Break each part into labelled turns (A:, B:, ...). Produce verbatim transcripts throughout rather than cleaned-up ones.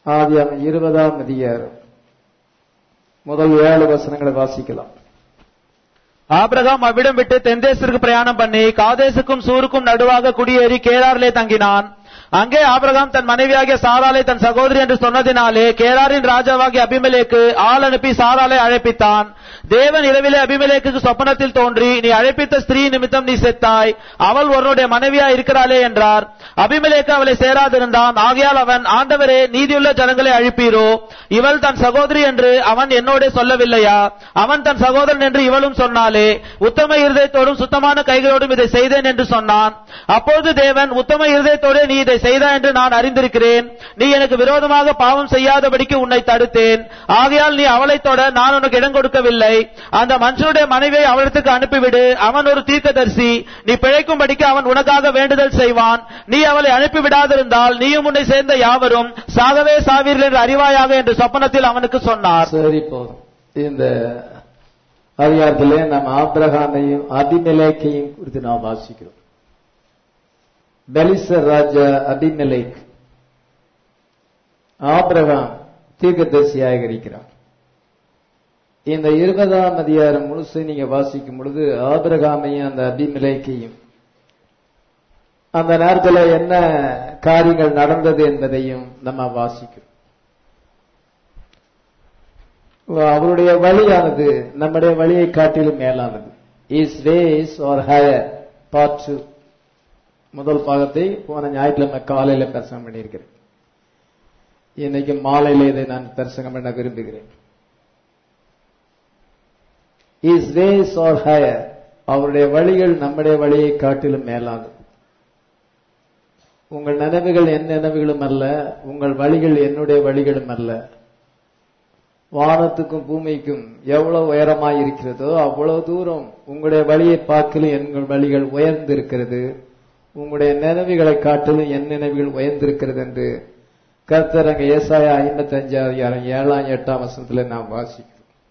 A: ஆதியாகமம் இருபதாம் அதிகாரம் முதல் ஏழு வசனங்களை வாசிக்கலாம்.
B: ஆபிரகாம் அவ்விடம் விட்டு தென்தேசத்திற்கு பிரயாணம் பண்ணி காதேசுக்கும் சூருக்கும் நடுவாக குடியேறி கேராரிலே தங்கினான். அங்கே ஆபிரகாம் தன் மனைவியாகிய சாராளை தன் சகோதரி என்று சொன்னதினாலே கேராரின் ராஜாவாகிய அபிமெலேக்கு ஆள் அனுப்பி சாராளை அழைப்பித்தான். தேவன் இரவிலே அபிமெலேக்கு சொப்பனத்தில் தோன்றி, நீ அழைப்பித்த ஸ்திரீ நிமித்தம் நீ செத்தாய், அவள் ஒருவனுடைய மனைவியா இருக்கிறாளே என்றார். அபிமெலேக்கு அவளை சேராதிருந்தான். ஆகையால் அவன், ஆண்டவரே, நீதியுள்ள ஜனங்களை அழிப்பீரோ? இவள் தன் சகோதரி என்று அவன் என்னோட சொல்லவில்லையா? அவன் தன் சகோதரன் என்று இவளும் சொன்னாலே, உத்தம இருதயத்தோடும் சுத்தமான கைகளோடும் இதை செய்தேன் என்று சொன்னான். அப்பொழுது தேவன், உத்தம இருதயத்தோடு நீ இதை செய்தா என்று நான் அறிந்திருக்கிறேன். நீ எனக்கு விரோதமாக பாவம் செய்யாதபடிக்கு உன்னை தடுத்தேன். ஆகையால் நீ அவளை தொட நான் உனக்கு இடம் கொடுக்கவில்லை. அந்த மனுஷனுடைய மனைவியை அவளிடத்துக்கு அனுப்பிவிடு. அவன் ஒரு தீர்க்கதரிசி. நீ பிழைக்கும்படிக்கு அவன் உனக்காக வேண்டுதல் செய்வான். நீ அவளை அனுப்பிவிடாதிருந்தால் நீயும் உன்னை சேர்ந்த யாவரும் சாகவே சாவீர்கள் என்று அறிவாயாக என்று சொப்பனத்தில் அவனுக்கு சொன்னார்.
A: சரி, போதும். இந்த அதிகாரத்திலே நாம் ஆபிரகாமையும் அபிமெலேக்கையும் குறித்து நாம் வாசிக்கிறோம். பெலிசர் ராஜா அபிமெலேக் ஆபிரகாம் தீர்க்கதரிசியாக இருக்கிறார். இந்த இருபதாம் அதிகாரம் முழுசு நீங்க வாசிக்கும் பொழுது ஆபிரகாமையும் அந்த அபிமெலேக்கையும் அந்த நேரத்தில் என்ன காரியங்கள் நடந்தது என்பதையும் நம்ம வாசிக்கிறோம். அவருடைய வழியானது நம்முடைய வழியை காட்டிலும் மேலானது. Is ways are higher part two முதல் பாகத்தை போன ஞாயிற்றுக்கிழமை காலையில பிரசங்கம் பண்ணியிருக்கிறேன். இன்னைக்கு மாலையில இதை நான் பிரசங்கம் பண்ண விரும்புகிறேன். இஸ் வேஸ் ஆர் ஹையர், அவருடைய வழிகள் நம்முடைய வழியை காட்டிலும் மேலானது. உங்கள் நினைவுகள் என் நினைவுகளும் அல்ல, உங்கள் வழிகள் என்னுடைய வழிகளும் அல்ல. வானத்துக்கும் பூமிக்கும் எவ்வளவு உயரமாய் இருக்கிறதோ அவ்வளவு தூரம் உங்களுடைய வழியை பார்க்கலும் எங்கள் வழிகள் உயர்ந்திருக்கிறது. உங்களுடைய நினைவுகளை காட்டிலும் என் நினைவுகள் உயர்ந்திருக்கிறது என்று கர்த்தர் அங்க ஏசாயா ஐம்பத்தி அஞ்சாவது ஏழாம் எட்டாம் வசனத்துல நாம் வாசிக்கிறோம்.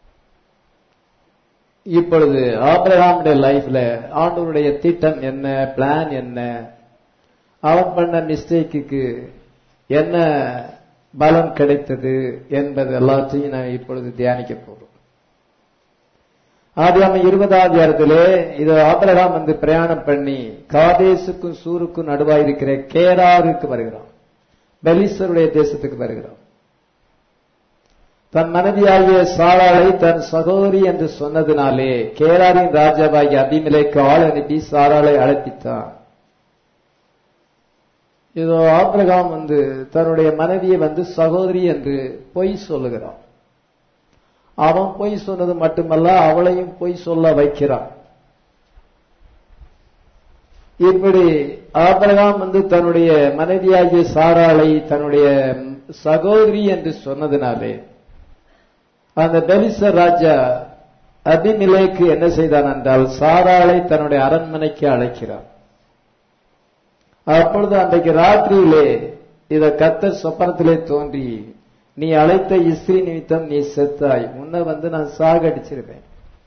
A: இப்பொழுது ஆபிரகாமுடைய லைஃப்ல ஆண்டவருடைய திட்டம் என்ன, பிளான் என்ன, அவன் பண்ண மிஸ்டேக்கு என்ன பலம் கிடைத்தது என்பது எல்லாத்தையும் நான் இப்பொழுது தியானிக்க போறோம். ஆதியாகமம் இருபதாம் அதிகாரத்திலே இது ஆபிரகாம் வந்து பிரயாணம் பண்ணி காதேசுக்கும் சூருக்கும் நடுவாயிருக்கிற கேராருக்கு வருகிறான். பெலிசருடைய தேசத்துக்கு வருகிறான். தன் மனைவியாகிய சாராளை தன் சகோதரி என்று சொன்னதினாலே கேராரின் ராஜாவாகிய அபிமெலேக்கு ஆள் அனுப்பி சாராளை அழைப்பித்தான். இதோ ஆபிரகாம் வந்து தன்னுடைய மனைவியை வந்து சகோதரி என்று பொய் சொல்லுகிறான். அவன் பொய் சொன்னது மட்டுமல்ல, அவளையும் பொய் சொல்ல வைக்கிறான். இப்படி ஆபிரகாம் வந்து தன்னுடைய மனைவியாகிய சாராளை தன்னுடைய சகோதரி என்று சொன்னதினாலே அந்த பெலிசர் ராஜா அபிமெலேக்கு என்ன செய்தான் என்றால் சாராளை தன்னுடைய அரண்மனைக்கு அழைக்கிறான். அப்பொழுது அன்றைக்கு ராத்திரியிலே இத கர்த்தர் சொப்பனத்திலே தோன்றி, நீ அழைத்த இஸ்ரீ நிமித்தம் நீ செத்தாய், உன்னை வந்து நான் சாகடிச்சிருவேன்.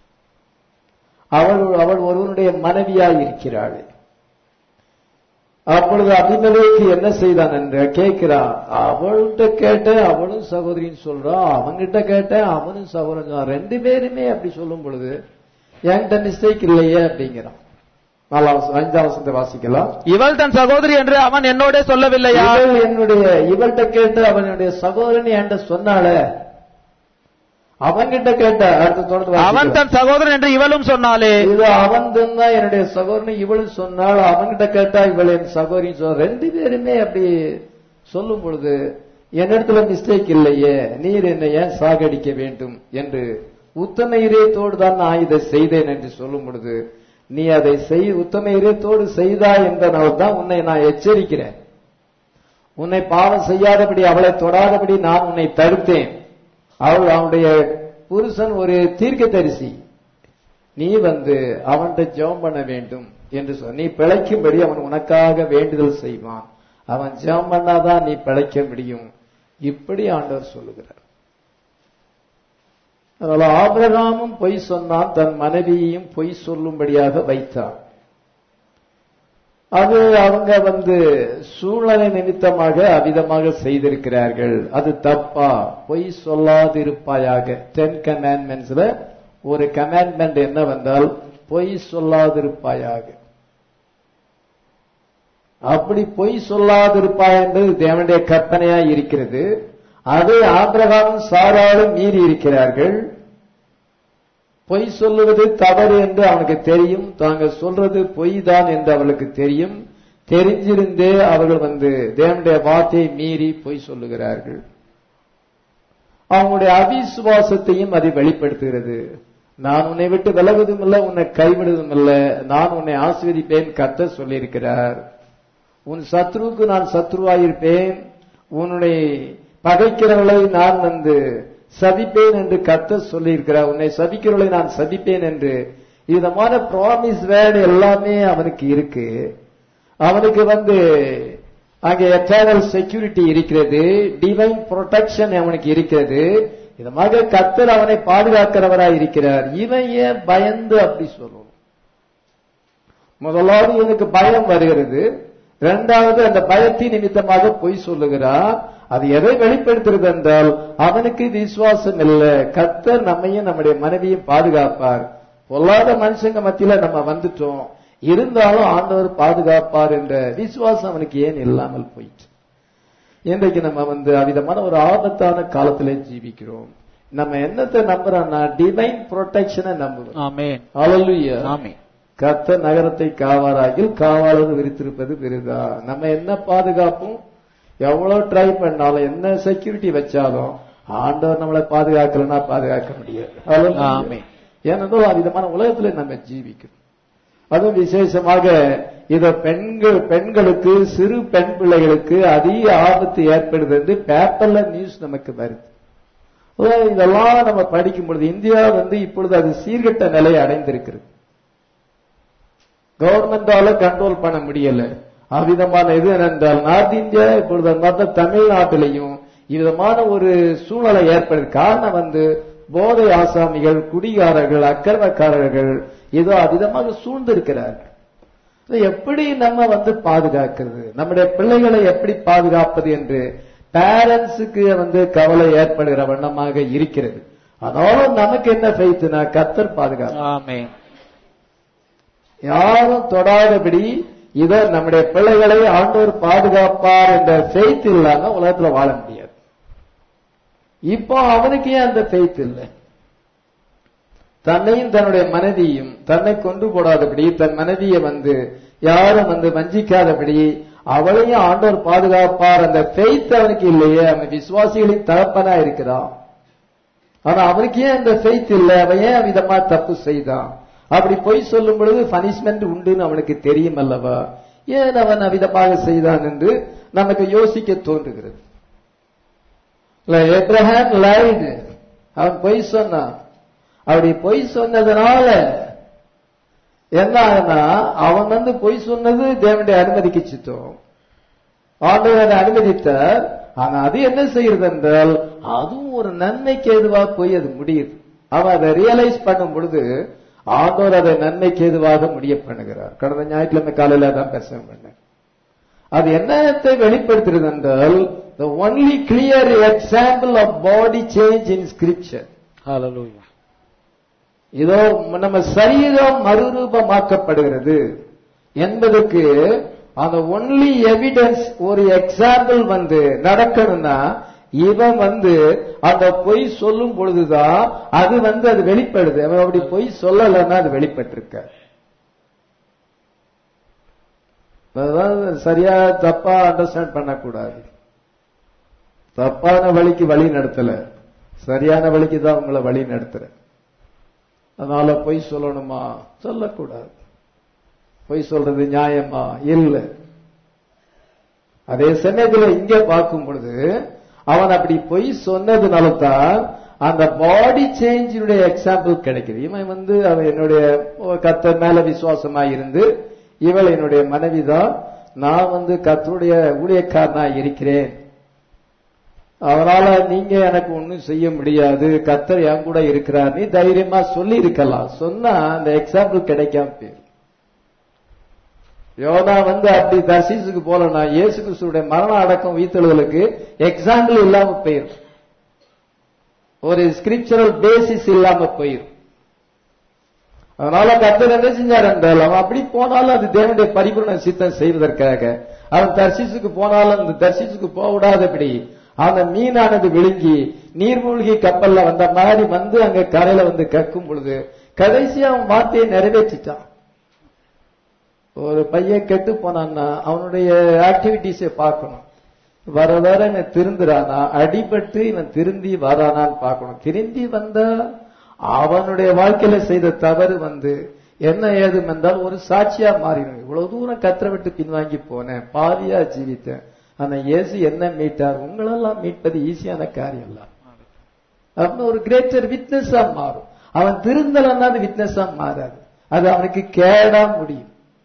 A: அவள் அவள் ஒருவனுடைய மனைவியாய் இருக்கிறாள். அப்பொழுது அபிமெலேக்கு என்ன செய்தான் என்று கேட்கிறான். அவள்கிட்ட கேட்ட அவளும் சகோதரின்னு சொல்றான், அவன்கிட்ட கேட்ட அவனும் சகோதரன், ரெண்டு பேருமே அப்படி சொல்லும் பொழுது என்கிட்ட மிஸ்டேக் இல்லையே அப்படிங்கிறான். அஞ்சாம் வசனத்தை வாசிக்கலாம்.
B: இவள் தன் சகோதரி என்று அவன் என்னோட சொல்லவில்லையா?
A: என்னுடைய இவள்கிட்ட கேட்டு அவனுடைய சகோதரன் என்கிட்ட சொன்னால, அவன்கிட்ட கேட்ட அடுத்த
B: அவன் தன் சகோதரன் என்று இவளும் சொன்னாலே,
A: இது அவன் தான் என்னுடைய சகோதரன் இவளும் சொன்னாள், அவன்கிட்ட கேட்டா இவள் என் சகோதரி சொல், ரெண்டு பேருமே அப்படி சொல்லும் பொழுது என்னிடத்துல மிஸ்டேக் இல்லையே, நீர் என்னை ஏன் சாகடிக்க வேண்டும் என்று உத்தம இதயத்தோடு தான் நான் இதை செய்தேன் என்று சொல்லும் பொழுது, நீ அதை செய் உத்தம இதயத்தோடு செய்தாய் என்பதனால தான் உன்னை நான் எச்சரிக்கிறேன். உன்னை பாவம் செய்யாதபடி அவளை தொடாதபடி நான் உன்னை தடுத்தேன். அவள் அவனுடைய புருஷன் ஒரு தீர்க்கதரிசி, நீ வந்து அவன்கிட்ட ஜெபம் பண்ண வேண்டும் என்று சொல், நீ பிழைக்கும்படி அவன் உனக்காக வேண்டுதல் செய்வான், அவன் ஜெபம் பண்ணாதான் நீ பிழைக்க முடியும். இப்படி ஆண்டவர் சொல்லுகிறார். அதனால ஆபிரகாமும் பொய் சொன்னான், தன் மனைவியையும் பொய் சொல்லும்படியாக வைத்தான். அது அவங்க வந்து சூழ்நிலை நிமித்தமாக அவிதமாக செய்திருக்கிறார்கள். அது தப்பா? பொய் சொல்லாதிருப்பாயாக. டென் கமாண்ட்மெண்ட்ஸ்ல ஒரு கமாண்ட்மெண்ட் என்னவென்றால் பொய் சொல்லாதிருப்பாயாக. அப்படி பொய் சொல்லாதிருப்பாய் என்பது தேவனுடைய கற்பனையா இருக்கிறது. அதை ஆபிரகாமும் சாராளும் மீறி இருக்கிறார்கள். பொய் சொல்லுவது தவறு என்று அவனுக்கு தெரியும். தாங்கள் சொல்றது பொய் தான் என்று அவளுக்கு தெரியும். தெரிஞ்சிருந்தே அவர்கள் வந்து தேவனுடைய வார்த்தையை மீறி பொய் சொல்லுகிறார்கள். அவங்களுடைய அவிசுவாசத்தையும் அதை வெளிப்படுத்துகிறது. நான் உன்னை விட்டு விலகுவதும் இல்லை, உன்னை கைவிடுவதும் இல்லை, நான் உன்னை ஆசீர்வதிப்பேன் கர்த்தர் சொல்லியிருக்கிறார். உன் சத்ருவுக்கு நான் சத்ருவாயிருப்பேன், உன்னுடைய பகைக்கிறவர்களை நான் வந்து சபிப்பேன் என்று கர்த்தர் சொல்லியிருக்கிறார். உன்னை சபிக்கிறவர்களை நான் சபிப்பேன் என்று விதமான ப்ராமிஸ் வேர்டு எல்லாமே அவனுக்கு இருக்கு. அவனுக்கு வந்து அங்கே எட்டர்னல் செக்யூரிட்டி இருக்கிறது, டிவைன் ப்ரொடெக்ஷன் அவனுக்கு இருக்கிறது. இதமாக கர்த்தர் அவனை பாதுகாக்கிறவராய் இருக்கிறார். இவன் ஏன் பயந்து அப்படி சொல்லணும்? முதலாவது இவனுக்கு பயம் வருகிறது, இரண்டாவது அந்த பயத்தின் நிமித்தமாக பொய் சொல்லுகிறான். அது எதை வெளிப்படுத்துறது என்றால் அவனுக்கு விசுவாசம் இல்லை. கர்த்தர் நம்மையும் நம்முடைய மனைவியும் பாதுகாப்பார். பொல்லாத மனுஷங்க மத்தியில நம்ம வந்துட்டோம், இருந்தாலும் ஆண்டவர் பாதுகாப்பார் என்ற விசுவாசம் அவனுக்கு ஏன் இல்லாமல் போயிட்டு. இன்றைக்கு நம்ம வந்து அவிதமான ஒரு ஆபத்தான காலத்திலே ஜீவிக்கிறோம். நம்ம என்னத்தை நம்புறோம்னா டிவைன் ப்ரொடெக்ஷனை நம்புறோம்.
B: ஆமென்.
A: ஹல்லேலூயா.
B: ஆமென்.
A: கர்த்தர் நகரத்தை காவாராகில் காவாளர் விரித்திருப்பது பெரிதா. நம்ம என்ன பாதுகாப்பும் எவ்வளவு ட்ரை பண்ணாலும் என்ன செக்யூரிட்டி வச்சாலும் ஆண்டவர் நம்மளை பாதுகாக்கலன்னா பாதுகாக்க முடியாது.
B: ஆமென்.
A: ஏனென்றால் அவ்விதமான உலகத்துல நம்ம ஜீவிக்கிறோம். அதுவும் விசேஷமாக இத பெண்கள் பெண்களுக்கு சிறு பெண் பிள்ளைகளுக்கு அதிக ஆபத்து ஏற்படுது என்று பேப்பர்ல நியூஸ் நமக்கு வருது. இதெல்லாம் நம்ம படிக்கும் பொழுது இந்தியா வந்து இப்பொழுது அது சீர்கெட்ட நிலையை அடைந்திருக்கிறது. கவர்மெண்டால கண்ட்ரோல் பண்ண முடியல. அவ்விதமான இது என்றால் நார்த் இந்தியா இப்பொழுது மற்ற தமிழ்நாட்டிலையும் விதமான ஒரு சூழ்நிலை ஏற்படுது. காரணம் வந்து போதை ஆசாமிகள், குடிகாரர்கள், அக்கிரமக்காரர்கள் ஏதோ அவ்விதமாக சூழ்ந்திருக்கிறார்கள். எப்படி நம்ம வந்து பாதுகாக்கிறது, நம்முடைய பிள்ளைகளை எப்படி பாதுகாப்பது என்று பேரண்ட்ஸுக்கு வந்து கவலை ஏற்படுகிற வண்ணமாக இருக்கிறது. ஆனாலும் நமக்கு என்ன ஃபெய்த்னா கர்த்தர் பாதுகாப்பு.
B: ஆமென்.
A: யாரும் தொடாதபடி இத நம்முடைய பிள்ளைகளை ஆண்டவர் பாதுகாப்பார் என்ற ஃபெய்த் இல்லாம உலகத்துல வாழ முடியாது. இப்போ அவனுக்கு ஏன் அந்த ஃபெய்த் இல்லை? தன்னையும் தன்னுடைய மனைவியும் தன்னை கொண்டு போடாதபடி, தன் மனைவியை வந்து யாரும் வந்து வஞ்சிக்காதபடி அவளையும் ஆண்டவர் பாதுகாப்பார் அந்த ஃபெய்த் அவனுக்கு இல்லையே. அவன் விசுவாசிகளின் தகப்பனா இருக்கிறான். ஆனா அவனுக்கு ஏன் அந்த ஃபெய்த் இல்லை? அவன் ஏன் விதமா தப்பு செய்தான்? அப்படி பொய் சொல்லும் பொழுது பனிஷ்மெண்ட் உண்டுன்னு அவனுக்கு தெரியும் அல்லவா? ஏன் அவன் அவிதமாக செய்தான் என்று நமக்கு யோசிக்க தோன்றுகிறது. ஏப்ரஹாம் லைடு, அவன் பொய் சொன்னான். அப்படி பொய் சொன்னதுனால என்ன ஆகுனா, அவன் வந்து பொய் சொன்னது தேவனுடைய அனுமதிக்கு சித்தம், ஆண்டவர் அதை அனுமதித்தார். ஆனா அது என்ன செய்யறது என்றால் அதுவும் ஒரு நன்மைக்கு ஏதுவா போய் அது முடியுது. அவன் அதை ரியலைஸ் பண்ணும் பொழுது ஆண்டவர் அதை நன்மைக்கு ஏதுவாக முடிய பண்ணுகிறார். கடந்த ஞாயிற்றுக்கிழமை காலையில தான் பேச பண்ணேன். அது என்னத்தை வெளிப்படுத்துறது என்றால் the only clear example of body change in scripture.
B: ஹalleluya.
A: இதோ நம்ம சரீரம் மறுரூபமாக்கப்படுகிறது என்பதற்கு அந்த ஒன்லி எவிடன்ஸ், ஒரு எக்ஸாம்பிள் வந்து நடக்கணும்னா இவன் வந்து அந்த பொய் சொல்லும் பொழுதுதான் அது வந்து அது வெளிப்படுது. அவன் அப்படி பொய் சொல்லலைன்னா அது வெளிப்பட்டிருக்க. சரியா தப்பா அண்டர்ஸ்டாண்ட் பண்ணக்கூடாது. தப்பான வழிக்கு வழி நடத்தல, சரியான வழிக்கு தான் உங்களை வழி நடத்துற. அதனால பொய் சொல்லணுமா? சொல்லக்கூடாது. பொய் சொல்றது நியாயமா? இல்லை. அதே சமயத்தில் இங்க பார்க்கும் பொழுது அவன் அப்படி பொய் சொன்னதுனால தான் அந்த பாடி சேஞ்சினுடைய எக்ஸாம்பிள் கிடைக்குது. இவன் வந்து அவன் என்னுடைய கர்த்தர் மேல விசுவாசமா இருந்து இவள் என்னுடைய மனைவிதான், நான் வந்து கர்த்தருடைய ஊழியக்காரனா இருக்கிறேன், அதனால நீங்க எனக்கு ஒண்ணும் செய்ய முடியாது, கர்த்தர் என் கூட இருக்கிறார், நீ தைரியமா சொல்லி இருக்கலாம். சொன்னா அந்த எக்ஸாம்பிள் கிடைக்காம போயிரு. யோனா வந்து அப்படி தர்சீசுக்கு போலனா இயேசு கிறிஸ்துடைய மரண அடக்கம் உயிர்த்தெழுதலுக்கு எக்ஸாம்பிள் இல்லாம போயிரும், ஒரு ஸ்கிரிப்சரல் பேசிஸ் இல்லாம போயிரும். அதனால கர்த்தர் என்ன செஞ்சார் என்றால், அவன் அப்படி போனாலும் அது தேவனுடைய பரிபூர்ண சித்தம் செய்வதற்காக அவன் தர்சீசுக்கு போனாலும் அந்த தர்சீசுக்கு போக விடாதபடி அந்த மீனானது விழுங்கி நீர்மூழ்கி கப்பல்ல வந்த மாதிரி வந்து அங்க கரையில வந்து கக்கும் பொழுது கடைசியா அவன் வார்த்தையை நிறைவேற்றிட்டான். ஒரு பையன் கெட்டு போனான்னா அவனுடைய ஆக்டிவிட்டிஸை பார்க்கணும். வர வர இவன் திருந்துறானா, அடிபட்டு இவன் திருந்தி வரானான்னு பார்க்கணும். திருந்தி வந்தா அவனுடைய வாழ்க்கையில செய்த தவறு வந்து என்ன ஏதும் என்றால் ஒரு சாட்சியா மாறிடும். இவ்வளவு தூரம் கத்தரை விட்டு பின்வாங்கி போனேன், பாவியா ஜீவித்தேன், ஆனா இயேசு என்ன மீட்டார், உங்களெல்லாம் மீட்பது ஈஸியான காரியம் இல்ல அப்படின்னு ஒரு கிரேட்டர் விட்னஸா மாறும். அவன் திருந்தலன்னா அது விட்னஸா மாறாது, அது அவனுக்கு கேடா முடியும்.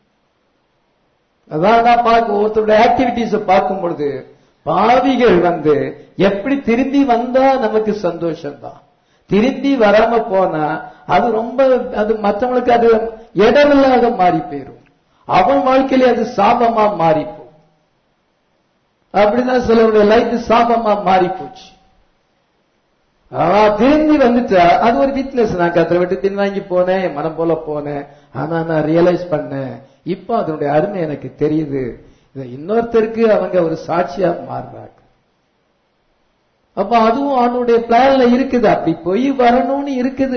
A: அதான் நான் பார்க்க ஒருத்தருடைய ஆக்டிவிட்டிஸ பார்க்கும் பொழுது பாவிகள் வந்து எப்படி திரும்பி வந்தா நமக்கு சந்தோஷம் தான், திரும்பி வராம போனா அது ரொம்ப அது மற்றவங்களுக்கு அது இடரலாக மாறி போயிடும், அவன் வாழ்க்கையில அது சாபமா மாறிப்போம். அப்படிதான் சிலருடைய லைஃப் சாபமா மாறி போச்சு. திரும்பி வந்துட்டா அது ஒரு விட்னஸ், நான் கத்தரை விட்டு பின்வாங்கி போனேன், என் மனம் போல போனேன், ஆனா நான் ரியலைஸ் பண்ணேன், இப்ப அதனுடைய அருமை எனக்கு தெரியுது. இன்னொருத்தருக்கு அவங்க ஒரு சாட்சியா மாறுறாங்க. அப்ப அதுவும் அவனுடைய பிளான்ல இருக்குது, அப்படி போய் வரணும்னு இருக்குது.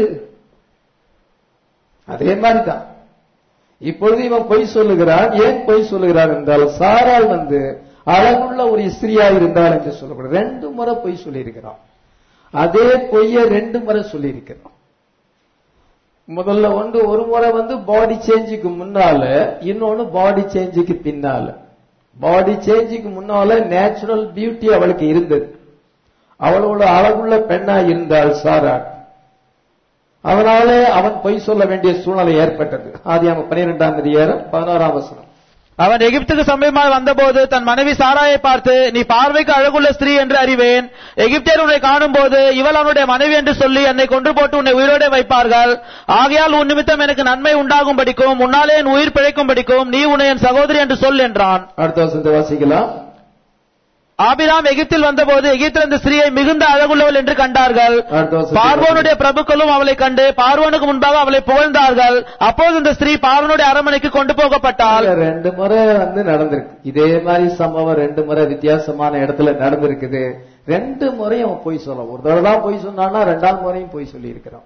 A: அதே மாதிரிதான் இப்பொழுது இவன் பொய் சொல்லுகிறான். ஏன் பொய் சொல்லுகிறான் என்றால், சாராள் வந்து அழகுள்ள ஒரு ஸ்திரியா இருந்தால் என்று சொல்லப்படுது. ரெண்டு முறை பொய் சொல்லி இருக்கிறான். அதே பொய்ய ரெண்டு முறை சொல்லி இருக்கிறான். முதல்ல ஒன்று ஒரு முறை வந்து பாடி சேஞ்சுக்கு முன்னால, இன்னொன்னு பாடி சேஞ்சுக்கு பின்னால. பாடி சேஞ்சுக்கு முன்னால நேச்சுரல் பியூட்டி அவளுக்கு இருந்தது, அவளோட அழகுள்ள பெண்ணா இருந்தாள் சாராள். அதனால அவன் பொய் சொல்ல வேண்டிய சூழ்நிலை ஏற்பட்டது. ஆதியாகமம் பன்னிரெண்டாம் அதிகாரம் பதினோராம் வசனம்.
B: அவன் எகிப்துக்கு சமீபமாய் வந்தபோது தன் மனைவி சாராயை பார்த்து, நீ பார்வைக்கு அழகுள்ள ஸ்திரீ என்று அறிவேன், எகிப்தியர் உன்னை காணும் போது இவள் அவனுடைய மனைவி என்று சொல்லி என்னை கொன்று போட்டு உன்னை உயிரோடு வைப்பார்கள். ஆகையால் உன் நிமித்தம் எனக்கு நன்மை உண்டாகும் படிக்கும், உன்னாலே என் உயிர் பிழைக்கும் படிக்கும், நீ உன்னை என் சகோதரி என்று சொல் என்றான்.
A: அடுத்த வசனத்தை வாசிக்கலாம்.
B: ஆபிராம் எகிப்தில் வந்தபோது எகிப்தில் அந்த ஸ்திரீயை மிகுந்த அழகுள்ளவள் என்று கண்டார்கள். பார்வோனுடைய பிரபுக்களும் அவளை கண்டு பார்வோனுக்கு முன்பாக அவளை புகழ்ந்தார்கள். அப்போது இந்த ஸ்திரீ பார்வோனுடைய அரண்மனைக்கு கொண்டு போகப்பட்டால்.
A: ரெண்டு முறை வந்து நடந்திருக்கு இதே மாதிரி சம்பவம், ரெண்டு முறை வித்தியாசமான இடத்துல நடந்திருக்குது. ரெண்டு முறையும் அவன் பொய் சொல்ல, ஒரு தடவை தான் பொய் சொன்னான்னா ரெண்டாவது முறையும் பொய் சொல்லி இருக்கிறான்.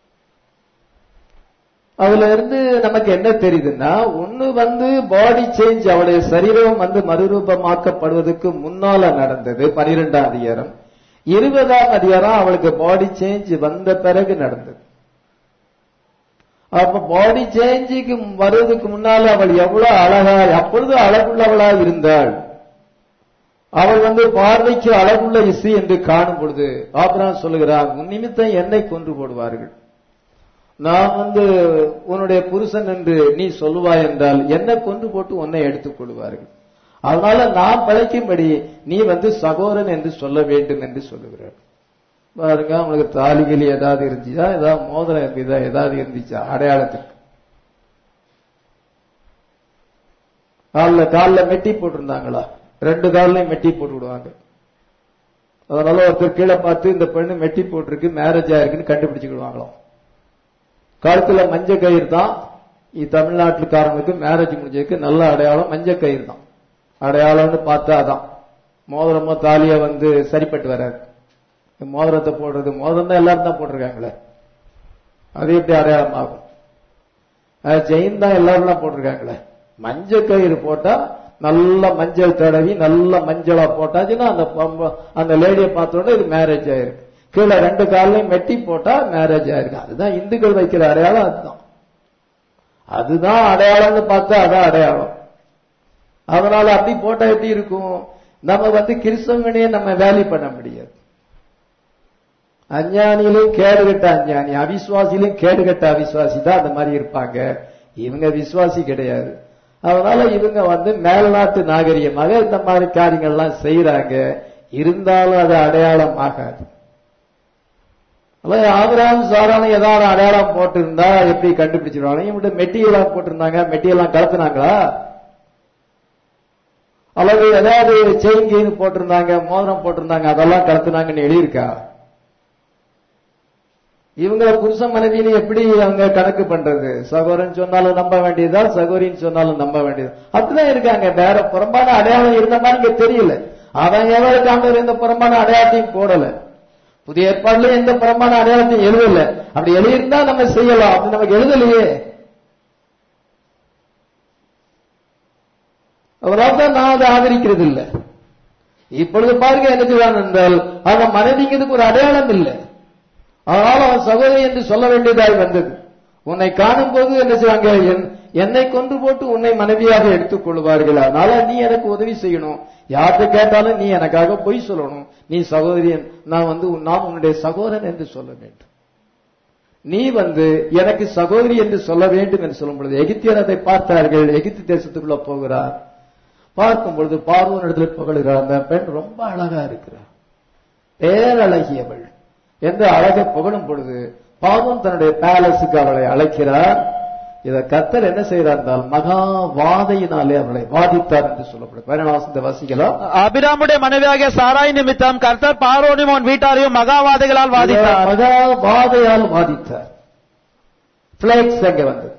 A: அதுல இருந்து நமக்கு என்ன தெரியுதுன்னா, ஒண்ணு வந்து பாடி சேஞ்ச், அவளுடைய சரீரம் வந்து மறுரூபமாக்கப்படுவதற்கு முன்னால நடந்தது பனிரெண்டாம் அதிகாரம். இருபதாம் அதிகாரம் அவளுக்கு பாடி சேஞ்ச் வந்த பிறகு நடந்தது. அப்ப பாடி சேஞ்சுக்கு வருவதற்கு முன்னால அவள் எவ்வளவு அழகா, அப்பொழுது அழகுள்ளவளா இருந்தாள். அவள் வந்து பார்வைக்கு அழகுள்ள இசை என்று காணும் பொழுது ஆபிரகாம் சொல்லுகிறான், உன் நிமித்தம் என்னை கொன்று போடுவார்கள், நான் வந்து உன்னுடைய புருஷன் என்று நீ சொல்லுவாய் என்றால் என்னை கொண்டு போட்டு உன்னை எடுத்துக் கொள்வார்கள். அதனால நான் பழைக்கும்படி நீ வந்து சகோதரன் என்று சொல்ல வேண்டும் என்று சொல்லுகிறார். பாருங்க, அவங்களுக்கு தாலிகளி ஏதாவது இருந்துச்சா, ஏதாவது மோதிரம் இருந்ததா, ஏதாவது இருந்துச்சா அடையாளத்துக்கு? காலில் காலில் மெட்டி போட்டிருந்தாங்களா? ரெண்டு காலிலையும் மெட்டி போட்டு விடுவாங்க. அதனால ஒருத்தர் கீழே பார்த்து இந்த பெண்ணு மெட்டி போட்டிருக்கு, மேரேஜ் ஆயிருக்குன்னு கண்டுபிடிச்சுக்கிடுவாங்களாம். கழுத்துல மஞ்ச கயிறு தான் தமிழ்நாட்டுக்காரங்களுக்கு மேரேஜ் முடிஞ்சதுக்கு நல்ல அடையாளம், மஞ்ச கயிறு தான் அடையாளம்னு பார்த்தாதான். மோதிரமோ தாலியா வந்து சரிப்பட்டு வராது. மோதிரத்தை போடுறது, மோதிரம் தான் எல்லாரும் தான் போட்டிருக்காங்களே, அது எப்படி அடையாளம் ஆகும்? செயின் தான் எல்லாரும் தான் போட்டிருக்காங்களே. மஞ்ச கயிறு போட்டா நல்ல மஞ்சள் தடவி நல்ல மஞ்சளா போட்டாச்சுன்னா அந்த அந்த லேடியை பார்த்தோன்னா இது மேரேஜ் ஆயிருக்கு. கீழே ரெண்டு காலையும் மெட்டி போட்டா மேரேஜ் ஆயிருக்கு. அதுதான் இந்துக்கள் வைக்கிற அடையாளம். அதுதான் அதுதான் அடையாளம்னு பார்த்தா அதான் அடையாளம். அதனால அப்படி போட்டா எப்படி இருக்கும்? நம்ம வந்து கிறிஸ்தவங்களையே நம்ம வேல்யூ பண்ண முடியாது. அஞ்ஞானியிலும் கேடுகட்ட அஞ்ஞானி, அவிசுவாசியிலும் கேடுகட்ட அவிசுவாசி தான் அந்த மாதிரி இருப்பாங்க. இவங்க விசுவாசி கிடையாது. அதனால இவங்க வந்து மேல்நாட்டு நாகரிகமாக இந்த மாதிரி காரியங்கள்லாம் செய்யறாங்க. இருந்தாலும் அது அடையாளம் ஆகாது. ஆபிரகாம் சாராலும் ஏதாவது அடையாளம் போட்டிருந்தா எப்படி கண்டுபிடிச்சிருவாங்க? இவங்க மெட்டியெல்லாம் போட்டிருந்தாங்க, மெட்டியெல்லாம் கலத்துனாங்களா? அல்லது ஏதாவது செயின் கெயின் போட்டிருந்தாங்க, மோதிரம் போட்டிருந்தாங்க, அதெல்லாம் கடத்தினாங்கன்னு எழுதியிருக்கா? இவங்க புருஷன் மனைவியில எப்படி அவங்க கணக்கு பண்றது? சகோதரன் சொன்னாலும் நம்ப வேண்டியதா, சகோதரின்னு சொன்னாலும் நம்ப வேண்டியது, அப்படிதான் இருக்காங்க. வேற புறம்பான அடையாளம் இருந்த மாதிரி இங்க தெரியல. அவன் எவ்வளவு ஆண்டவர் எந்த புறம்பான அடையாளத்தையும் போடல. புதிய ஏற்பாடுல எந்த புறம்பான அடையாளத்தையும் எழுதல. அப்படி எழுதியிருந்தா நம்ம செய்யலாம், அப்படி நமக்கு எழுதலையே. அதனால்தான் நான் அதை ஆதரிக்கிறது இல்லை. இப்பொழுது பாருங்க என்ன செய்வான் என்றால், அவன் மனைவிங்கிறதுக்கு ஒரு அடையாளம் இல்லை. அதனால அவன் சகோதரி என்று சொல்ல வேண்டியதாய் வந்தது. உன்னை காணும் போது என்ன செய்வாங்க, என்னை கொண்டு போட்டு உன்னை மனைவியாக எடுத்துக் கொள்வார்கள். அதனால நீ எனக்கு உதவி செய்யணும். யார்கிட்ட கேட்டாலும் நீ எனக்காக பொய் சொல்லணும். நீ சகோதரி, நான் வந்து நான் உன்னுடைய சகோதரன் என்று சொல்ல வேண்டும். நீ வந்து எனக்கு சகோதரி என்று சொல்ல வேண்டும் என்று சொல்லும் பொழுது எகிப்தியர் அதை பார்த்தார்கள். எகிப்து தேசத்துக்குள்ள போகிறார். பார்க்கும் பொழுது பார்வோன் இடத்துல புகழுகிறார், அந்த பெண் ரொம்ப அழகா இருக்கிறார், பேரழகியவள் என்று அழகை புகழும் பொழுது பார்வோன் தன்னுடைய பேலஸுக்கு அவளை அழைக்கிறார். இதை கர்த்தர் என்ன செய்கிறார் என்றால், மகா வாதையினாலே அவளை வாதித்தார் என்று சொல்லப்படும். பதினேழாம் வாசிக்கலாம்.
B: அபிராமுடைய மனைவியாகிய சாராய் நிமித்தம் கர்த்தர் பார்வோனையும் அவன் வீட்டாரையும் மகா வாதைகளால் வாதித்தார்.
A: மகா வாதையால் வாதித்தார். பிளேக்ஸ் அங்க வந்தது.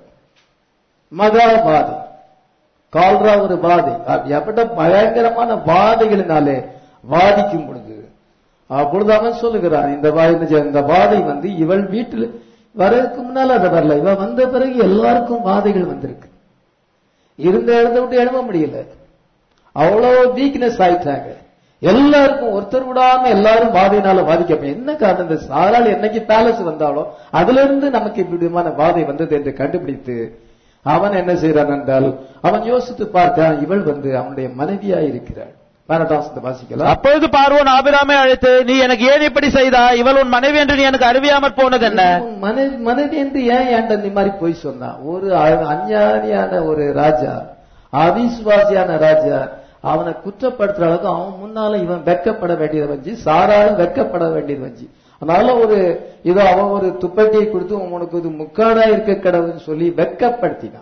A: மகா வாதை, கால்ரா ஒரு வாதை, எப்பட்ட பயங்கரமான வாதைகளினாலே வாதிக்கும் பொழுது அப்பொழுது அவன் சொல்லுகிறான், இந்த இந்த வாதை வந்து இவள் வீட்டில் வரதுக்கு முன்னால அதை வரல, இவ வந்த பிறகு எல்லாருக்கும் வாதைகள் வந்திருக்கு. இருந்த இடத்த விட்டு எழுத முடியல, அவ்வளவு வீக்னஸ் ஆயிட்டாங்க. எல்லாருக்கும் ஒருத்தர் விடாம எல்லாரும் வாதையினால பாதிக்கப்ப. என்ன காரணம்? இந்த சாரால் என்னைக்கு பேலஸ் வந்தாலோ அதுல இருந்து நமக்கு இப்படிமான வாதை வந்தது என்று கண்டுபிடித்து அவன் என்ன செய்யறான் என்றால், அவன் யோசித்து பார்த்தான், இவள் வந்து அவனுடைய மனைவியா இருக்கிறாள். வாசிக்கலாம்.
B: அப்பொழுது பார்வோன் ஆபிராமை அழைத்து, நீ எனக்கு ஏன் இப்படி செய்தா? இவள் உன் மனைவி என்று நீ எனக்கு அறிவியாமற் போனது என்ன?
A: மனைவி மனைவி என்று ஏன் ஏண்ட இந்த மாதிரி போய் சொன்னா? ஒரு அஞ்ஞானியான ஒரு ராஜா, அவிசுவாசியான ராஜா, அவனை குற்றப்படுத்துற அளவுக்கு அவன் முன்னால இவன் வெக்கப்பட வேண்டியது வஞ்சி, சாராலும் வெக்கப்பட வேண்டியது வஞ்சி. அதனால ஒரு இதோ அவன் ஒரு துப்பட்டியை கொடுத்து உனக்கு இது முக்காடா இருக்க கடவுள்னு சொல்லி வெக்கப்படுத்தினான்.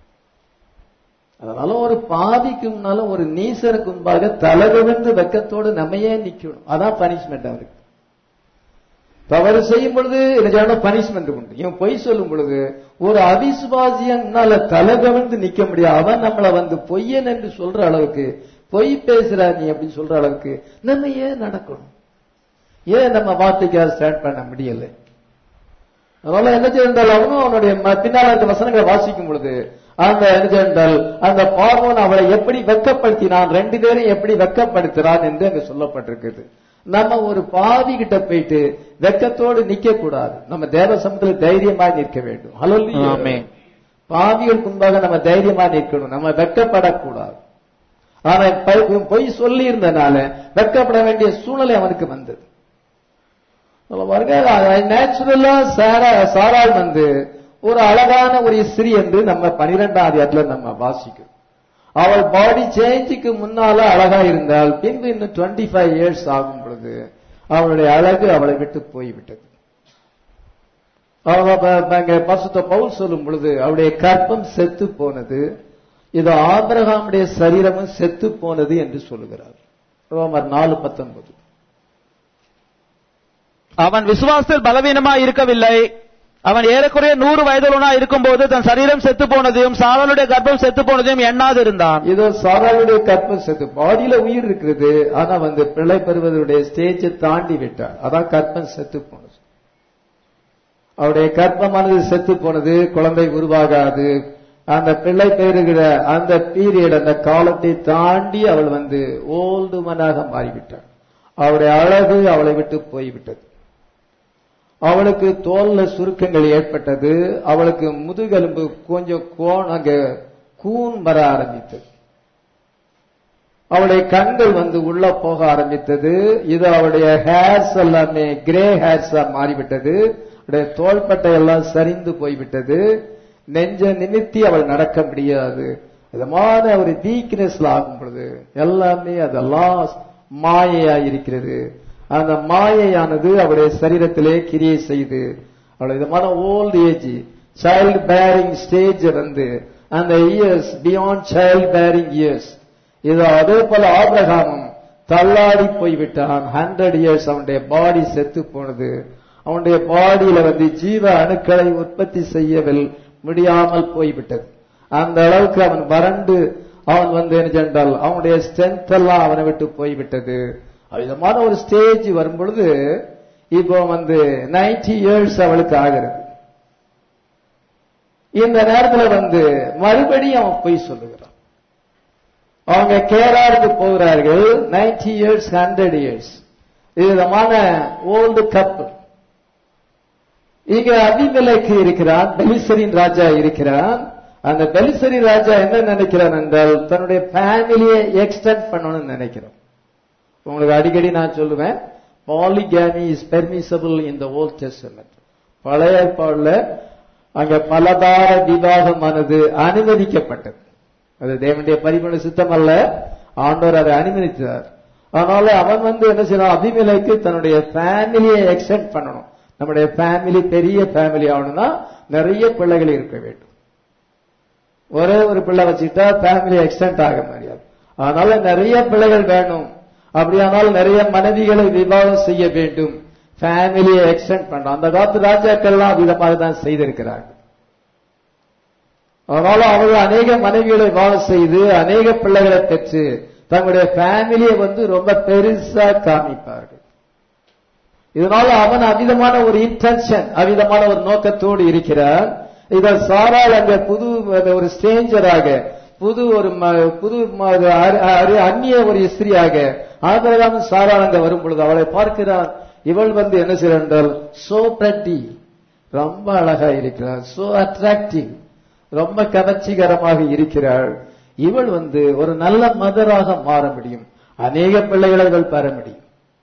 A: அதனால ஒரு பாதிக்கு முன்னால ஒரு நீசருக்கு முன்பாக தலைவிழுந்து வெக்கத்தோடு நம்மையே நிக்கணும். அதான் பனிஷ்மெண்ட் அவருக்கு. தவறு செய்யும் பொழுது பனிஷ்மெண்ட் உண்டு. இவன் பொய் சொல்லும் பொழுது ஒரு அவிசுவாசியனால தலைகவிழ்ந்து நிக்க முடியாது. அவன் நம்மளை வந்து பொய்யன் என்று சொல்ற அளவுக்கு, பொய் பேசுற நீ அப்படின்னு சொல்ற அளவுக்கு நம்ம ஏன் நடக்கணும்? ஏன் நம்ம வார்த்தைக்காக ஸ்டாண்ட் பண்ண முடியல? அதனால என்ன செய்தால் அவனும் அவனுடைய பின்னால் இருக்க வசனங்களை வாசிக்கும் பொழுது அந்த என்ன அந்த பார்வோன் அவளை எப்படி வெக்கப்படுத்தினான், ரெண்டு பேரும் எப்படி வெக்கப்படுத்தினான் என்று அங்க சொல்லப்பட்டிருக்குது. நம்ம ஒரு பாவி கிட்ட போயிட்டு வெக்கத்தோடு நிக்க கூடாது. நம்ம தேவ சமூகத்தில் தைரியமா நிற்க வேண்டும். ஹல்லேலூயா. பாவிகளுக்கு முன்பாக நம்ம தைரியமா நிற்கணும், நம்ம வெக்கப்படக்கூடாது. ஆனா பொய் சொல்லி இருந்தனால வெக்கப்பட வேண்டிய சூழ்நிலை அவனுக்கு வந்தது. நேச்சுரலா சாரால் வந்து ஒரு அழகான ஒரு ஸ்திரீ என்று நம்ம பனிரெண்டாம் அதிகாரத்துல நம்ம வாசிக்கிறோம். அவள் பாடி சேஞ்சுக்கு முன்னால அழகா இருந்தால் பின்பு இன்னும் டுவெண்ட்டி ஃபைவ் இயர்ஸ் ஆகும் பொழுது அவளுடைய அழகு அவளை விட்டு போய்விட்டது. பரிசுத்த பவுல் சொல்லும் பொழுது அவளுடைய கற்பம் செத்து போனது, இது ஆபிரகாமுடைய சரீரமும் செத்து போனது என்று சொல்லுகிறார். ரோமர் நாலு பத்தொன்பது.
B: அவன் விசுவாசத்தில் பலவீனமா இருக்கவில்லை. அவன் ஏறக்குறைய நூறு வயதுலனா இருக்கும் போது தன் சரீரம் செத்து போனதையும் சாராளுடைய கர்ப்பம் செத்து போனதையும் எண்ணாது இருந்தான்.
A: இதோ சாராளுடைய கர்ப்பம் செத்து, பாடியில உயிர் இருக்கிறது, ஆனா வந்து பிள்ளை பெறுவதனுடைய ஸ்டேஜை தாண்டி விட்டாள். அதான் கர்ப்பம் செத்து போனது. அவருடைய கர்ப்பமானது செத்து போனது, குழந்தை உருவாகாது. அந்த பிள்ளை பெறுகிற அந்த பீரியட், அந்த காலத்தை தாண்டி அவள் வந்து ஓல்டு மனாக மாறிவிட்டாள். அவருடைய அழகு அவளை விட்டு போய்விட்டது. அவளுக்கு தோல்ல சுருக்கங்கள் ஏற்பட்டது. அவளுக்கு முதுகெலும்பு கொஞ்சம் கோண கூன் வர ஆரம்பித்தது. அவளுடைய கண்கள் வந்து உள்ள போக ஆரம்பித்தது. இது அவளுடைய ஹேர்ஸ் எல்லாமே கிரே ஹேர்ஸா மாறிவிட்டது. அவருடைய தோள்பட்டை எல்லாம் சரிந்து போய்விட்டது. நெஞ்ச நிமித்தி அவள் நடக்க முடியாது. விதமான ஒரு வீக்னஸ்ல ஆகும் பொழுது எல்லாமே அதெல்லாம் மாயையா இருக்கிறது. அந்த மாயையானது அவருடைய சரீரத்திலே கிரியை செய்து அவளை விதமான old age, child bearing stage வந்து அந்த years beyond child bearing years, இது அதே போல ஆபிரகாமும் தள்ளாடி போய்விட்டான். ஹண்ட்ரட் இயர்ஸ் அவனுடைய பாடி செத்து போனது. அவனுடைய பாடியில வந்து ஜீவ அணுக்களை உற்பத்தி செய்யவில் முடியாமல் போய்விட்டது. அந்த அளவுக்கு அவன் வறண்டு அவன் வந்து என்ன சென்றால் அவனுடைய ஸ்ட்ரென்த் எல்லாம் அவனை விட்டு போய்விட்டது. விதமான ஒரு ஸ்டேஜ் வரும் பொழுது இப்போ வந்து நைன்டி இயர்ஸ் அவளுக்கு ஆகிறது. இந்த நேரத்தில் வந்து மறுபடியும் அவன் போய் சொல்லுகிறான். அவங்க கேராருக்கு போகிறார்கள். நைன்டி இயர்ஸ் ஹண்ட்ரட் இயர்ஸ் விதமான ஓல்டு கப். இங்க அபிமெலேக்கு இருக்கிறான், பெலிசரின் ராஜா இருக்கிறான். அந்த பெலிசரி ராஜா என்ன நினைக்கிறான் என்றால் தன்னுடைய ஃபேமிலியை எக்ஸ்டெண்ட் பண்ணணும்னு நினைக்கிறான். உங்களுக்கு அடிக்கடி நான் சொல்லுவேன், polygamy is permissible in the old testament. பழைய ஏற்பாடுல அங்க பலதார விவாகமானது அனுமதிக்கப்பட்டது. அது தேவனுடைய பரிபூர்ண சித்தம் அல்ல, ஆண்டவர் அதை அனுமதித்தார். அதனால அவன் வந்து என்ன செய்யணும், அபிமெலேக்கு தன்னுடைய ஃபேமிலியை எக்ஸ்டெண்ட் பண்ணணும். நம்முடைய ஃபேமிலி பெரிய ஃபேமிலி ஆகணும்னா நிறைய பிள்ளைகள் இருக்க வேண்டும். ஒரே ஒரு பிள்ளை வச்சுக்கிட்டா ஃபேமிலி எக்ஸ்டெண்ட் ஆக முடியாது. அதனால நிறைய பிள்ளைகள் வேணும். அப்படியானால் நிறைய மனைவிகளை விவாகம் செய்ய வேண்டும். ஃபேமிலியை எக்ஸ்டெண்ட் பண்றோம். அந்த காலத்து ராஜாக்கள்லாம் விதமாக தான் செய்திருக்கிறார்கள். அதனால அவர்கள் அநேக மனைவிகளை விவாகம் செய்து அநேக பிள்ளைகளை பெற்று தங்களுடைய ஃபேமிலியை வந்து ரொம்ப பெருசா காமிப்பார்கள். இதனால அவன் அவிதமான ஒரு இன்டென்ஷன், அவிதமான ஒரு நோக்கத்தோடு இருக்கிறார். இத சாரால் அங்க புது ஒரு ஸ்ட்ரேஞ்சராக, புது ஒரு புது அந்நிய ஒரு ஸ்திரியாக ஆபிரகாம் சாரால் அங்க வரும் பொழுது அவளை பார்க்கிறான். இவள் வந்து என்ன செய்கிறாள் என்றால் சோ பிரெட்டி, ரொம்ப அழகா இருக்கிறாள். சோ அட்ராக்டிவ், ரொம்ப கவர்ச்சிகரமாக இருக்கிறாள். இவள் வந்து ஒரு நல்ல மதராக மாற முடியும். அநேக பிள்ளைகளை இவள் பெற முடியும்.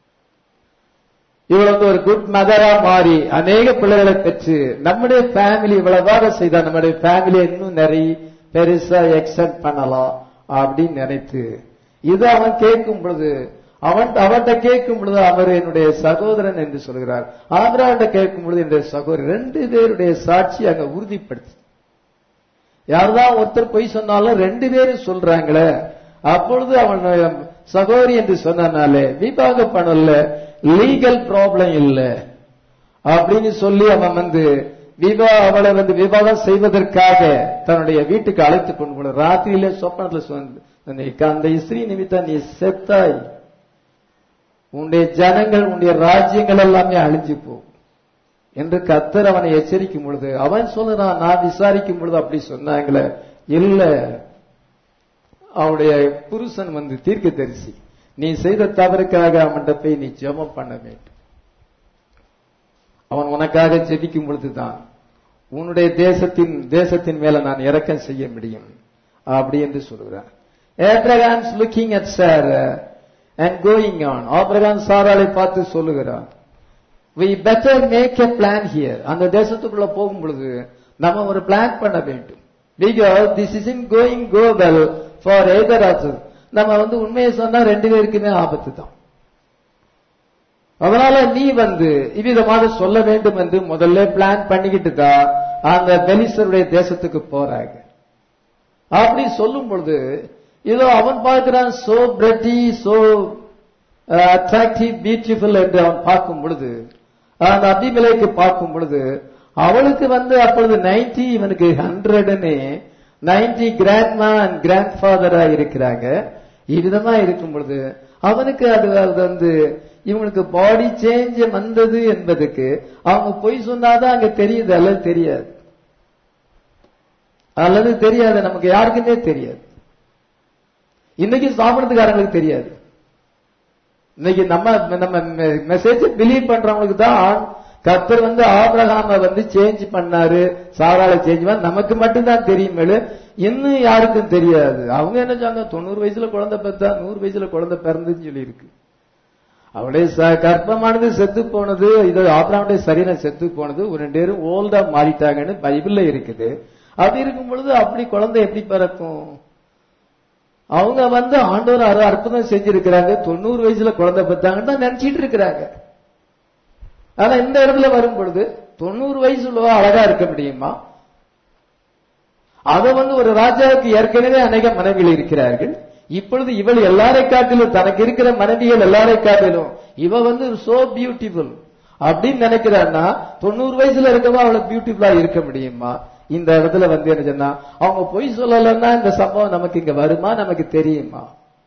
A: இவள் வந்து ஒரு குட் மதரா மாறி அநேக பிள்ளைகளை பெற்று நம்முடைய ஃபேமிலி இவ்வளவாக செய்தா நம்முடைய ஃபேமிலியை இன்னும் நிறைய பெருசா எக்ஸ்டெண்ட் பண்ணலாம் அப்படின்னு நினைத்து இது அவன் கேட்கும் பொழுது அவன் அவன்கிட்ட கேட்கும் பொழுது அவர் என்னுடைய சகோதரன் என்று சொல்கிறார். ஆபிரகாம்கிட்ட கேட்கும் பொழுது என்னுடைய சகோதரன். ரெண்டு பேருடைய சாட்சி அங்க உறுதிப்படுத்தி, யார்தான் ஒருத்தர் பொய் சொன்னாலும் ரெண்டு பேரும் சொல்றாங்களே, அப்பொழுது அவன் சகோதரி என்று சொன்னாலே விவாக பண்ணல, லீகல் ப்ராப்ளம் இல்ல அப்படின்னு சொல்லி அவன் வந்து விவா அவளை வந்து விவாகம் செய்வதற்காக தன்னுடைய வீட்டுக்கு அழைத்து கொண்டு போன. ராத்திரியில சொப்பனத்துல சொன்ன அந்த ஸ்திரீ நிமித்தம் நீ செத்தாய், உன்னுடைய ஜனங்கள் உன்னுடைய ராஜ்யங்கள் எல்லாமே அழிஞ்சு போகும் என்று கர்த்தர் அவனை எச்சரிக்கும் பொழுது அவன் சொல்லுறான், நான் விசாரிக்கும் பொழுது அப்படி சொன்னாங்களே, இல்ல அவனுடைய புருஷன் வந்து தீர்க்கதரிசி, நீ செய்த தவறுக்காக அவன்கிட்ட போய் நீ ஜெபம் பண்ண வேண்டும். அவன் உனக்காக ஜெபிக்கும் பொழுதுதான் உன்னுடைய தேசத்தின் தேசத்தின் மேல நான் இரக்கம் செய்ய முடியும் அப்படி என்று சொல்கிறான். Abraham is looking at Sarah and going on. ஆபிரகாம் சாராளை பார்த்து சொல்லுகிறான், we better make a plan here. அந்த தேசத்துக்குள்ள போகும் பொழுது நம்ம ஒரு பிளான் பண்ண வேண்டும். because this isn't going go well for either of us. நம்ம வந்து உண்மையை சொன்னா ரெண்டு பேருக்குமே ஆபத்து தான். அதனால நீ வந்து இவ்விதமாக சொல்ல வேண்டும் என்று முதல்ல பிளான் பண்ணிக்கிட்டு தான் அந்த பெலிஸ்தருடைய தேசத்துக்கு போறாங்க. அப்படி சொல்லும் பொழுது இதோ அவன் பார்க்கிறான், so pretty, so attractive, beautiful என்று அவன் பார்க்கும் பொழுது, அந்த அபிமெலேக்கு பார்க்கும் பொழுது அவளுக்கு வந்து அப்பொழுது நைன்டி, இவனுக்கு ஹண்ட்ரட்னு நைன்டி கிராண்ட்மா அண்ட் கிராண்ட் ஃபாதரா இருக்கிறாங்க. இவ்விதமா இருக்கும் பொழுது அவனுக்கு அது வந்து இவங்களுக்கு பாடி சேஞ்ச் வந்தது என்பதுக்கு அவங்க பொய் சொன்னாதான் அங்க தெரியுது, அல்லது தெரியாது, அல்லது தெரியாது, நமக்கு யாருக்குமே தெரியாது. இன்னைக்கு சாப்பிடுறதுக்காரங்களுக்கு தெரியாது. இன்னைக்கு நம்ம நம்ம மெசேஜ் பிலீவ் பண்றவங்களுக்கு தான் கர்த்தர் வந்து ஆபிரகாம வந்து சேஞ்ச் பண்ணாரு, சாராளை சேஞ்ச் பண்ண நமக்கு மட்டும்தான் தெரியும், இன்னும் யாருக்கும் தெரியாது. அவங்க என்ன சொன்னாங்க, தொண்ணூறு வயசுல குழந்தை பெற்றா, நூறு வயசுல குழந்தை பிறந்துன்னு சொல்லி இருக்கு. அவளுடைய கர்ப்பமானது செத்து போனது, இது ஆபிரகாமுடைய சரீரம் செத்து போனது, ஒரு ரெண்டு பேரும் ஓல்டா மாறிட்டாங்கன்னு பைபிள்ல இருக்குது. அப்படி இருக்கும் பொழுது அப்படி குழந்தை எப்படி பிறக்கும்? அவங்க வந்து ஆண்டவர் அற்புதம் செஞ்சிருக்கிறாங்க, தொண்ணூறு வயசுல குழந்தை பெற்றாங்கன்னு தான் நினைச்சிட்டு இருக்கிறாங்க. ஆனா இந்த இடத்துல வரும் பொழுது தொண்ணூறு வயசுல அழகா இருக்க முடியுமா? அத வந்து ஒரு ராஜாவுக்கு ஏற்கனவே அநேக மனைவிகள் இருக்கிறார்கள், இப்பொழுது இவள் எல்லாரை காட்டிலும் தனக்கு இருக்கிற மனைவிகள் எல்லாரை காட்டிலும் இவ வந்து சோ பியூட்டிஃபுல் அப்படின்னு நினைக்கிறான்னா தொண்ணூறு வயசுல இருக்கவா அவளை பியூட்டிஃபுல்லா இருக்க முடியுமா? இந்த இடத்துல வந்து என்ன சொன்னா அவங்க பொய் சொல்லலன்னா இந்த சம்பவம் நமக்கு இங்க வருமா, நமக்கு தெரியுமா?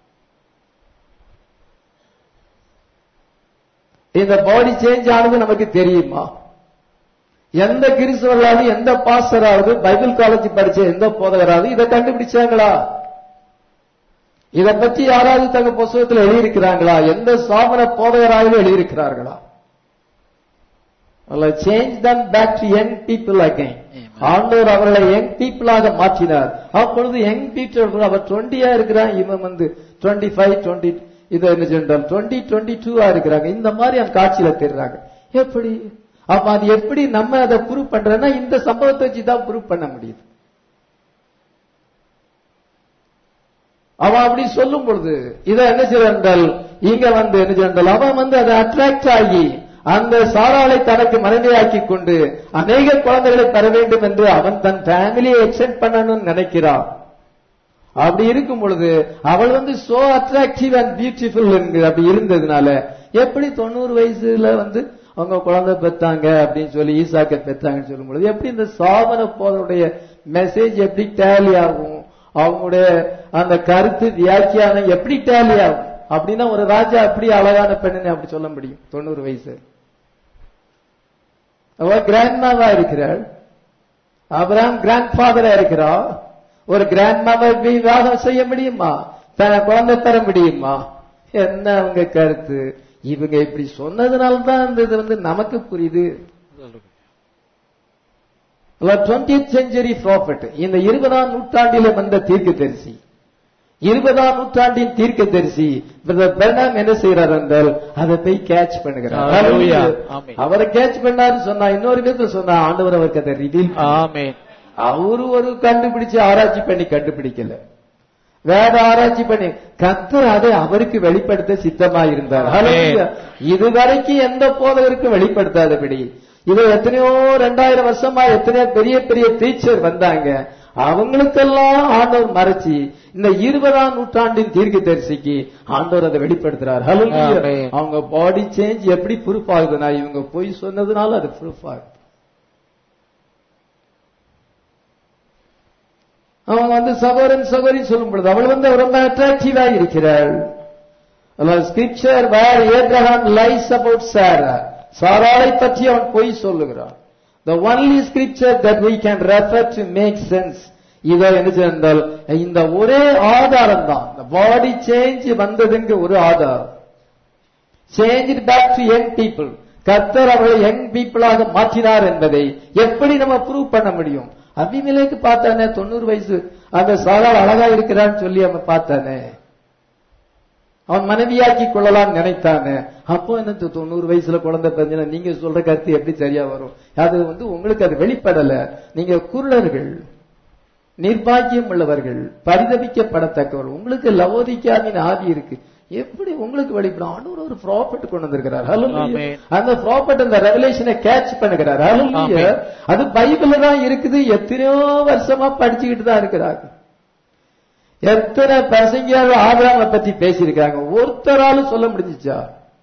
A: இந்த பாடி சேஞ்ச் ஆனது நமக்கு தெரியுமா? எந்த கிறிஸ்தவர்களாவது எந்த பாஸ்டராவது பைபிள் காலேஜ் படிச்ச எந்த போதகராவது இதை கண்டுபிடிச்சாங்களா? இதை பற்றி யாராவது தங்க புத்தகத்தில் எழுதியிருக்கிறாங்களா? எந்த சாமன போதகராவது எழுதியிருக்கிறார்களா? Change them back to young people again. ஆண்டவர் அவர்களை யங் பீப்புளாக மாற்றினார். அப்பொழுது யங் பீப்புள் அவர் டுவெண்டியா இருக்கிறான், இவன் வந்து டுவெண்ட்டி ஃபைவ் டுவெண்ட்டி இது என்ன சொன்னால் டுவெண்ட்டி டுவெண்ட்டி டூவா இருக்கிறாங்க. இந்த மாதிரி அந்த காட்சியில தெரிறாங்க. எப்படி அப்ப அது எப்படி நம்ம அதை ப்ரூவ் பண்றோம்னா இந்த சம்பவத்தை வச்சுதான் ப்ரூவ் பண்ண முடியுது. அவன் அப்படி சொல்லும் பொழுது இதை என்ன செய்தால் இங்க வந்து என்ன செய்தால் அவன் வந்து அதை அட்ராக்ட் ஆகி அந்த சாராளை தனக்கு மனைவியாக்கி கொண்டு அநேக குழந்தைகளை பெற வேண்டும் என்று அவன் தன் ஃபேமிலியை எக்ஸ்டெண்ட் பண்ணணும்னு நினைக்கிறான். அப்படி இருக்கும் பொழுது அவள் வந்து சோ அட்ராக்டிவ் அண்ட் பியூட்டிஃபுல் அப்படி இருந்ததுனால எப்படி தொண்ணூறு வயசுல வந்து அவங்க குழந்தை பெற்றாங்க அப்படின்னு சொல்லி ஈசாக்க பெற்றாங்கன்னு சொல்லும் பொழுது எப்படி இந்த சாவன போதனுடைய மெசேஜ் எப்படி டேலி ஆகும், அவங்களுடைய அந்த கருத்து வியாக்கியானம் எப்படி டேலி ஆகும்? அப்படின்னா ஒரு ராஜா அப்படி அழகான பெண்ணு அப்படி சொல்ல முடியும் தொண்ணூறு வயசு? அவ கிராண்ட்மாவா இருக்கிறாள், அபிரகாம் கிராண்ட் ஃபாதரா இருக்கிறா. ஒரு கிராண்ட்மாவை விவாதம் செய்ய முடியுமா? தன குழந்தை பெற முடியுமா? என்ன அவங்க கருத்து? இவங்க இப்படி சொன்னதுனால்தான் இந்த இது வந்து நமக்கு புரியுது. டுவெண்டியத் செஞ்சுரி ப்ராஃபட், இந்த இருபதாம் நூற்றாண்டில வந்த தீர்க்க தரிசி, இருபதாம் நூற்றாண்டின் தீர்க்க தரிசி பெர்னாம் என்ன செய்யறார் என்றால் அதை போய் கேட்ச் பண்ணுகிறார். அவரை கேட்ச் பண்ணாரு சொன்னா இன்னொரு விதத்தை சொன்னா ஆண்டவர் அவருக்கு அதை ரிவீல். அவரு ஒரு கண்டுபிடிச்சு ஆராய்ச்சி பண்ணி கண்டுபிடிக்கல, வேற ஆராய்ச்சி பண்ணி கர்த்தர் அதை அவருக்கு வெளிப்படுத்த சித்தமா இருந்தார். இதுவரைக்கும் எந்த போதவருக்கு வெளிப்படுத்தாதபடி இது எத்தனையோ ரெண்டாயிரம் வருஷமா எத்தனையோ பெரிய பெரிய டீச்சர் வந்தாங்க, அவங்களுக்கெல்லாம் ஆண்டவர் மறைச்சி இந்த இருபதாம் நூற்றாண்டின் தீர்க்க தரிசிக்கு ஆண்டவர் அதை வெளிப்படுத்துறார். அவங்க பாடி சேஞ்ச் எப்படி ப்ரூஃப் ஆகுதுன்னா இவங்க போய் சொன்னதுனால அது ப்ரூஃப் ஆகுது. அவங்க வந்து சகோதரன் சகோதரி சொல்லும் பொழுது அவள் வந்து ரொம்ப அட்ராக்டிவா இருக்கிறாள். Scripture where Abraham lies about Sarah, சாராளை பற்றி அவன் பொய் சொல்லுகிறான். The only scripture that we can refer to make sense இதை என்ன சொன்னால் இந்த ஒரே ஆதாரம் தான் பாடி சேஞ்ச் வந்ததுங்க ஒரு ஆதாரம். Change back to young people, கர்த்தர் அவர்களை யங் பீப்புளாக மாற்றினார் என்பதை எப்படி நம்ம ப்ரூவ் பண்ண முடியும்? அபிமெலேக்கு பார்த்தானே தொண்ணூறு வயசு அந்த சாராள் அழகா இருக்கிறான்னு சொல்லி அவன் பார்த்தானே, அவன் மனைவியாக்கி கொள்ளலாம் நினைத்தானே. அப்போ என்ன தொண்ணூறு வயசுல குழந்தை பிறந்தா நீங்க சொல்ற கருத்து எப்படி சரியா வரும்? அது வந்து உங்களுக்கு அது வெளிப்படல. நீங்க குருடர்கள், நிர்பாக்கியம் உள்ளவர்கள், பரிதபிக்கப்படத்தக்கவர்கள், உங்களுக்கு லவோதிக்காவின் ஆதி இருக்கு, எப்படி உங்களுக்கு வெளிப்படும்? ஆண்டவர் ஒரு ப்ராஃபட் கொண்டு வந்திருக்கிறார். அந்த ப்ராஃபட் அந்த ரெவலேஷனை கேட்ச் பண்ணுகிறார். அது பைபிள்ல தான் இருக்குது, எத்தனையோ வருஷமா படிச்சுக்கிட்டு தான் இருக்கிறாங்க. எத்தனை பிரசங்கியார் ஆபிரகாமை பத்தி பேசியிருக்காங்க, ஒருத்தராலும் சொல்ல முடிஞ்சிச்சா?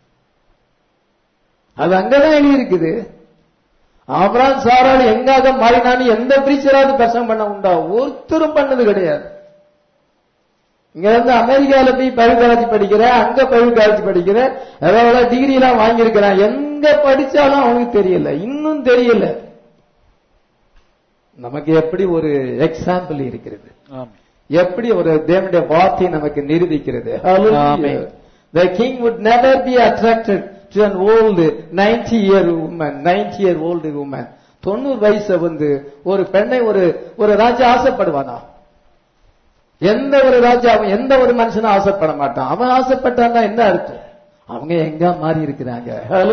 A: அது அங்கதான் எழுதி இருக்குது. ஆபிரகாம் சாராள் எங்காக மாறினான்னு எந்த பிரீச்சராவது பிரசங்கம் பண்ண உண்டா? ஒருத்தரும் பண்ணது கிடையாது. இங்க இருந்து அமெரிக்கால போய் பயிர் காலேஜ் படிக்கிறேன், அங்க பயிர் காலேஜ் படிக்கிறேன், எவ்வளவு டிகிரி எல்லாம் வாங்கியிருக்கிறான், எங்க படிச்சாலும் அவனுக்கு தெரியல, இன்னும் தெரியல. நமக்கு எப்படி ஒரு எக்ஸாம்பிள் இருக்கிறது, எப்படி ஒரு தேவனுடைய வார்த்தை நமக்கு நிரூபிக்கிறது. The king would never be attracted to an old ninety year woman, ninety year old woman. தொண்ணூறு வயசு வந்து ஒரு பெண்ணை ஒரு ஒரு ராஜா ஆசைப்படுவானா? எந்த ஒரு ராஜாவும் எந்த ஒரு மனுஷனும் ஆசைப்பட மாட்டான். அவன் ஆசைப்பட்டான்னா என்ன அர்த்தம்? அவங்க எங்க மாறி இருக்கிறாங்க.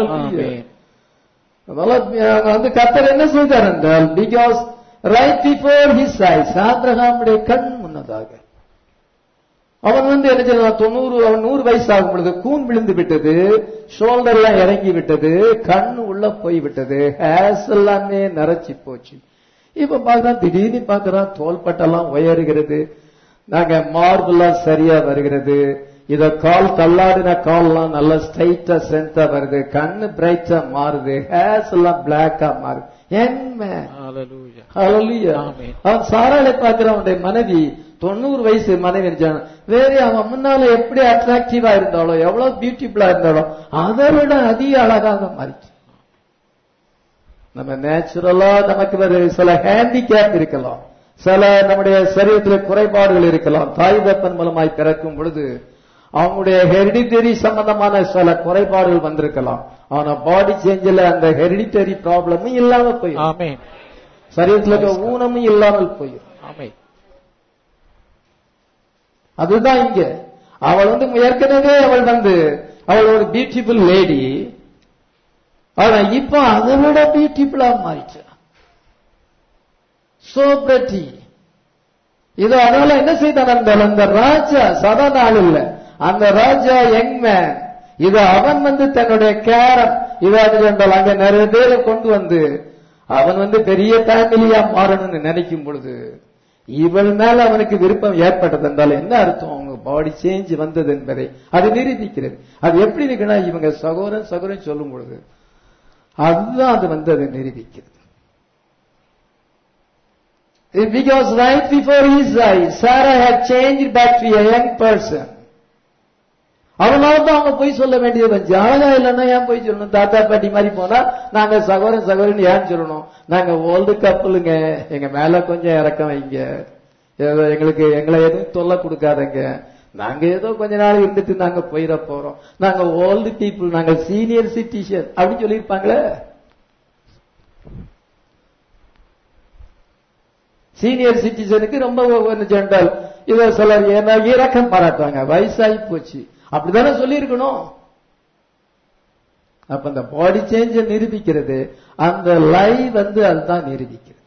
A: வந்து கர்த்தர் என்ன செய்தார் என்றால், because right before his eyes, ஆபிரகாமுடைய கண் முன்னதாக அவன் வந்து என்ன செய்தான், தொண்ணூறு அவன் நூறு வயசு ஆகும் பொழுது கூன் விழுந்து விட்டது, ஷோல்டர் எல்லாம் இறங்கி விட்டது, கண் உள்ள போய் விட்டது, ஹேர்ஸ் எல்லாமே நரைச்சி போச்சு. இப்ப பாக்குறான், திடீர்னு பாக்குறான் தோள்பட்டெல்லாம் உயருகிறது, நாங்க மார்புலா சரியா வருகிறது, இத கால் தள்ளாடின கால்லாம் நல்லா ஸ்ட்ரைட்டா ஸ்ட்ரென்த்தா வருது, கண்ணு பிரைட்டா மாறுது, ஹேர்ஸ் எல்லாம் பிளாக்கா மாறுது. என்ன அவன் சாராளை பார்க்கிற அவனுடைய மனைவி தொண்ணூறு வயசு மனைவி இருக்கான். வேற அவன் முன்னால எப்படி அட்ராக்டிவா இருந்தாலோ, எவ்வளவு பியூட்டிஃபுல்லா இருந்தாலோ அதை விட அதிக அழகாக மாறிச்சு. நம்ம நேச்சுரலா நமக்கு ஒரு சில ஹேண்டிகேப் இருக்கலாம், சில நம்முடைய சரீரத்தில் குறைபாடுகள் இருக்கலாம். தாய் தப்பன் மூலமாய் பிறக்கும் பொழுது அவங்களுடைய ஹெரிடிட்டரி சம்பந்தமான சில குறைபாடுகள் வந்திருக்கலாம். ஆனா பாடி சேஞ்சில் அந்த ஹெரிடிட்டரி ப்ராப்ளமும் இல்லாம போயிடும், சரீரத்தில் இருக்க ஊனமும் இல்லாமல் போயிடும். அதுதான் இங்க அவள் வந்து ஏற்கனவே அவள் வந்து அவள் ஒரு பியூட்டிஃபுல் லேடி, ஆனா இப்ப அதை விட பியூட்டிஃபுல்லா மாறிச்சு. So pretty. இது அதனால என்ன செய்தான் அந்த ராஜா, சாதாரண ஆள் இல்ல, அந்த ராஜா யங் மேன். இது அவன் வந்து தன்னுடைய கேரம் இதாவது என்றால் அங்க நிறைய பேரை கொண்டு வந்து அவன் வந்து பெரிய ஃபேமிலியா மாறணும்னு நினைக்கும் பொழுது இவள் மேல அவனுக்கு விருப்பம் ஏற்பட்டது என்றால் என்ன அர்த்தம்? அவங்க பாடி சேஞ்ச் வந்தது என்பதை அது நிரூபிக்கிறது. அது எப்படி இருக்குன்னா இவங்க சகோதரன் சகோதரன் சொல்லும் பொழுது அதுதான் அது வந்து அதை நிரூபிக்கிறது. Because right before his eyes, Sarah had changed back to a young person. அவனால்தான் அவங்க போய் சொல்ல வேண்டியது வந்து அழகா இல்லைன்னா ஏன் போய் சொல்லணும்? தாத்தா பாட்டி மாதிரி போனா நாங்க சகோதரன் சகோதரன் ஏன் சொல்லணும்? நாங்க ஓல்டு கப்பலுங்க, எங்க மேல கொஞ்சம் இறக்கம் வைங்க, எங்களுக்கு எங்களை எதுவும் தொல்லை கொடுக்காதங்க, நாங்க ஏதோ கொஞ்ச நாள் இருந்துட்டு நாங்க போயிட போறோம், நாங்க ஓல்டு பீப்புள், நாங்க சீனியர் சிட்டிசன் அப்படின்னு சொல்லியிருப்பாங்களே. சீனியர் சிட்டிசனுக்கு ரொம்ப ஜென்ரல் இத சிலர் ஏன்னா இறக்கம் பாராட்டுவாங்க, வயசாகி போச்சு அப்படித்தானே சொல்லி இருக்கணும். அப்ப அந்த பாடி சேஞ்ச நிரூபிக்கிறது அந்த லை வந்து அதுதான் நிரூபிக்கிறது.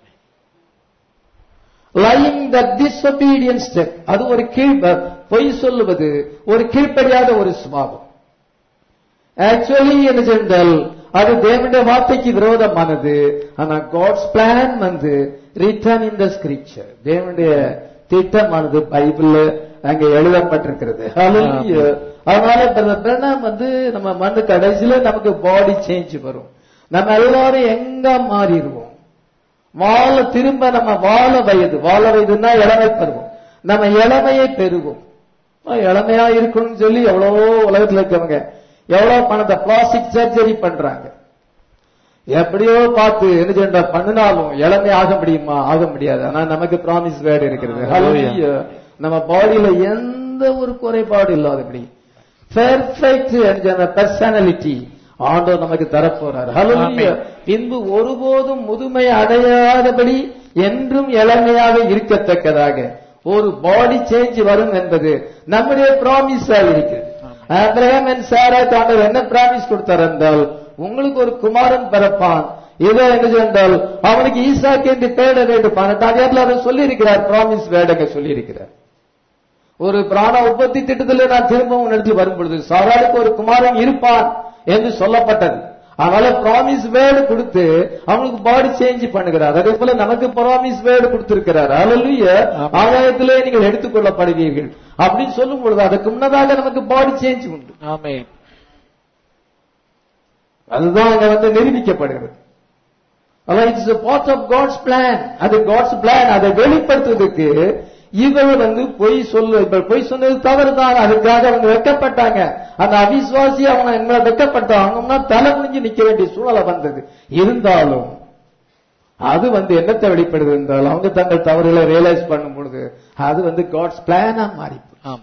A: லைங் த டிஸ்ஒபீடியன்ஸ் ஸ்டெப், அது ஒரு கீழ் பொய் சொல்லுவது ஒரு கீழ்ப்படியாத ஒரு சுபாவம். ஆக்சுவலி என்ன சென்றால் அது தேவனுடைய வார்த்தைக்கு விரோதமானது. ஆனா காட்ஸ் பிளான் வந்து ரிட்டன் இன் த ஸ்கிரிப்சர், தேவனுடைய திட்டமானது பைபிள்ல அங்க எழுதப்பட்டிருக்கிறது. அதனால பிரணாம் வந்து நம்ம மண்ணு கடைசியில நமக்கு பாடி சேஞ்ச் வரும், நம்ம எல்லாரும் எங்க மாறிடுவோம். வாழ திரும்ப நம்ம வாழ வயது, வாழ வயதுன்னா இளமை பருவம், நம்ம இளமையை பெறுவோம். இளமையா இருக்கணும்னு சொல்லி எவ்வளவோ உலகத்துல இருக்கவங்க எவ்வளவு பணத்தை பிளாஸ்டிக் சர்ஜரி பண்றாங்க, எப்படியோ பார்த்து என்ன செய்ய பண்ணினாலும் இளமை ஆக முடியுமா? ஆக முடியாது. ஆனா நமக்கு ப்ராமிஸ் வேர்டு இருக்கிறது. நம்ம பாடியில எந்த ஒரு குறைபாடு இல்லாதபடி பெர்ஃபெக்ட் பர்சனாலிட்டி ஆண்டவர் நமக்கு தரப்போறார். ஹல்லேலூயா. பின்பு ஒருபோதும் முதுமை அடையாதபடி என்றும் இளமையாக இருக்கத்தக்கதாக ஒரு பாடி சேஞ்ச் வரும் என்பது நம்முடைய ப்ராமிஸா இருக்கிறது. ஆபிரகாம் அண்ட் சாரா ஆண்டவர் என்ன ப்ராமிஸ் கொடுத்தார் என்றால் உங்களுக்கு ஒரு குமாரன் பிறப்பான், இதோ என்ன சென்றால் அவனுக்கு ஈசாக்கு என்று பெயரிட வேண்டும். அதை சொல்லி இருக்கிறார், ப்ராமிஸ் வேர்டங்க சொல்லி இருக்கிறார். ஒரு பிராண உற்பத்தி திட்டத்தில் நான் திரும்பவும் இடத்தில் வரும் பொழுது சாராளுக்கு ஒரு குமாரன் இருப்பான் என்று சொல்லப்பட்டது. அதனால ப்ராமிஸ் வேர்டு கொடுத்து அவங்களுக்கு பாடி சேஞ்ச் பண்ணுகிறார். அதே போல நமக்கு ப்ராமிஸ் வேர்டு கொடுத்திருக்கிறார். ஹல்லேலூயா. ஆகாயத்திலே நீங்கள் எடுத்துக்கொள்ளப்படுவீர்கள் அப்படின்னு சொல்லும் பொழுது அதுக்கு முன்னதாக நமக்கு பாடி சேஞ்ச் உண்டு. ஆமென். அதுதான் அங்க வந்து நிரூபிக்கப்படுகிறது. It's a part of God's plan. அது God's plan. அதை வெளிப்படுத்துவதற்கு இவங்க வந்து பொய் சொல்ல பொய் சொன்னது தவறுதான், அதுக்காக அவங்க வெட்கப்பட்டாங்க. அந்த அவிசுவாசி அவங்க என்ன வெட்கப்பட்டாங்க, அவங்கன்னா தலை முடிஞ்சு நிக்க வேண்டிய சூழலை வந்தது. இருந்தாலும் அது வந்து என்னத்தை வெளிப்படுது என்றால் அவங்க தங்கள் தவறுகளை ரியலைஸ் பண்ணும் பொழுது அது வந்து காட்ஸ் பிளானா மாறி,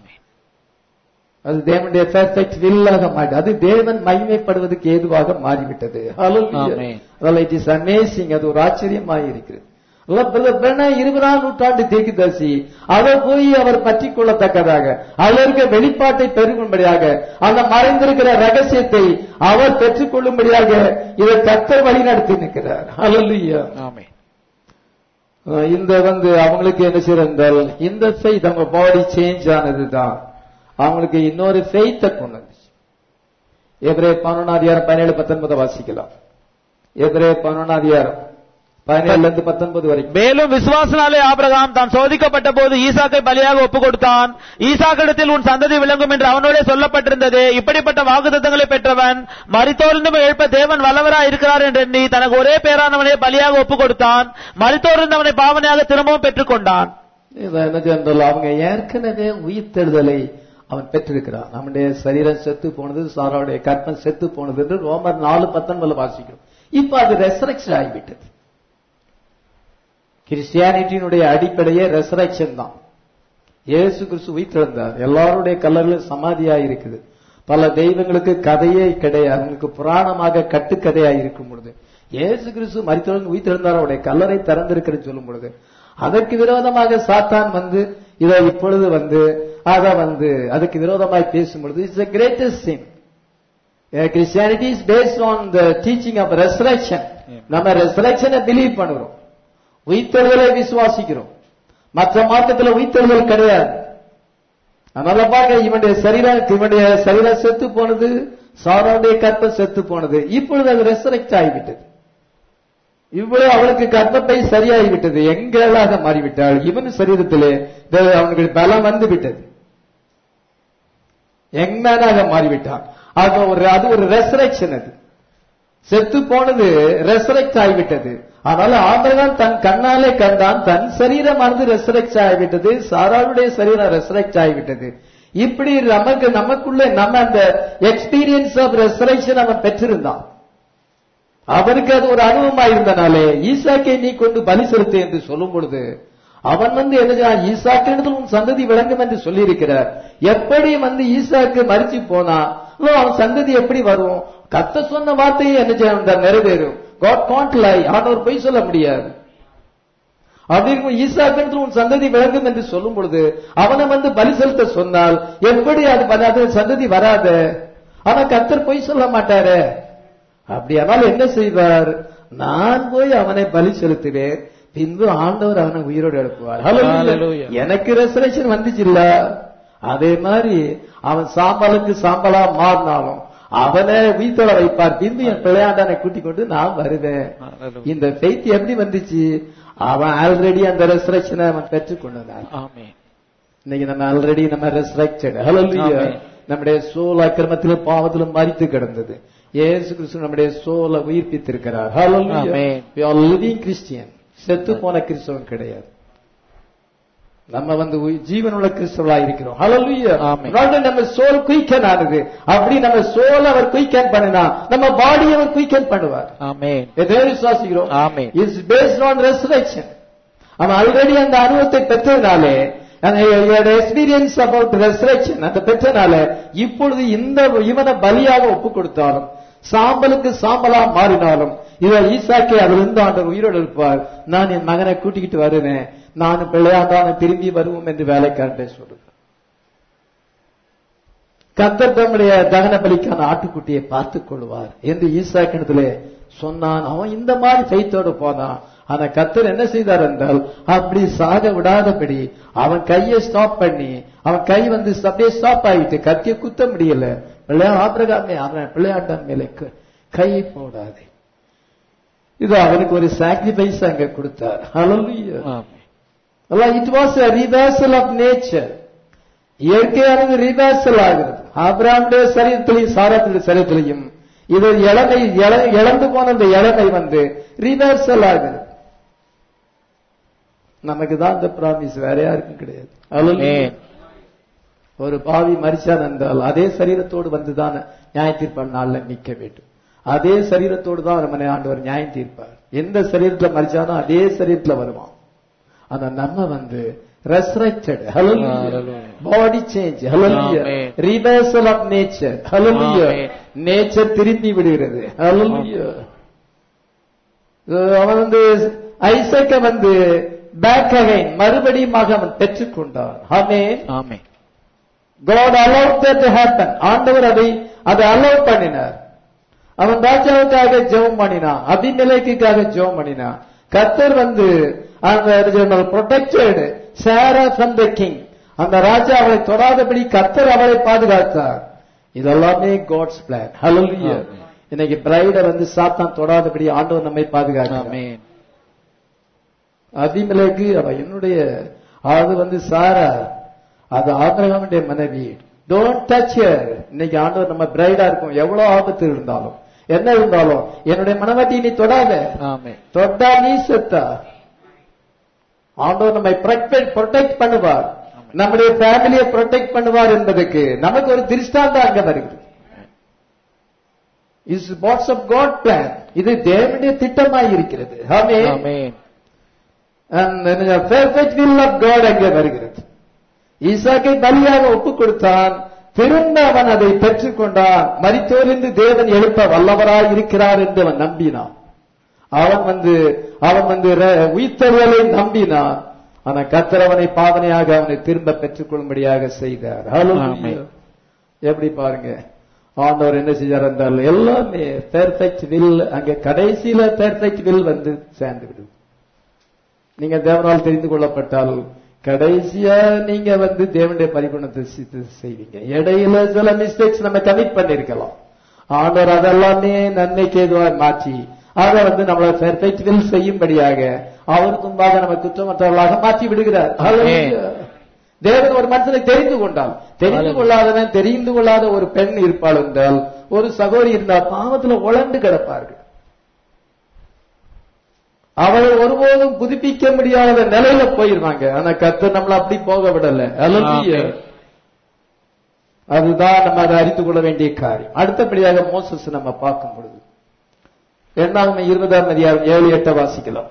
A: அது தேவனுடைய பெர்ஃபெக்ட் வில்லாக மாறி, அது தேவன் மகிமைப்படுவதற்கு ஏதுவாக மாறிவிட்டது. It is amazing. அது ஒரு ஆச்சரியமாக இருக்கிறது. இருபதாம் நூற்றாண்டு தீர்க்கதரிசி அதை போய் அவர் பற்றிக் கொள்ளத்தக்கதாக அதில் இருக்க வெளிப்பாட்டை பெருகும்படியாக அந்த மறைந்திருக்கிற ரகசியத்தை அவர் பெற்றுக் கொள்ளும்படியாக இதை கர்த்தர் வழி நடத்தி நிற்கிறார். ஹல்லேலூயா. ஆமென். இந்த வந்து அவங்களுக்கு என்ன செய்யறால் இந்த ஃபெய்த் அவங்க பாடி சேஞ்ச் ஆனதுதான் அவங்களுக்கு இன்னொரு ஃபெய்த்தை கொண்டு வந்துச்சு. எபிரேயர் பதினொன்றாம் அதிகாரம் பதினேழு பத்தொன்பதை வாசிக்கலாம். எபிரேயர் பதினொன்றாம் அதிகாரம் பதினேழுல இருந்து பத்தொன்பது வரைக்கும்.
B: மேலும் விசுவாசனாலே ஆபிரகாம் தான் சோதிக்கப்பட்ட போது ஈசாக்கை பலியாக ஒப்புக் கொடுத்தான். ஈசாக்கிடத்தில் உன் சந்ததி விளங்கும் என்று அவனோட சொல்லப்பட்டிருந்தது. இப்படிப்பட்ட வாக்குத்தத்தங்களை பெற்றவன் மரித்தோரிந்தும் எழுப்ப தேவன் வல்லவராய் இருக்கிறார் என்று எண்ணி தனக்கு ஒரே பேரானவனை பலியாக ஒப்புக் கொடுத்தான். மரித்தோரிந்தவனை பாவனையாக திரும்பவும் பெற்றுக் கொண்டான்.
A: அவங்க ஏற்கனவே உயிர்த்தெழுதலை அவன் பெற்றிருக்கிறான். நம்முடைய சரீரம் செத்து போனது, சாராவுடைய கற்பம் செத்து போனது என்று ரோமர் நாலு பத்தொன்பதுல வாசிக்கிறோம். இப்ப அது ரெசரக்ஷன் ஆகிவிட்டது. கிறிஸ்டியானிட்டியினுடைய அடிப்படையே ரெசரக்ஷன் தான். இயேசு கிறிஸ்து உயிர்த்தெழுந்தார். எல்லாருடைய கல்லறையிலும் சமாதியா இருக்குது. பல தெய்வங்களுக்கு கதையே கிடையாது, அவங்களுக்கு புராணமாக கட்டுக்கதையா இருக்கும் பொழுது இயேசு கிறிஸ்து மரித்தவர்கள் உயிர்த்தெழுந்தார், அவருடைய கல்லறை திறந்திருக்கிறது சொல்லும் பொழுது அதற்கு விரோதமாக சாத்தான் வந்து இதை இப்பொழுது வந்து அதை வந்து அதுக்கு விரோதமாய் பேசும் பொழுது it's the greatest sin. Christianity is based on the teaching of resurrection. நம்ம ரெசரக்ஷனை பிலீவ் பண்ணுறோம், உயிர்த்தெழுதலை விசுவாசிக்கிறோம். மற்ற மார்க்கத்தில் உயிர்த்தெழுதல் கிடையாது. அதனால பார்க்க இவனுடைய சரீரம் இவனுடைய சரீரம் செத்து போனது, சாராவுடைய கற்பம் செத்து போனது. இப்பொழுது அது ரெசரக்ட் ஆகிவிட்டது. இவ்வளவு அவளுக்கு கற்பப்பை சரியாகிவிட்டது, எங்களாக மாறிவிட்டாள். இவன் சரீரத்திலே அவனுக்கு பலம் வந்து விட்டது, எங்கனாக மாறிவிட்டான். அது ஒரு அது ஒரு ரெசரக்ஷன். அது செத்து போனது ரெசரக்ட் ஆகிவிட்டது. அதனால ஆபிரகாம் தன் கண்ணாலே கண்டான், தன் சரீரமானது ரெசரக்ட் ஆகிவிட்டது, சாராளுடைய சரீரம் ரெசரக்ட் ஆகிவிட்டது. இப்படி நமக்கு நமக்குள்ள நம்ம அந்த எக்ஸ்பீரியன்ஸ் ஆஃப் ரெசரக்ஷன் அவன் பெற்றிருந்தான். அவனுக்கு அது ஒரு அனுபவமாக இருந்தனாலே ஈசாக்கை நீ கொண்டு பலி செலுத்து என்று சொல்லும் பொழுது அவன் வந்து என்ன, ஈசாக்கிடத்தில் உன் சந்ததி விளங்கும் என்று சொல்லி இருக்கிறார். எப்படி வந்து ஈசாக்கு மரிச்சு போனா அவன் சந்ததி எப்படி வரும்? கத்த சொன்ன வார்த்தையை என்ன செய்ய நிறைவேறும். God can't lie. ஆண்டவர் பொய் சொல்ல முடியாது. அப்படி இருக்கும் ஈசாக்கிடத்தில் உன் சந்ததி விளங்கும் என்று சொல்லும் பொழுது அவனை வந்து பலி செலுத்த சொன்னால் எப்படி அது சந்ததி வராத? ஆனா கர்த்தர் பொய் சொல்ல மாட்டாரு. அப்படியானால் என்ன செய்வார்? நான் போய் அவனை பலி செலுத்துவேன், பின்பு ஆண்டவர் அவனை உயிரோடு எழுப்புவார். எனக்கு ரெசரக்ஷன் வந்துச்சு இல்ல, அதே மாதிரி அவன் சாம்பலுக்கு சாம்பலா மாறினாலும் அவனை உயிர்த்தோட வைப்பார், பின்பு என் பிள்ளையாண்டானை கூட்டிக் கொண்டு நான் வருவேன். இந்த ஃபெய்த் எப்படி வந்துச்சு? அவன் ஆல்ரெடி அந்த ரெசரக்ஷனை அவன் பெற்றுக் கொண்டான். இன்னைக்கு நம்ம ஆல்ரெடி நம்ம ரெசரக்டட். ஹல்லேலூயா. நம்முடைய சோல் அக்கிரமத்திலும் பாவத்திலும் மரித்து கிடந்தது. இயேசு கிறிஸ்து நம்முடைய சோலை உயிர்ப்பித்திருக்கிறார். ஹல்லேலூயா. we are living Christian. செத்து போன கிறிஸ்தவன் கிடையாது, நம்ம வந்து ஜீவனுள்ள கிறிஸ்தவர்களாக இருக்கிறோம். ஹல்லேலூயா. நம்ம சோல் குயிக்கன் ஆகுது. அப்படி நம்ம சோல் அவர் குயிக்கன் பண்ணினா நம்ம பாடி அவர் குயிக்கன் பண்ணுவார். ஆமென். எதை விசுவாசிக்கிறோம்? ஆமென். It's based on resurrection. அவன் ஆல்ரெடி அந்த அனுபவத்தை பெற்றனாலே, எக்ஸ்பீரியன்ஸ் அபவுட் ரெசரக்ஷன் அந்த பெற்றனால இப்பொழுது இந்த இவனை பலியாக ஒப்புக் கொடுத்தாலும் சாம்பலுக்கு சாம்பலா மாறினாலும் இவர் ஈசாக்கை அதிலிருந்து ஆண்டவர் உயிரோடு இருப்பார். நான் என் மகனை கூட்டிக்கிட்டு வருவேன், நானும் பிள்ளையாண்டான திரும்பி வருவோம் என்று வேலைக்காரன் சொல்றார். கர்த்தர் தம்முடைய தகன பலிக்கான ஆட்டுக்குட்டியை பார்த்துக் கொள்வார் என்று ஈசாக்கிடத்திலே சொன்னான். அவன் இந்த மாதிரி ஃபெய்த்தோடு போனான். ஆனா கர்த்தர் என்ன செய்தார் என்றால் அப்படி சாக விடாதபடி அவன் கையை ஸ்டாப் பண்ணி, அவன் கை வந்து அப்படியே ஸ்டாப் ஆகிட்டு கத்திய குத்த முடியல. பிள்ளையா ஆபிரகாமே அவன் பிள்ளையாண்டான் மேலே கை போடாது. இது அவனுக்கு ஒரு சாக்ரிஃபைஸ் அங்க கொடுத்தார். ஹல்லேலூயா. இட் வாஸ் a reversal of nature. இயற்கையானது ரிவர்சல் ஆகிறது. ஆபிரகாமுடைய சரீரத்திலையும் சாராளுடைய சரீரத்திலையும் இது இளமை இழந்து போன அந்த இளமை வந்து ரிவர்சல் ஆகிறது. நமக்கு தான் அந்த பிராமிஸ், வேற யாருக்கும் கிடையாது. ஒரு பாவி மரிச்சான் என்றால் அதே சரீரத்தோடு வந்துதான் நியாய தீர்ப்பான் நாள்ல நிக்க வேண்டும். அதே சரீரத்தோடு தான் நம்ம ஆண்டவர் நியாயம் தீர்ப்பார். எந்த சரீரத்துல மரிச்சானோ அதே சரீரத்துல வருவான். ஆனா நம்ம வந்து resurrected. Hallelujah. Body change. Hallelujah. Reversal of nature. Hallelujah. Nature திரும்பி விடுகிறது. Hallelujah. அவன் வந்து ஐசக்க வந்து பேக் அகைன் மறுபடியும் அவன் பெற்றுக்கொண்டான். ஆமென். ஆமென். God allowed that to happen. ஆண்டவர் அதை அதை allow பண்ணினார். அவன் ராஜாவுக்காக ஜெபம் பண்ணினான், அபிமெலேக்குக்காக ஜெபம் பண்ணினான். கர்த்தர் வந்து அந்த protected Sarah from the king. அந்த ராஜா அவளை தொடாதபடி கர்த்தர் அவளை பாதுகாத்தார். இதெல்லாமே காட்ஸ் பிளான். ஹல்லேலூயா. இன்னைக்கு பிரைட வந்து சாத்தான் தொடாதபடி ஆண்டவர் நம்மை பாதுகாக்கிறார். ஆமென். அபிமெலேக்கு அவ என்னுடைய, அது வந்து சாரா, அது ஆபிரகாமுடைய மனைவி. Don't touch her. இன்னைக்கு ஆண்டவர் நம்ம பிரைடா இருக்கும், எவ்வளவு ஆபத்து இருந்தாலும் என்ன இருந்தாலும் என்னுடைய மனைவி நீ தொடாத, தொட்டா நீ செத்தா. ஆண்டவர் நம்மை ப்ரொடெக்ட் பண்ணுவார், நம்முடைய ஃபேமிலியை ப்ரொடெக்ட் பண்ணுவார் என்பதற்கு நமக்கு ஒரு திருஷ்டாந்தம் அங்க வருகிறது. Is what's of God plan. இது தேவனுடைய திட்டமாய் இருக்கிறது. ஆமென். பெர்ஃபெக்ட் வில் ஆஃப் காட் அங்கே வருகிறது. ஈசாக்கை பலியாக ஒப்புக் கொடுத்தான், திரும்ப அவன் அதை பெற்றுக் கொண்டான். மரித்தோரிலிருந்து தேவன் எழுப்ப வல்லவராய் இருக்கிறார் என்று அவன் நம்பினான். அவன் வந்து அவன் வந்து உயிர்த்தெழுதலை நம்பினான். ஆனா கர்த்தர் அவனை பாவனையாக அவனை திரும்ப பெற்றுக் கொள்ளும்படியாக செய்தார். எப்படி பாருங்க ஆண்டவர் என்ன செய்யார் என்றால் எல்லாமே பெர்ஃபெக்ட் வில். அங்கே கடைசியில பெர்ஃபெக்ட் வில் வந்து சேர்ந்து விடும். நீங்க தேவனால் தெரிந்து கொள்ளப்பட்டால் கடைசியா நீங்க வந்து தேவனுடைய பரிபூரணத்தை செய்வீங்க. இடையில சில மிஸ்டேக்ஸ் நம்ம கமிட் பண்ணிருக்கலாம். ஆண்டவர் அதெல்லாமே நன்மைக்கு ஏதுவாக மாற்றி அதை வந்து நம்மளை பெர்ஃபெக்ட் வில் செய்யும்படியாக அவருக்கு முன்பாக நம்ம குற்றமற்றவர்களாக மாற்றி விடுகிறார். தேவன் ஒரு மனுஷனை தெரிந்து கொண்டால், தெரிந்து கொள்ளாதவன் தெரிந்து கொள்ளாத ஒரு பெண் இருப்பாள் என்றால், ஒரு சகோதரி இருந்தால் பாவத்துல உழண்டு கிடப்பார்கள். அவளை ஒருபோதும் புதுப்பிக்க முடியாத நிலையில போயிருவாங்க. ஆனா கர்த்தர் நம்மள அப்படி போக விடல. அதுதான் நம்ம அதை அறிந்து கொள்ள வேண்டிய காரியம். அடுத்தபடியாக மோசஸ் நம்ம பார்க்கும் பொழுது இரண்டாம் இருபதாம் அதிகாரம் ஏழு எட்ட வாசிக்கலாம்.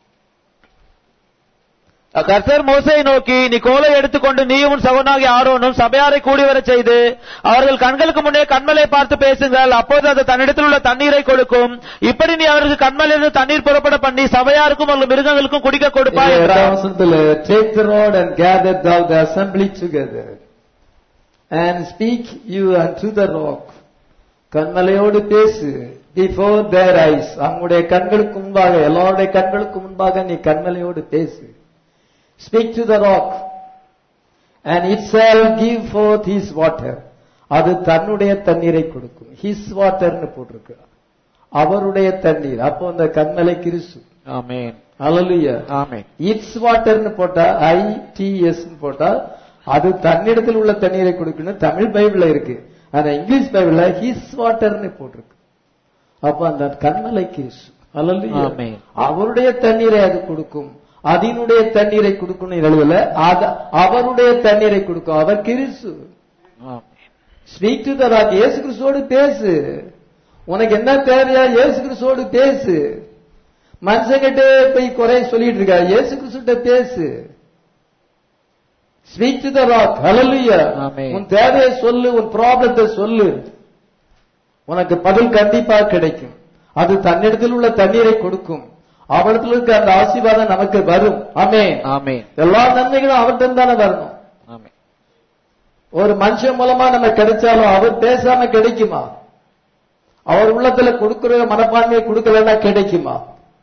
B: கர்த்தர் மோசேயை நோக்கி, நீ கோலை எடுத்துக்கொண்டு நீயும் உன் சகோதரனாகிய ஆரோனும் சபையாரை கூடி வரச் செய்து அவர்கள் கண்களுக்கு முன்னே கண்மலை பார்த்து பேசுங்கள். அப்போது அது தன்னிடத்தில் உள்ள தண்ணீரை கொடுக்கும். இப்படி நீ அவர்களுக்கு கண்மலையிலிருந்து தண்ணீர் புறப்பட பண்ணி சபையாருக்கும் அவர்கள் மிருகங்களுக்கும் குடிக்க கொடுப்பாய்.
A: Take the rod and gather thou the assembly together and speak you unto the rock. கண்மலையோடு பேசு, before their eyes. அவங்களுடைய கண்களுக்கு முன்பாக, எல்லாருடைய கண்களுக்கு முன்பாக நீ கண்மலையோடு பேசு. Speak to the rock and it shall give forth his water. அது தன்னுடைய தண்ணீரை கொடுக்கும். his water ன்னு போட்டிருக்கு, அவருடைய தண்ணீர். அப்போ அந்த கண்மலை கிறிஸ்து.
B: ஆமென்.
A: ஹல்லேலூயா.
B: ஆமென்.
A: its water ன்னு போட்டா ஐ டி எஸ் ன்னு போட்டா அது தன்னிடத்தில் உள்ள தண்ணீரை கொடுக்கணும். தமிழ் பைபிள்ல இருக்கு, ஆனா இங்கிலீஷ் பைபிள்ல his water ன்னு போட்டிருக்கு. அப்ப அந்த கண்மலை கிறிஸ்து. ஹல்லேலூயா.
B: ஆமென்.
A: அவருடைய தண்ணீரை அது கொடுக்கும், அதனுடைய தண்ணீரை கொடுக்கணும் எழுதல, அவருடைய தண்ணீரை கொடுக்கும். அவர் கிறிஸ்து. Speak to the rock. இயேசு கிறிஸ்துவோடு பேசு. உனக்கு என்ன தேவையா இயேசு கிறிஸ்துவோடு பேசு. மனுஷங்கிட்ட போய் குறை சொல்லிட்டு இருக்கா, இயேசு கிறிஸ்துட்ட பேசு. Speak to the rock. ஹல்லேலூயா. உன் தேவையை சொல்லு, உன் ப்ராப்ளத்தை சொல்லு, உனக்கு பதில் கண்டிப்பா கிடைக்கும். அது தன்னிடத்தில் உள்ள தண்ணீரை கொடுக்கும். அவரிடத்தில் இருக்க அந்த ஆசீர்வாதம் நமக்கு வரும். ஆமென்.
B: ஆமென்.
A: எல்லா நன்மைகளும் அவர்கிட்ட தானே வரணும்.
B: ஆமென்.
A: ஒரு மனுஷன் மூலமா நம்ம கிடைச்சாலும் அவர் பேசாம கிடைக்குமா? அவர் உள்ளத்துல கொடுக்கிற மனப்பான்மையை கொடுக்கலன்னா கிடைக்குமா?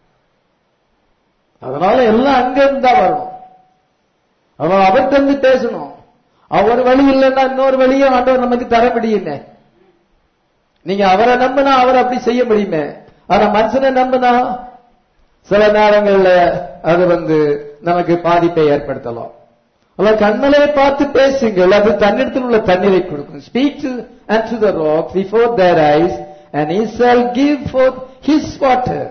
A: அதனால எல்லாம் அங்க இருந்தா வரணும். அவன் அவர்கிட்ட இருந்து பேசணும். அவர் வழி இல்லைன்னா இன்னொரு வழியை ஆண்டவர் நமக்கு தர முடியுமே. நீங்க அவரை நம்பினா அவர் அப்படி செய்ய முடியுமே. ஆனா மனுஷனை நம்பினா சில நேரங்கள்ல அது வந்து நமக்கு பாதிப்பை ஏற்படுத்தலாம். கண்மலையை பார்த்து பேசுங்கள், அது தன்னிடத்தில் உள்ள தண்ணீரை கொடுக்கும். Speak unto the rock before their eyes and he shall give forth his water.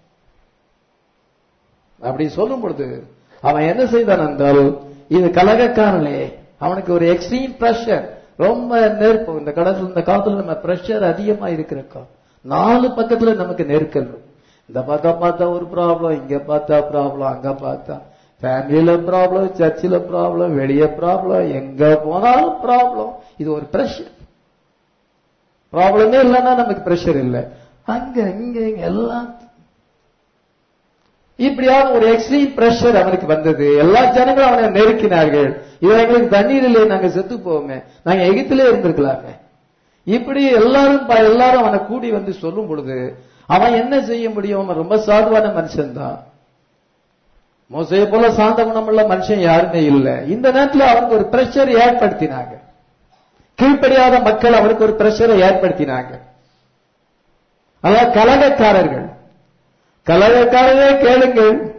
A: அப்படி சொல்லும் பொழுது அவன் என்ன செய்தான் என்றால், இது கலகக்காரனே, அவனுக்கு ஒரு எக்ஸ்ட்ரீம் பிரஷர், ரொம்ப நெருப்பு. இந்த கடல் இந்த காலத்துல நம்ம பிரஷர் அதிகமா இருக்கிறக்கா, நாலு பக்கத்துல நமக்கு நெருக்கல். இந்த பக்கம் பார்த்தா ஒரு ப்ராப்ளம், இங்க பார்த்தா ப்ராப்ளம், அங்க பார்த்தா ஃபேமிலியில ப்ராப்ளம், சர்ச்சில ப்ராப்ளம், வெளியே ப்ராப்ளம், எங்க போனாலும் ப்ராப்ளம். இது ஒரு பிரஷர். ப்ராப்ளமே இல்லைன்னா நமக்கு பிரஷர் இல்லை, அங்க இங்க எல்லாம் இப்படியான ஒரு எக்ஸ்ட்ரீம் பிரஷர் அவனுக்கு வந்தது. எல்லா ஜனங்களும் அவனை நெருக்கினார்கள். இது எங்களுக்கு தண்ணீர் இல்லை, நாங்க செத்து போவோமே, நாங்க எகிப்திலே இருந்திருக்கலாமே. இப்படி எல்லாரும் எல்லாரும் அவனை கூடி வந்து சொல்லும் பொழுது அவன் என்ன செய்ய முடியும்? அவன் ரொம்ப சாதுவான மனுஷன் தான். மோசேயை போல சாந்த குணமுள்ள மனுஷன் யாருமே இல்லை. இந்த நேரத்தில் அவனுக்கு ஒரு பிரஷர் ஏற்படுத்தினாங்க. கீழ்ப்படியாத மக்கள் அவனுக்கு ஒரு பிரஷரை ஏற்படுத்தினாங்க. அதாவது கலகக்காரர்கள். கலகக்காரரே கேளுங்கள்,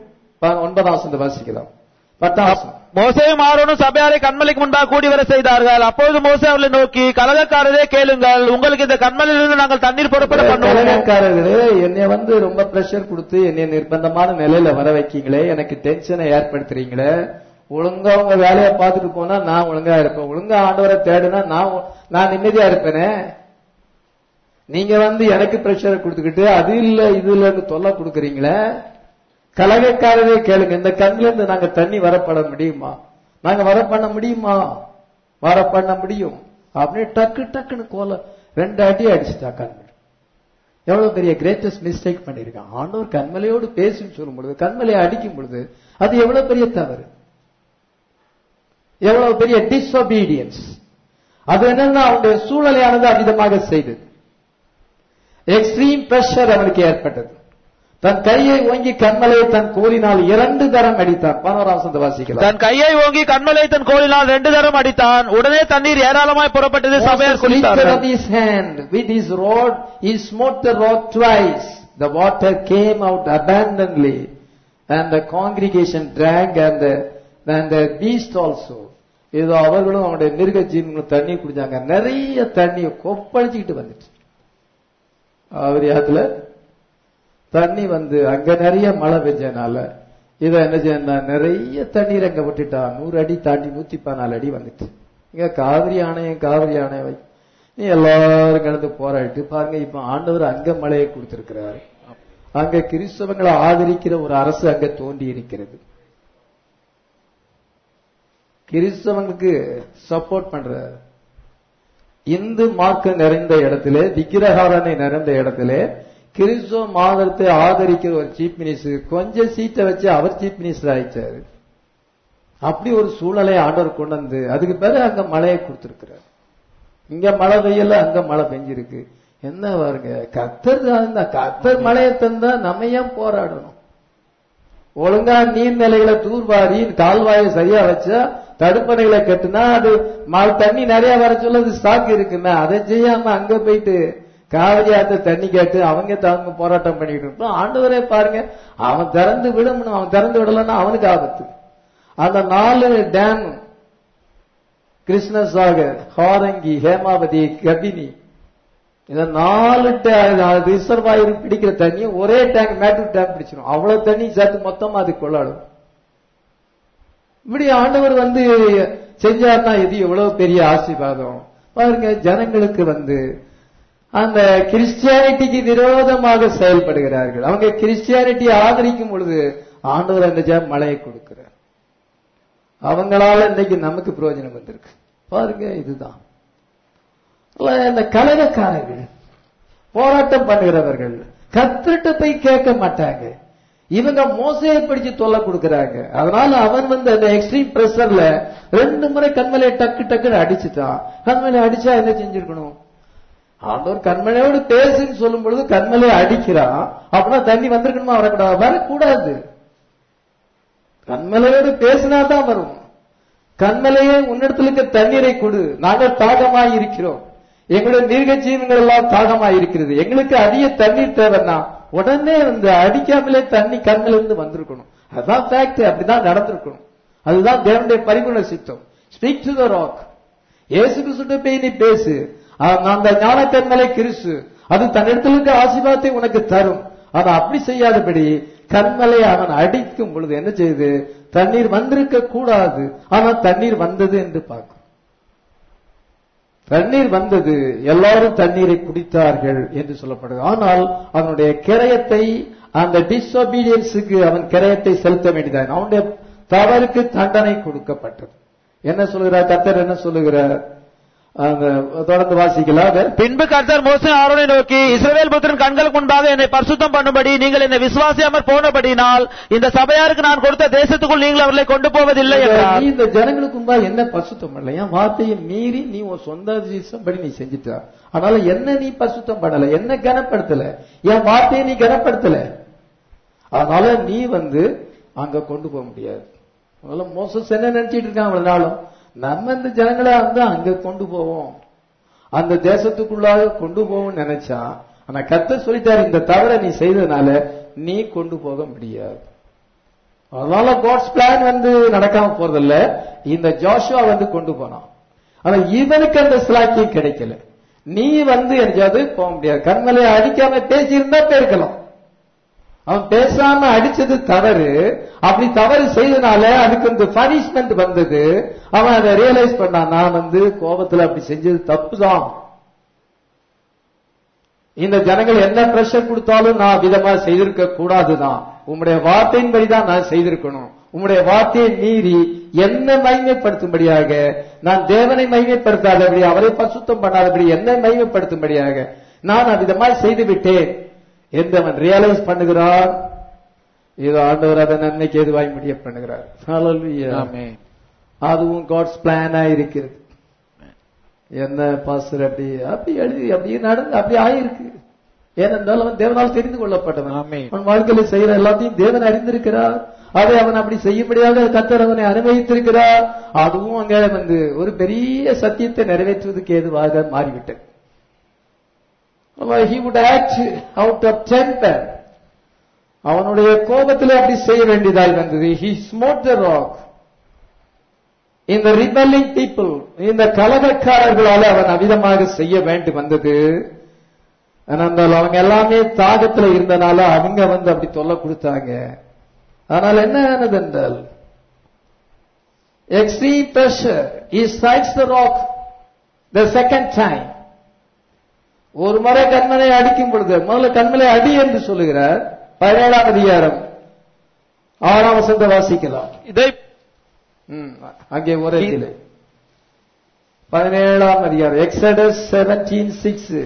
A: ஒன்பதாம் வசனத்தை வாசிக்கலாம். பத்தாம் வசனம்.
B: மோசேயும் ஆரோனும் சபையாரை கண்மலைக்கு முன்பாக கூடி வர செய்தார்கள். அப்பொழுது மோசே அவர்களை நோக்கி, கலகக்காரரே கேளுங்கள், உங்களுக்கு இந்த கண்மலையிலிருந்து நாங்கள் தண்ணீர் புறப்பட பண்ணுவோம்.
A: கலகக்காரர்களே, என்னை வந்து ரொம்ப பிரஷர் கொடுத்து என்னை நிர்பந்தமான நிலையில வர வைக்கீங்களே, எனக்கு டென்ஷனை ஏற்படுத்துறீங்களே. ஒழுங்கா உங்க வேலையை பார்த்துட்டு போனா நான் ஒழுங்கா இருப்பேன், ஒழுங்கா ஆண்டவரை தேடுனா நான் நான் நிம்மதியா இருப்பேனே. நீங்க வந்து எனக்கு பிரஷரை கொடுத்துக்கிட்டு அது இல்ல இது இல்லன்னு தொல்லை கொடுக்குறீங்களே. கலகக்காரரே கேளுங்க, இந்த கண்ணில இருந்து நாங்க தண்ணி வரப்பட முடியுமா? நாங்க வர பண்ண முடியுமா? வர பண்ண முடியும் அப்படின்னு டக்கு டக்குன்னு கோல ரெண்டு அடி அடிச்சுட்டா கண்மலை. எவ்வளவு பெரிய கிரேட்டஸ்ட் மிஸ்டேக் பண்ணிருக்கான். ஆண்டவர் கண்மலையோடு பேசுன்னு சொல்லும் பொழுது கண்மலையை அடிக்கும் பொழுது அது எவ்வளவு பெரிய தவறு, எவ்வளவு பெரிய டிஸ்ஒபீடியன்ஸ். அது என்னன்னா அவனுடைய சூழ்நிலையானது அதிகமாக செய்தது. எக்ஸ்ட்ரீம் பிரஷர் அவனுக்கு ஏற்பட்டது. தன் கையை ஓங்கி கண்மலையை தன் கோலினால் இரண்டு தரம் அடித்தான். பதினோராம் வசனத்தை வாசிக்கலாம்.
B: தன் கையை ஓங்கி கண்மலை தன் கோலினால் ரெண்டு தரம் அடித்தான். உடனே தண்ணீர் ஏராளமாய் புறப்பட்டது. சபையார் குளித்தார்கள்.
A: His hand with his rod he smote the rock twice. The water came out abundantly and the congregation drank and the, and the beast also. இது அவர்களும் அவனுடைய மிருக ஜீவன்களும் தண்ணி குடிச்சாங்க. நிறைய தண்ணி கொப்பளிச்சுக்கிட்டு வந்துச்சு. அவரியாத்துல தண்ணி வந்து அங்க நிறைய மழை பெஞ்சனால இத என்ன செய்ய நிறைய தண்ணீர் அங்க விட்டுட்டா. நூறு அடி தாண்டி நூத்தி பதினாலு அடி வந்துட்டு. இங்க காவிரி ஆணையம் காவிரி ஆணையம் நீ எல்லாரும் கிடந்து போராடிட்டு பாருங்க. இப்ப ஆண்டவர் அங்க மழையை கொடுத்திருக்கிறார். அங்க கிறிஸ்தவங்களை ஆதரிக்கிற ஒரு அரசு அங்க தோண்டி இருக்கிறது. கிறிஸ்தவங்களுக்கு சப்போர்ட் பண்ற இந்து மார்க்க நிறைந்த இடத்திலே விக்கிரகாரனை நிறைந்த இடத்திலே கிறிஸ்துவ மாதத்தை ஆதரிக்கிற ஒரு சீஃப் மினிஸ்டர் கொஞ்சம் சீட்டை வச்சு அவர் சீஃப் மினிஸ்டர் ஆயிட்டாரு. அப்படி ஒரு சூழ்நிலையை ஆண்டவர் கொண்டு வந்து அதுக்கு பிறகு அங்க மழையை கொடுத்திருக்கிறார். இங்க மழை பெய்யல, அங்க மழை பெஞ்சிருக்கு. என்ன பாருங்க, கத்தர் கத்தர் மழையை தந்தா நம்ம ஏன் போராடணும்? ஒழுங்கா நீர்நிலைகளை தூர்வாரி கால்வாயை சரியா வச்சா தடுப்பணைகளை கட்டுனா அது தண்ணி நிறைய வர சொல்ல அது ஸ்டாக் இருக்குன்னா அதை செய்யாம அங்க போயிட்டு காவிரி ஆத்த தண்ணி கேட்டு அவங்க தாங்க போராட்டம் பண்ணிட்டு இருப்போம். ஆண்டவரே பாருங்க, அவன் திறந்து விடணும். அவன் திறந்து விடலன்னா அவனுக்கு ஆபத்து. அந்த நாலு டேம் கிருஷ்ணசாகர், ஹாரங்கி, ஹேமாவதி, கபினி இந்த நாலு ரிசர்வாயர் பிடிக்கிற தண்ணியை ஒரே டேங்க் மேட்டூர் டேம் பிடிச்சிடும். அவ்வளவு தண்ணி சேர்த்து மொத்தமா அது கொள்ளாடும். இப்படி ஆண்டவர் வந்து செஞ்சார்னா இது எவ்வளவு பெரிய ஆசீர்வாதம் பாருங்க. ஜனங்களுக்கு வந்து அந்த கிறிஸ்டியானிட்டிக்கு விரோதமாக செயல்படுகிறார்கள். அவங்க கிறிஸ்டியானிட்டியை ஆதரிக்கும் பொழுது ஆண்டவர் அந்த மழையை கொடுக்கிறார். அவங்களால இன்னைக்கு நமக்கு பிரயோஜனம் வந்திருக்கு பாருங்க. இதுதான் இந்த கலகக்காரர்கள், போராட்டம் பண்ணுகிறவர்கள் கத்திரிட்ட போய் கேட்க மாட்டாங்க. இவங்க மோசையை பிடிச்சு தொல்லை கொடுக்கறாங்க. அதனால அவன் வந்து அந்த எக்ஸ்ட்ரீம் பிரஷர்ல ரெண்டு முறை கண்மலையை டக்கு டக்குன்னு அடிச்சுட்டான். கண்மலை அடிச்சா என்ன செஞ்சிருக்கணும்? ஆண்டவர் கண்மலையோடு பேசுன்னு சொல்லும் பொழுது கண்மலையை அடிக்கிறான். அப்படின்னா தண்ணி வந்திருக்கணுமா? வரக்கூடாது, வரக்கூடாது. கண்மலையோடு பேசினா தான் வரும். கண்மலையே உன்னிடத்துல இருக்க தண்ணீரை கொடு, நாங்கள் தாகமாய் இருக்கிறோம், எங்களுடைய மிருக ஜீவன்கள் எல்லாம் தாகமாய் இருக்கிறது, எங்களுக்கு அதிக தண்ணீர் தேவைன்னா உடனே வந்து அடிக்காமலே தண்ணி கண்ணில இருந்து வந்திருக்கணும். அதுதான் ஃபேக்ட். அப்படிதான் நடந்திருக்கணும். அதுதான் தேவனுடைய பரிபூர்ண சித்தம். Speak to the rock. இயேசு கிறிஸ்து போய் நீ பேசு. அந்த ஞான கண்மலை கிறிஸ்து அது தன்னிடத்தில் இருக்க ஆசீர்வாதத்தை உனக்கு தரும். ஆனா அப்படி செய்யாதபடி கண்மலை அவன் அடிக்கும் பொழுது என்ன செய்யுது? தண்ணீர் வந்திருக்க கூடாது, ஆனா தண்ணீர் வந்தது என்று பார்க்கும். தண்ணீர் வந்தது, எல்லாரும் தண்ணீரை குடித்தார்கள் என்று சொல்லப்படுது. ஆனால் அவனுடைய கிரயத்தை, அந்த டிஸ்ஒபீடியன்ஸுக்கு அவன் கிரயத்தை செலுத்த வேண்டியதான். அவனுடைய தவறுக்கு தண்டனை கொடுக்கப்பட்டது. என்ன சொல்லுகிறார் கர்த்தர்? என்ன சொல்லுகிறார்? தொடர்ந்து வாசிக்கலாம்.
B: பின்பு கர்த்தர் மோசே ஆரோனை நோக்கி, இஸ்ரவேல் புத்திரன் கண்களுக்கு முன்பாக என்னை பரிசுத்தம் பண்ணும்படி நீங்கள் என்னை விசுவாசியாமற் போனபடினால் இந்த சபையாருக்கு நான் கொடுத்த தேசத்துக்குள் நீங்கள் அவர்களை கொண்டு போவதில்லை என்றார்.
A: நீ இந்த ஜனங்களுக்கு முன்பாக என்ன பரிசுத்தம் பண்ணல, என் வார்த்தையை மீறி நீ உன் சொந்த படி நீ செஞ்சுட்டா. அதனால என்ன நீ பரிசுத்தம் பண்ணல, என்ன கனப்படுத்தல, என் வார்த்தையை நீ கனப்படுத்தல. அதனால நீ வந்து அங்க கொண்டு போக முடியாது. அதனால மோசஸ் என்ன நினைச்சிட்டு இருக்கான் அவ்வளவு நாளும், நம்ம இந்த ஜனங்களை வந்து அங்க கொண்டு போவோம், அந்த தேசத்துக்குள்ளாக கொண்டு போவோம் நினைச்சா. ஆனா கர்த்தர் சொல்லிட்டாரு, இந்த தவறை நீ செய்ததுனால நீ கொண்டு போக முடியாது. அதனால காட்ஸ் பிளான் வந்து நடக்காம போறதில்ல, இந்த ஜோஷுவா வந்து கொண்டு போனான். ஆனா இவனுக்கு அந்த சிலாக்கியம் கிடைக்கல. நீ வந்து எங்கேயாவது போக முடியாது. கண்மலை அடிக்காம பேசியிருந்தா போயிருக்கலாம். அவன் பேசாம அடிச்சது தவறு. அப்படி தவறு செய்தனால அதுக்கு இந்த பனிஷ்மெண்ட் வந்தது. அவன் அதை ரியலைஸ் பண்ணான், நான் வந்து கோபத்துல அப்படி செஞ்சது தப்புதான். இந்த ஜனங்கள் என்ன பிரஷர் கொடுத்தாலும் நான் விதமா செய்திருக்க கூடாதுதான். உம்முடைய வார்த்தையின்படிதான் நான் செய்திருக்கணும். உம்முடைய வார்த்தையை மீறி என்ன மகிமைப்படுத்தும்படியாக, நான் தேவனை மகிமைப்படுத்தாதபடி, அவரை பசுத்தம் பண்ணாதபடி என்ன மகிமைப்படுத்தும்படியாக நான் அவ்விதமாய் செய்து விட்டேன் என்று அவன் ரியலைஸ் பண்ணுகிறான். இது ஆண்டவர் அதை நன்மைக்கு எதுவாய் முடிய பண்ணுகிறார்.
B: ஆமென்.
A: அதுவும் காட்ஸ் பிளானா இருக்கிறது. என்ன பாஸ்டர் அப்படி அப்படி எழுதி அப்படி நடந்து அப்படி ஆயிருக்கு. ஏனென்றால் அவன் தேவனால் தெரிந்து கொள்ளப்பட்டவன். அவன் வாழ்க்கையில செய்யற எல்லாத்தையும் தேவன் அறிந்திருக்கிறார். அதை அவன் அப்படி செய்யும்படியாக கர்த்தர் அவனை அனுமதித்திருக்கிறார். அதுவும் அங்க வந்து ஒரு பெரிய சத்தியத்தை நிறைவேற்றுவதற்கு ஏதுவாக மாறிவிட்டது. he would act out of temper. அவனுடைய கோபத்தில் அப்படி செய்ய வேண்டியதாய் வந்தது. he smote the rock. இந்த ரிபெல்லிங் பீப்புள், இந்த கலகக்காரர்களால அவன் அவிதமாக செய்ய வேண்டும் வந்தது. ஆனால் அவங்க எல்லாமே தாகத்துல இருந்தனால அவங்க வந்து அப்படி தொல்லை கொடுத்தாங்க. ஆனால் என்ன ஆனது என்றால், extreme pressure, he strikes the rock the second time. ஒரு முறை கண்மலை அடிக்கும் பொழுது, முதல்ல கண்மலை அடி என்று சொல்லுகிறார். பதினேழாம் அதிகாரம் ஆறாம் வசனத்தை வாசிக்கலாம்.
B: இதை
A: அங்கே ஒரே பதினேழாம் அதிகாரம் எக்ஸடஸ் செவன்டீன் சிக்ஸ்.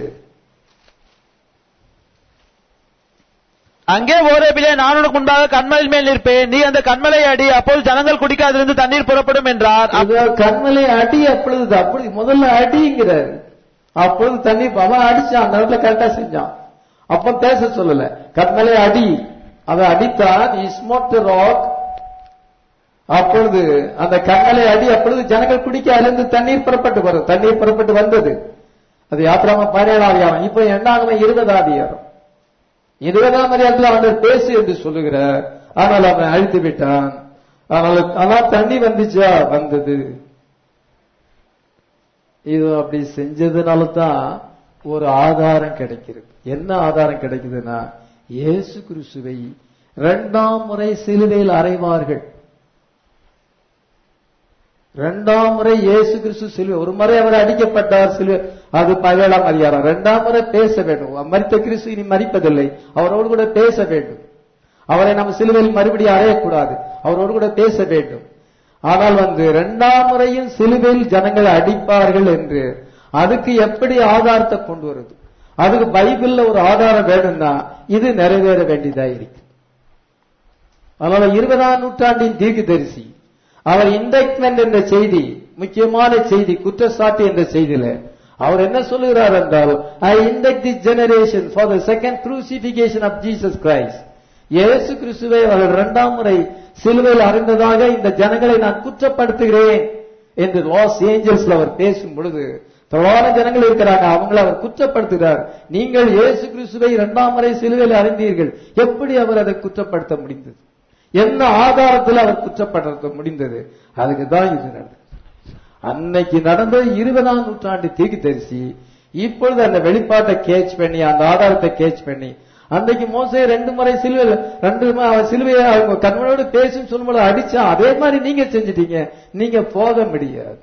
B: அங்கே ஓரேபிலே நான் உனக்கு முன்பாக கண்மலையின் மேல் நிற்பேன், நீ அந்த கண்மலை அடி, அப்போது ஜனங்கள் குடிக்காதிருந்து தண்ணீர் புறப்படும் என்றார்.
A: கண்மலை அடி அப்பொழுது அப்படி முதல்ல அடிங்கிறார். அப்பொழுது தண்ணீர் அவன் அடிச்சான், அந்த இடத்துல கரெக்டா செஞ்சான். அப்ப பேச சொல்லல, கண்மலை அடி, அதை அடித்தான். Smote rock. அப்பொழுது அந்த கண்மலை அடி, அப்பொழுது ஜனங்கள் குடிக்க அதிலிருந்து தண்ணீர் புறப்பட்டு வரும். தண்ணீர் புறப்பட்டு வந்தது. அது யாத்திராம பதினேழாம் அதிகாரம். இப்ப என்னாகவே இருபதாம் அதிகாரம். இருபதாம் அதிகாரத்தில் அவன் பேசு என்று சொல்லுகிறார். ஆனால் அவன் அழித்து விட்டான். ஆனால் தண்ணி வந்துச்சா? வந்தது. இது அப்படி செஞ்சதுனால தான் ஒரு ஆதாரம் கிடைக்கிறது. என்ன ஆதாரம் கிடைக்குதுன்னா, இயேசு கிறிஸ்துவை இரண்டாம் முறை சிலுவையில் அறைவார்கள். இரண்டாம் முறை இயேசு கிறிஸ்து சிலுவை, ஒரு முறை அவர் அடிக்கப்பட்டார் சிலுவை, அது பதினேழாம் அதிகாரம். இரண்டாம் முறை பேச வேண்டும். மரித்த கிறிஸ்து இனி மரிப்பதில்லை, அவரோடு கூட பேச வேண்டும். அவரை நம்ம சிலுவையில் மறுபடியும் அறையக்கூடாது, அவரோடு கூட பேச வேண்டும். ஆனால் வந்து இரண்டாம் முறையும் சிலுவையில் ஜனங்களை அடிப்பார்கள் என்று அதுக்கு எப்படி ஆதாரத்தை கொண்டு வருது? அதுக்கு பைபிள்ல ஒரு ஆதாரம் வேணும்னா இது நிறைவேற வேண்டியதா இருக்கு. அதனால இருபதாம் நூற்றாண்டின் தீர்க்கதரிசி அவர் இண்டக்ட்மெண்ட் என்ற செய்தி, முக்கியமான செய்தி, குற்றச்சாட்டு என்ற செய்தியில அவர் என்ன சொல்லுகிறார் என்றால், I induct this generation for the second crucifixion of Jesus Christ. இயேசு கிறிஸ்துவை அவர்கள் இரண்டாம் முறை சிலுவையில் அறிந்ததாக இந்த ஜனங்களை நான் குற்றப்படுத்துகிறேன் என்று லாஸ் ஏஞ்சல்ஸ்ல அவர் பேசும் பொழுது திரளான ஜனங்கள் இருக்கிறாங்க, அவங்களை அவர் குற்றப்படுத்துகிறார். நீங்கள் இயேசு கிறிஸ்துவை இரண்டாம் முறை சிலுவையில் அறிந்தீர்கள், எப்படி அவர் அதை குற்றப்படுத்த முடிந்தது? என்ன ஆதாரத்தில் அவர் குற்றப்படுத்த முடிந்தது? அதுக்கு தான் இது நடந்தது. அன்னைக்கு நடந்த இருபதாம் நூற்றாண்டு தீர்க்கதரிசி இப்பொழுது அந்த வெளிப்பாட்டை கேட்ச் பண்ணி, அந்த ஆதாரத்தை கேட்ச் பண்ணி, அன்றைக்கு மோசே ரெண்டு முறை சிலுவையில் ரெண்டு சிலுவையை அவங்க கண்மனோடு பேசும் சொல்லும்போது அடிச்சா, அதே மாதிரி நீங்க செஞ்சிட்டீங்க. நீங்க போக முடியாது,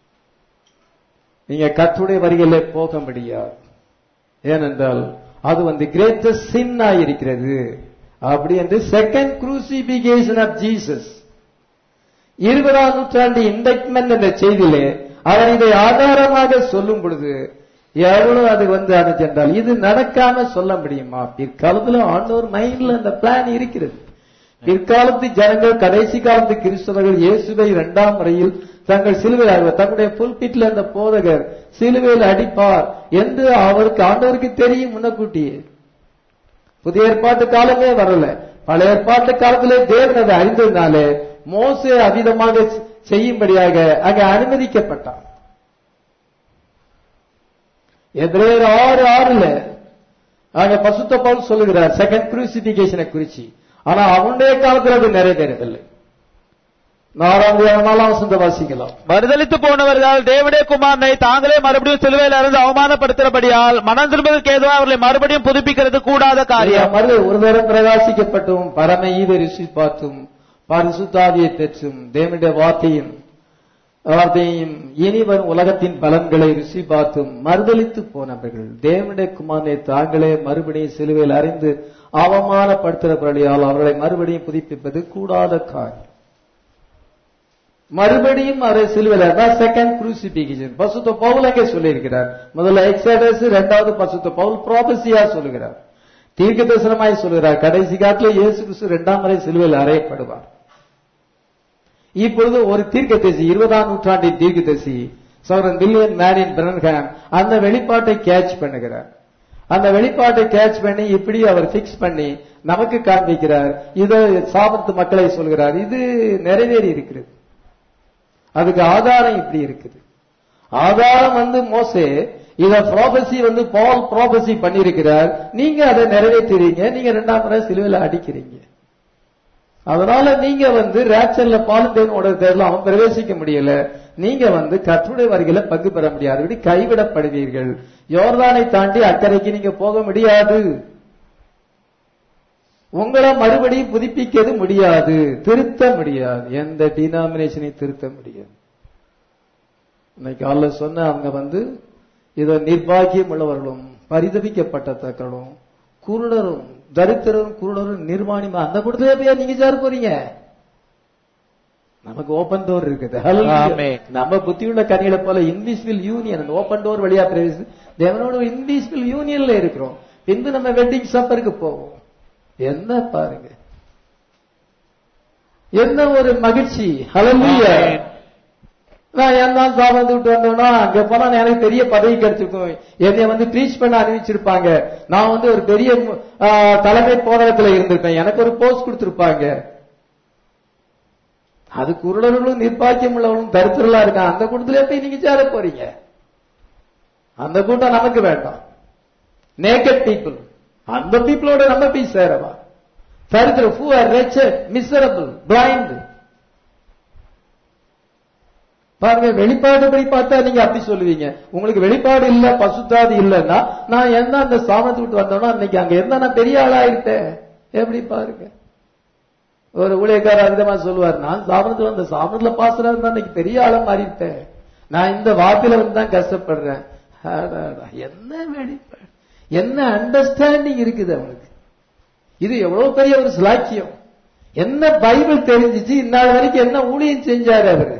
A: நீங்க கர்த்தருடைய வரிகளிலே போக முடியாது. ஏனென்றால் அது வந்து கிரேட்டஸ்ட் சின் இருக்கிறது. அப்படி என்று செகண்ட் க்ரூசிபிகேஷன் ஆஃப் ஜீசஸ் இருபதாம் நூற்றாண்டு இண்டக்ட்மெண்ட் என்ற செய்தியிலே அவர் இதை ஆதாரமாக சொல்லும் பொழுது எவ்வளவு அது வந்து அது சென்றால் இது நடக்காம சொல்ல முடியுமா? பிற்காலத்துல ஆண்டவர் மைண்ட்ல அந்த பிளான் இருக்கிறது. பிற்காலத்து ஜனங்கள், கடைசி காலத்து கிறிஸ்தவர்கள் இயேசுவை இரண்டாம் முறையில் தங்கள் சிலுவையில் தங்களுடைய புல்பிட்ல அந்த போதகர் சிலுவையில் அடிப்பார் என்று அவருக்கு ஆண்டவருக்கு தெரியும் முன்னக்கூட்டியே. புதிய ஏற்பாட்டு காலமே வரல, பழைய ஏற்பாட்டு காலத்திலே தேவன் அதை அறிந்ததுனாலே மோசே அவிதமாக செய்யும்படியாக அங்கே அனுமதிக்கப்பட்டான். எபிரேயர் ஆறு ஆறுல அங்க பசுத்த பவுல் சொல்லுகிறார் செகண்ட் குரூசிபிகேஷனை குறிச்சு. ஆனா அவனுடைய காலத்தில் அது நிறைவேறவில்லை. நாலாம் நாலாம் வசனத்தை வாசிக்கலாம்.
B: மறுதலித்து போனவர்கள் தேவனுடைய குமாரனை தாங்களே மறுபடியும் சிலுவையில் இருந்து அவமானப்படுத்துறபடியால் மனம் திரும்புவதற்கு ஏதுவா அவர்களை மறுபடியும் புதுப்பிக்கிறது கூடாத காரியம்.
A: மறு ஒரு தரம் பிரகாசிக்கப்பட்டும் பரம ஈவை ருசி பார்த்தும் பரிசுத்தாவியை பெற்றும் தேவனுடைய வார்த்தையும் வார்த்தையும் இனி வரும் உலகத்தின் பலன்களை ருசி பார்த்தும் மறுதலித்து போனவர்கள் தேவனுடைய குமாரனை தாங்களே மறுபடியும் சிலுவையில் அறிந்து அவமானப்படுத்துகிறபடியால் அவர்களை மறுபடியும் புதுப்பிப்பது கூடாத காரியம். மறுபடியும் அவரை சிலுவையில் செகண்ட் குரூசிபிகேஷன் பசுத்த பவுல் அங்கே சொல்லியிருக்கிறார். முதல்ல எக்ஸடஸ், இரண்டாவது பசுத்த பவுல் ப்ராபசியா சொல்லுகிறார், தீர்க்க தரிசனமாய் சொல்லுகிறார். கடைசி காலத்தில் இயேசு கிறிஸ்து இரண்டாம் முறை சிலுவையில் அறையப்படுவார். இப்பொழுது ஒரு தீர்க்கதரிசி, இருபதாம் நூற்றாண்டின் தீர்க்கதரிசி சௌரன் வில்லியம் மேரின் பிரன்ஹாம் அந்த வெளிப்பாட்டை கேட்ச் பண்ணுகிறார். அந்த வெளிப்பாட்டை கேட்ச் பண்ணி இப்படி அவர் பிக்ஸ் பண்ணி நமக்கு காண்பிக்கிறார். இதை சாபத்து மக்களை சொல்கிறார், இது நிறைவேறி இருக்கிறது. அதுக்கு ஆதாரம் இப்படி இருக்குது. ஆதாரம் வந்து மோசே, இத ப்ராபசி வந்து பால் ப்ராபசி பண்ணிருக்கிறார், நீங்க அதை நிறைவேற்றுறீங்க, நீங்க இரண்டாம் முறை சிலுவையில் அடிக்கிறீங்க. அதனால நீங்க வந்து ரேச்சல்ல பாலும் தேவனோட தேர்தல் அவன் பிரவேசிக்க முடியல, நீங்க வந்து கர்த்தருடைய வருகையில பங்கு பெற முடியாது, இப்படி கைவிடப்படுவீர்கள். யோர்தானை தாண்டி அக்கறைக்கு நீங்க போக முடியாது, உங்களை மறுபடியும் புதுப்பிக்கிறது முடியாது, திருத்த முடியாது, எந்த டினாமினேஷனை திருத்த முடியாது. இன்னைக்கு அல்ல சொன்ன அவங்க வந்து இதை நிர்பாகியம் உள்ளவர்களும் பரிதபிக்கப்பட்டத்தக்களும் குருடரும் தரித்திரரும் குருடரும் நிர்வாணிமா அந்த கூட்டத்திலே போய் நீங்க சார் போறீங்க. நமக்கு ஓபன் டோர் இருக்குது. நம்ம புத்தியுள்ள கனிகளை போல இன்விசிபிள் யூனியன், அந்த ஓபன் டோர் வழியா பிரவேசி தேவனோட இன்விசிபிள் யூனியன்ல இருக்கிறோம். பின்பு நம்ம வெட்டிங் சப்பருக்கு போவோம். என்ன பாருங்க, என்ன ஒரு மகிழ்ச்சி. ஹல்லேலூயா. நான் என்ன சாபந்து விட்டு வந்தோம்னா அங்க போனா எனக்கு பெரிய பதவி கிடைச்சிருக்கும், என்னை வந்து ட்ரீச் பண்ண அறிவிச்சிருப்பாங்க, நான் வந்து ஒரு பெரிய தலைமை போராட்டத்தில் இருந்திருப்பேன், எனக்கு ஒரு போஸ்ட் கொடுத்திருப்பாங்க. அது குருடர்களும் நிர்பாக்கியம் உள்ளவர்களும் தரித்திரலா இருக்கான். அந்த கூட்டத்திலே போய் நீங்க சேர போறீங்க. அந்த கூட்டம் நமக்கு வேண்டாம். நேக்கட் பீப்புள், அந்த பீப்புளோட நம்ம போய் சேரவா? தரித்திரம், who are wretched, miserable, blind. பாருங்க, வெளிப்பாடு படி பார்த்தா நீங்க அப்படி சொல்லுவீங்க. உங்களுக்கு வெளிப்பாடு இல்ல, பசுத்தாதி இல்லன்னா நான் என்ன அந்த சாமத்தை விட்டு வந்தோம்னா அன்னைக்கு அங்க இருந்தா நான் பெரிய ஆளா இருப்பேன். எப்படி பாருங்க, ஒரு ஊழியக்காரர் அதிகமா சொல்லுவார், நான் சாமத்து வந்த சாமத்துல பாசுறா இருந்தா அன்னைக்கு பெரிய ஆளா மாறி இருப்பேன், நான் இந்த வார்த்தையில வந்து தான் கஷ்டப்படுறேன். என்ன வெளிப்பாடு, என்ன அண்டர்ஸ்டாண்டிங் இருக்குது அவனுக்கு. இது எவ்வளவு பெரிய ஒரு சிலாக்கியம். என்ன பைபிள் தெரிஞ்சிச்சு, இந்நாள் வரைக்கும் என்ன ஊழியம் செஞ்சாரு அவரு.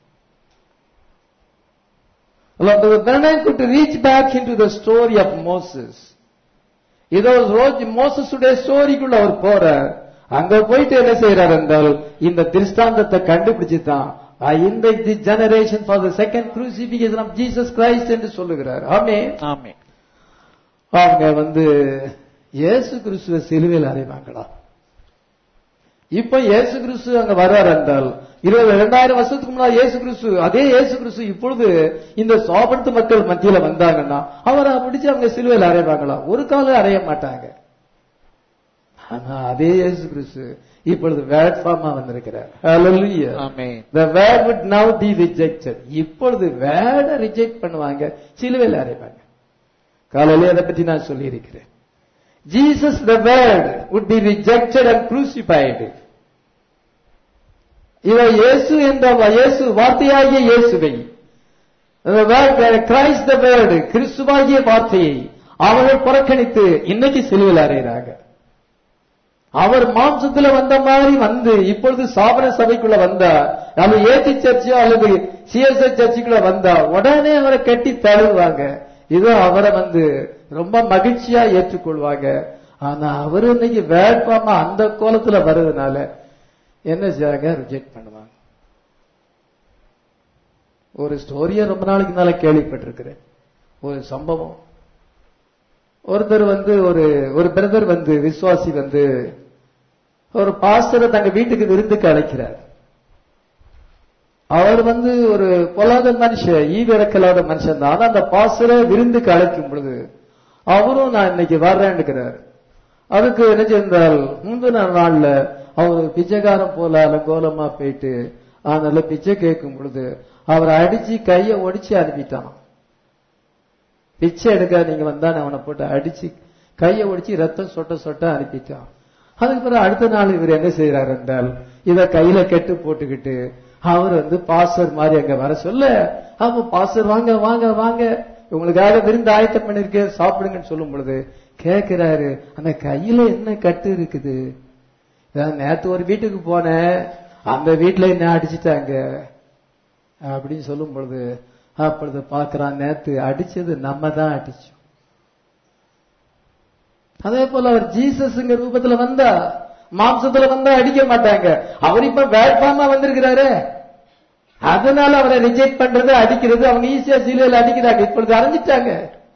A: could reach back into the story of Moses. இதோ மோசஸுடைய ஸ்டோரிக்குள்ள அவர் போறார். அங்க போயிட்டு என்ன செய்யறார் என்றால் இந்த திருஷ்டாந்தத்தை கண்டுபிடிச்சுதான் இந்த the generation for the second crucifixion of Jesus Christ என்று சொல்லுகிறார். ஆமென், ஆமென். அவங்க வந்து இயேசு கிறிஸ்துவை சிலுவையில் அறைவாங்களா? இப்ப இயேசு கிறிஸ்து அங்க வர்றார் என்றால் இருபது இரண்டாயிரம் வருஷத்துக்கு முன்னாடி இயேசு கிறிஸ்து, அதே இயேசு கிறிஸ்து இப்பொழுது இந்த சாபத்து மக்கள் மத்தியில வந்தாங்கன்னா அவரை பிடிச்சு அவங்க சிலுவையில் அறைவாங்களா? ஒரு காலம் அறைய மாட்டாங்க. ஆனா அதே இயேசு கிறிஸ்து இப்பொழுது வேர்ட் ஃபார்மா வந்திருக்கிறார். ஹல்லேலூயா. ஆமென். The word would now be rejected. இப்பொழுது வேர்ட ரிஜெக்ட் பண்ணுவாங்க, சிலுவையில் அறைவாங்க. காலையிலே அதை பற்றி நான் சொல்லி இருக்கிறேன். Jesus the word would be rejected and crucified. இவ இயேசு என்ற இயேசு வார்த்தையாகிய இயேசுவை, Christ the word கிறிஸ்துவாகிய வார்த்தையை அவர்கள் புறக்கணித்து இன்னைக்கு சிலுவையில் அறைகிறாங்க. அவர் மாம்சத்துல வந்த மாதிரி வந்து இப்பொழுது சாபன சபைக்குள்ள வந்தா, அது ஏசி சர்ச்சோ அல்லது சிஎஸ்ஐ சர்ச்சுக்குள்ள வந்தா உடனே அவரை கட்டி தழுவாங்க. இது அவரை வந்து ரொம்ப மகிழ்ச்சியா ஏற்றுக்கொள்வாங்க. ஆனா அவரு இன்னைக்கு வேட்பாம அந்த கோலத்துல வருவதனால என்ன செய்வாங்க? ரிஜெக்ட் பண்ணுவாங்க. ஒரு ஸ்டோரிய ரொம்ப நாளைக்கு மேல கேள்விப்பட்டிருக்கிறேன். ஒரு சம்பவம், ஒருத்தர் வந்து ஒரு ஒரு பிரதர் வந்து விசுவாசி வந்து ஒரு பாஸ்டரை தங்க வீட்டுக்கு விருந்துக்கு அழைக்கிறார். அவர் வந்து ஒரு பொல்லாத மனுஷன், ஈவிரக்கலாத மனுஷன் தான். அந்த பாஸ்டரை விருந்துக்கு அழைக்கும் பொழுது அவரும் நான் இன்னைக்கு வர்றேன்னுக்கிறார். அதுக்கு என்ன செஞ்சால் முந்தின நாள்ல அவர் பிச்சைக்காரன் போல அலங்கோலமா போயிட்டு அதனால பிச்சை கேட்கும் பொழுது அவரை அடிச்சு கைய ஒடிச்சு அனுப்பிட்டான். பிச்சை எடுக்க நீங்க வந்தா அவனை போட்டு அடிச்சு கைய ஒடிச்சு ரத்தம் சொட்ட சொட்ட அனுப்பிட்டான். அதுக்கு பிறகு அடுத்த நாள் இவர் என்ன செய்யறாரு என்றால் இத கையில கெட்டு போட்டுக்கிட்டு அவர் வந்து பாஸ்டர் மாதிரி அங்க வர சொல்ல, அப்ப பாஸ்டர் வாங்க வாங்க வாங்க உங்களுக்காக விருந்து ஆயத்தம் பண்ணிருக்கேன் சாப்பிடுங்கன்னு சொல்லும் பொழுது கேட்கிறாரு, அந்த கையில என்ன கட்டு இருக்குது? நேத்து ஒரு வீட்டுக்கு போனேன், அந்த வீட்டுல என்ன அடிச்சுட்டாங்க அப்படின்னு சொல்லும் பொழுது அப்பொழுது பாக்குறான், நேத்து அடிச்சது நம்ம தான் அடிச்சோம். அதே போல அவர் ஜீசஸ்ங்க ரூபத்துல வந்தா மாம்சத்துல வந்தா அடிக்க மாட்டாங்க. அவர் இப்ப வேட்பாமா வந்திருக்கிறாரு, அதனால அவரை ரிஜெக்ட் பண்றது அடிக்கிறது அவங்க ஈஸியா சிலுவையில் அடிக்கிறாங்க. இப்பொழுது அரைஞ்சிட்டாங்க.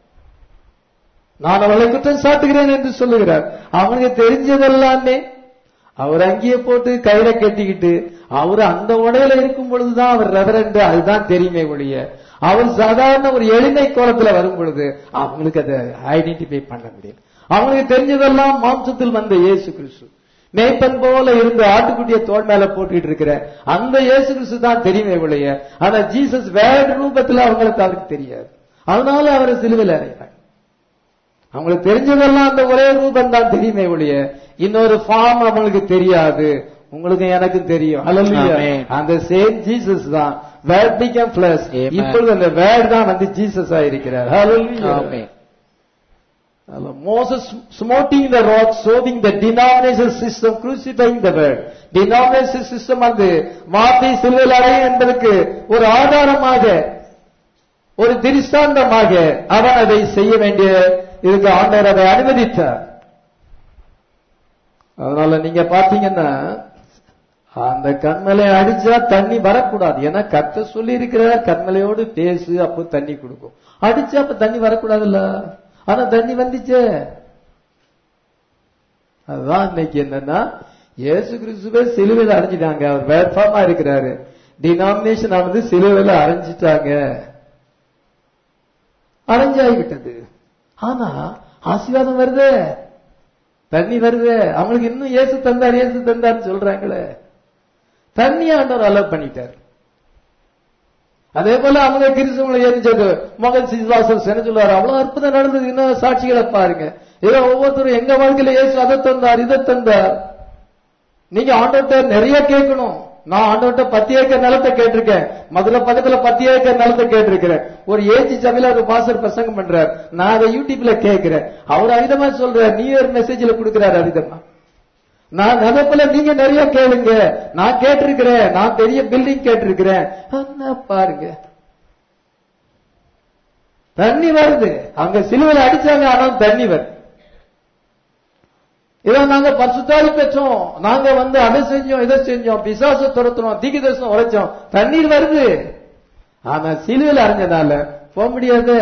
A: நான் அவளை குற்றம் சாட்டுகிறேன் என்று சொல்லுகிறார். அவனுக்கு தெரிஞ்சதெல்லாமே அவர் அங்கேயே போட்டு கையில கட்டிக்கிட்டு அவர் அந்த உடையில இருக்கும் பொழுதுதான் அவர் ரெவரண்ட், அதுதான் தெரியுமே ஒழிய அவர் சாதாரண ஒரு எளிமை கோலத்துல வரும் பொழுது அவங்களுக்கு அதை ஐடென்டிஃபை பண்ண முடியும். அவங்களுக்கு தெரிஞ்சதெல்லாம் மாம்சத்தில் வந்த இயேசு கிறிஸ்து, மேய்ப்பன் போல இருந்து ஆட்டுக்குட்டிய தோல் மேல போட்டுக்கிட்டு இருக்கிற அந்த இயேசு கிறிஸ்து தான் தெரியுமே ஒழிய ஆனா ஜீசஸ் வேற ரூபத்துல அவங்களுக்கு அவருக்கு தெரியாது. அதனால அவரை சிலுவையில் அறையிறாங்க. அவங்களுக்கு தெரிஞ்சதெல்லாம் அந்த ஒரே ரூபம் தான் தெரியுமே ஒழிய இன்னொரு ஃபார்ம் அவங்களுக்கு தெரியாது. உங்களுக்கு எனக்கு தெரியும். ஹல்லேலூயா. அந்த சேம் ஜீசஸ் தான் வேர்ட் பிகம் ஃப்ளஷ். இப்பொழுது அந்த வேர்ட் தான் வந்து ஜீசஸ் ஆயிருக்கிறார். ஹல்லேலூயா. ஆமென். Moses smoting the rock, showing the denomination system, crucifying the word. Denomination system வந்து வார்த்தை சிலுவையில் அறையும் என்பதற்கு ஒரு ஆதாரமாக ஒரு திருஷ்டாந்தமாக அவன் அதை செய்ய வேண்டிய இதுக்கு ஆண்டவர் அதை அனுமதித்தார். அதனால நீங்க பாத்தீங்கன்னா அந்த கண்மலை அடிச்சா தண்ணி வரக்கூடாது. ஏன்னா கர்த்தர் சொல்லி இருக்கிறார் கண்மலையோடு பேசு அப்போ தண்ணி கொடுக்கும். அடிச்சா அப்ப தண்ணி வரக்கூடாதுல்ல, ஆனா தண்ணி வந்துச்சு. அதுதான் இன்னைக்கு என்னன்னா இயேசு கிறிஸ்துவை சிலுவையில் அடைஞ்சிட்டாங்க. அவர் வேட்பாமா இருக்கிறாரு. டினாமினேஷன் வந்து சிலுவையில் அடைஞ்சிட்டாங்க, அடைஞ்சாகிவிட்டது. ஆனா ஆசீர்வாதம் வருது, தண்ணி வருது. அவங்களுக்கு இன்னும் இயேசு தந்தார் இயேசு தந்தார் சொல்றாங்களே, தண்ணி ஆண்டவர் அலோவ் பண்ணிட்டார். அதே போல அவங்க கிறிஸ்துவங்களை எரிஞ்சது மகன் சிவாசல் என்ன சொல்லுவார், அவ்வளவு அற்புதம் நடந்தது. இன்னும் சாட்சிகளை பாருங்க. ஏதோ ஒவ்வொருத்தரும் எங்க வாழ்க்கையில இயேசு அதை தந்தார் இதை தந்தார். நீங்க ஆண்டவர்கிட்ட நிறைய கேட்கணும். நான் ஆண்டவர்கிட்ட பத்து ஏக்கர் நிலத்தை கேட்டிருக்கேன், மதுரை பக்கத்துல பத்து ஏக்கர் நிலத்தை கேட்டிருக்கிறேன். ஒரு ஏஜி சபையில ஒரு பாஸ்டர் பிரசங்கம் பண்றார், நான் அதை யூடியூப்ல கேட்கிறேன். அவர் அவிதமா சொல்றார், நியூ இயர் மெசேஜ்ல கொடுக்கிறார் அவிதமா. நான் அதே போல நீங்க நிறைய கேளுங்க, நான் கேட்டிருக்கிறேன், நான் பெரிய பில்டிங் கேட்டிருக்கிறேன். பாருங்க தண்ணி வருது. அங்க சிலுவையில் அடிச்சாங்க, ஆனால் தண்ணி வருது. இதான் நாங்க பரிசுத்தாவி பெற்றோம், நாங்க வந்து அதை செஞ்சோம் இதை செஞ்சோம், பிசாச துரத்துறோம், தீர்க்கதரிசனம் உரைச்சோம், தண்ணீர் வருது. ஆனா சிலுவையில் அடைஞ்சதால போக முடியாது,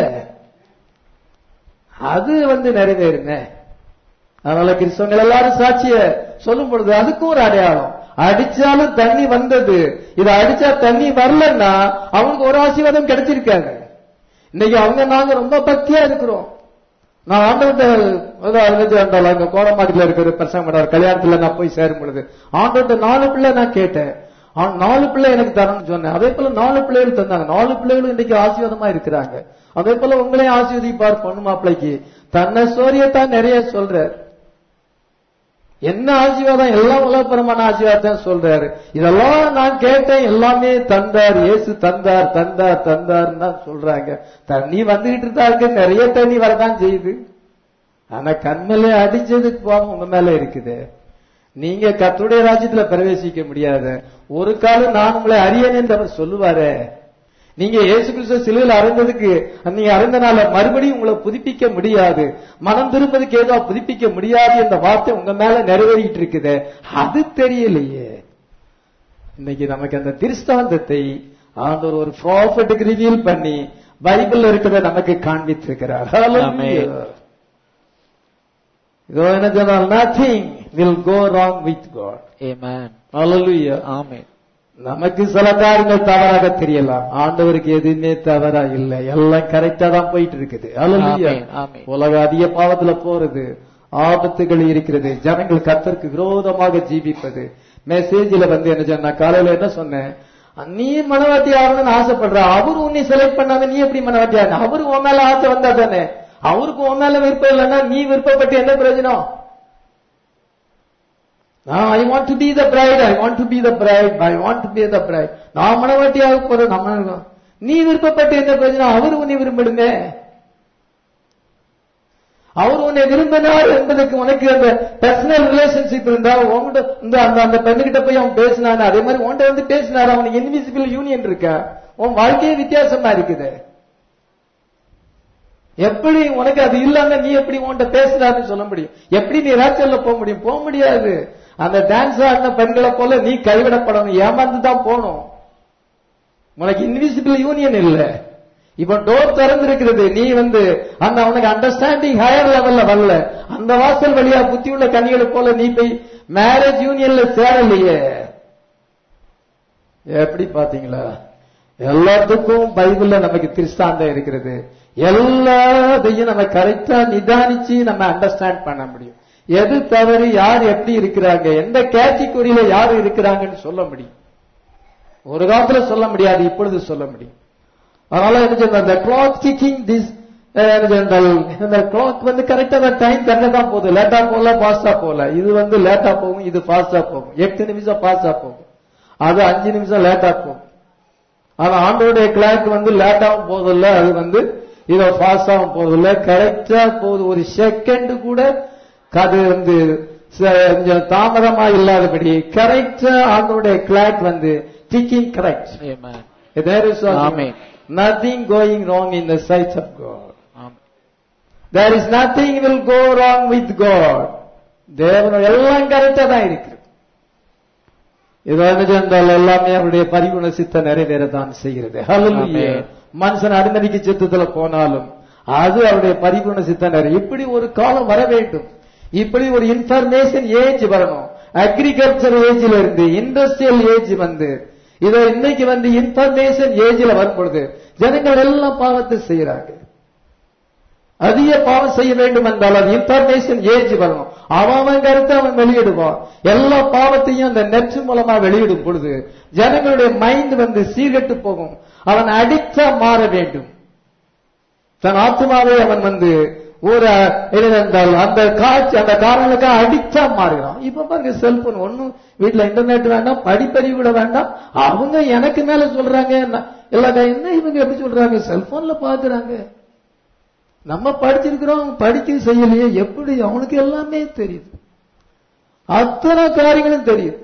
A: அது வந்து நிறைவேறுங்க. அதனால கிறிஸ்தவங்கள் எல்லாரும் சாட்சிய சொல்லும் பொழுது அதுக்கும் ஒரு அடையாளம். அடிச்சாலும் தண்ணி வந்தது, இதை அடிச்சா தண்ணி வரலன்னா அவங்களுக்கு ஒரு ஆசீர்வாதம் கிடைச்சிருக்காங்க. இன்னைக்கு அவங்க நாங்க ரொம்ப பக்தியா இருக்கிறோம். நான் ஆண்டவர்கிட்ட அங்க கோடமாட்டில இருக்கிற பிரசங்கம் பண்ணார், கல்யாணத்துல நான் போய் சேரும் பொழுது ஆண்டவர்கிட்ட நாலு பிள்ளை நான் கேட்டேன், நாலு பிள்ளை எனக்கு தரணும்னு சொன்னேன். அதே போல நாலு பிள்ளைகள் தந்தாங்க. நாலு பிள்ளைகளும் இன்னைக்கு ஆசீர்வாதமா இருக்கிறாங்க. அதே போல உங்களையும் ஆசீர்வதிப்பார். பொண்ணு மாப்பிள்ளைக்கு தன்னை சோரியத்தான் நிறைய சொல்றாரு. என்ன ஆசீர்வாதம், எல்லாம் உலகப்பரமான ஆசீர்வாதம் சொல்றாரு. இதெல்லாம் நான் கேட்டேன், எல்லாமே தந்தார், இயேசு தந்தார் தந்தார் தந்தார் தான் சொல்றாங்க. தண்ணி வந்துகிட்டு இருந்தா இருக்கு, நிறைய தண்ணி வரதான் செய்யுது. ஆனா கண்மலை அடிச்சதுக்கு போக உங்க மேல இருக்குது. நீங்க கர்த்தருடைய ராஜ்யத்துல பிரவேசிக்க முடியாத ஒரு காலம் நான் உங்களை அறியேன் என்று அவர் சொல்லுவாரு. நீங்க இயேசு கிறிஸ்து சிலுவையில் அறைந்ததுக்கு நீங்க அறைந்தனால மறுபடியும் உங்களை புதுப்பிக்க முடியாது, மனம் திருப்பதுக்கு ஏதோ புதுப்பிக்க முடியாது என்ற வார்த்தை உங்க மேல நிறைவேறிட்டு இருக்குது. அது தெரியலையே. இன்னைக்கு நமக்கு அந்த திருஷ்டாந்தத்தை ஆண்டவர் ஒரு ப்ராஃபட்டுக்கு ரிவீல் பண்ணி பைபிள்ல இருக்கிறத நமக்கு காண்பித்திருக்கிறார். இதோ என்ன சொன்னால், nothing will go wrong with God.
B: Amen.
A: Hallelujah.
B: Amen.
A: நமக்கு சில காரியங்கள் தவறாக தெரியலாம், ஆண்டவருக்கு எதுவுமே தவறா இல்லை, எல்லாம் கரெக்டா தான் போயிட்டு இருக்குது. Hallelujah. உலக அதிக பாவத்துல போறது, ஆபத்துகள் இருக்கிறது. ஜனங்கள் கர்த்தருக்கு விரோதமாக ஜீவிப்பது. மெசேஜ்ல வந்து என்ன சொன்ன, காலையில என்ன சொன்னேன், நீ மனவாட்டி ஆகணும்னு ஆசைப்படுற, அவரு உன்னை செலக்ட் பண்ணாம நீ எப்படி மனவாட்டி ஆகணும்? அவரு உன் மேல ஆசை வந்தா தானே. அவருக்கு உன் மேல விருப்பம் இல்லைன்னா நீ விருப்பப்பட்டு என்ன பிரயோஜனம்? I want to be the bride, I want to be the bride, I want to be the bride. நான் மனவாட்டியாக போறேன். நம்ம நீ விருப்பப்பட்டு என்ன பிரயோஜனம்? அவரு உன்னை விரும்பிடுங்க. அவர் உன்னை விரும்பினார் என்பதற்கு உனக்கு அந்த பர்சனல் ரிலேஷன்ஷிப் இருந்தா உங்ககிட்ட இந்த அந்த அந்த பெண்ணுகிட்ட போய் அவன் பேசினான், அதே மாதிரி உன்கிட்ட வந்து பேசினார், அவனுக்கு இன்விசிபிள் யூனியன் இருக்கா? உன் வாழ்க்கையே வித்தியாசமா இருக்குது. எப்படி உனக்கு அது இல்லாம நீ எப்படி உன்கிட்ட பேசுறாருன்னு சொல்ல முடியும்? எப்படி நீ ராச்சல்ல போக முடியும்? போக முடியாது. அந்த டான்ஸ் ஆடின பெண்களை போல நீ கைவிடப்படணும், ஏமாந்து தான் போகணும். உனக்கு இன்விசிபிள் யூனியன் இல்ல. இப்ப டோர் திறந்திருக்கிறது, நீ வந்து அந்த அவனுக்கு அண்டர்ஸ்டாண்டிங் ஹையர் லெவல்ல வரல. அந்த வாசல் வழியா புத்தி உள்ள கன்னிகளை போல நீ போய் மேரேஜ் யூனியன்ல சேரலையே. எப்படி பாத்தீங்களா? எல்லாத்துக்கும் பைபிள்ல நமக்கு திருஷ்டாந்தம் இருக்கிறது. எல்லாத்தையும் நம்ம கரெக்டா நிதானிச்சு நம்ம அண்டர்ஸ்டாண்ட் பண்ண முடியும். எது தவறு, யார் எப்படி இருக்கிறாங்க, எந்த கேட்டகரியில யார் இருக்கிறாங்கன்னு சொல்ல முடியும். ஒரு காலத்துல சொல்ல முடியாது, இப்பொழுது சொல்ல முடியும். அதனால என்ன சொல்ற, the clock ticking this இந்த கிளாக் வந்து கரெக்டா டைம் கரெக்டா தான் போகுது. லேட்டா போகல, ஃபாஸ்டா போகல. இது வந்து லேட்டா போகும், இது ஃபாஸ்டா போகும். எட்டு நிமிஷம் ஃபாஸ்டா போகும், அது அஞ்சு நிமிஷம் லேட்டா போகும். ஆனா ஆண்டோடைய கிளாக் வந்து லேட்டாவும் போதில்ல, அது வந்து இதை ஃபாஸ்டாவும் போதில்ல, கரெக்டா போகுது. ஒரு செகண்ட் கூட அது வந்து கொஞ்சம் தாமதமா இல்லாதபடி கரெக்டா ஆண்டோடைய கிளாக் வந்து ticking correct. There is Amen. Nothing going wrong in the sight of God. Amen. There is nothing will go wrong with God. தேவன் எல்லாம் கரெக்டா தான் இருக்கு. இது என்றால் எல்லாமே அவருடைய பரிபூர்ண சித்த நிறைவேறதான் செய்கிறது. ஹல்லேலூயா. மனுஷன் அனுமதிக்கு சித்தத்துல போனாலும் அது அவருடைய பரிபூர்ண சித்த நிறைவே. இப்படி ஒரு காலம் வர வேண்டும். இப்படி ஒரு இன்ஃபர்மேஷன் ஏஜ் வரணும். அக்ரிகல்ச்சர் ஏஜ்ல இருந்து இண்டஸ்ட்ரியல் ஏஜ் வந்து இதோ இன்னைக்கு வந்து இன்ஃபர்மேஷன் ஏஜ்ல வரும் பொழுது ஜனங்கள் எல்லாம் பாவத்தை செய்யறாங்க. அதிக பாவம் செய்ய வேண்டும் என்றால் அது இன்ஃபர்மேஷன் ஏஜ் வரணும். அவன் கருத்தை அவன் வெளியிடுவான். எல்லா பாவத்தையும் அந்த நெட் மூலமா வெளியிடும் பொழுது ஜனங்களுடைய மைண்ட் வந்து சீர்கெட்டு போகும். அவன் அடிக்டா மாற வேண்டும். தன் ஆத்மாவை அவன் வந்து ஒரு என்னவென்றால் அந்த காட்சி அந்த காரணங்களுக்காக அடிக்டா மாறுகிறான். இப்ப பாருங்க, செல்போன் ஒன்னும் வீட்டுல இன்டர்நெட் வேண்டாம், படிப்பறிவு கூட வேண்டாம். அவங்க எனக்கு மேல சொல்றாங்க எல்லா என்ன இவங்க எப்படி சொல்றாங்க, செல்போன்ல பாக்குறாங்க. நம்ம படிச்சிருக்கிறோம், படிக்க செய்யலையே, எப்படி அவனுக்கு எல்லாமே தெரியுது, அத்தனை காரியங்களும் தெரியுது.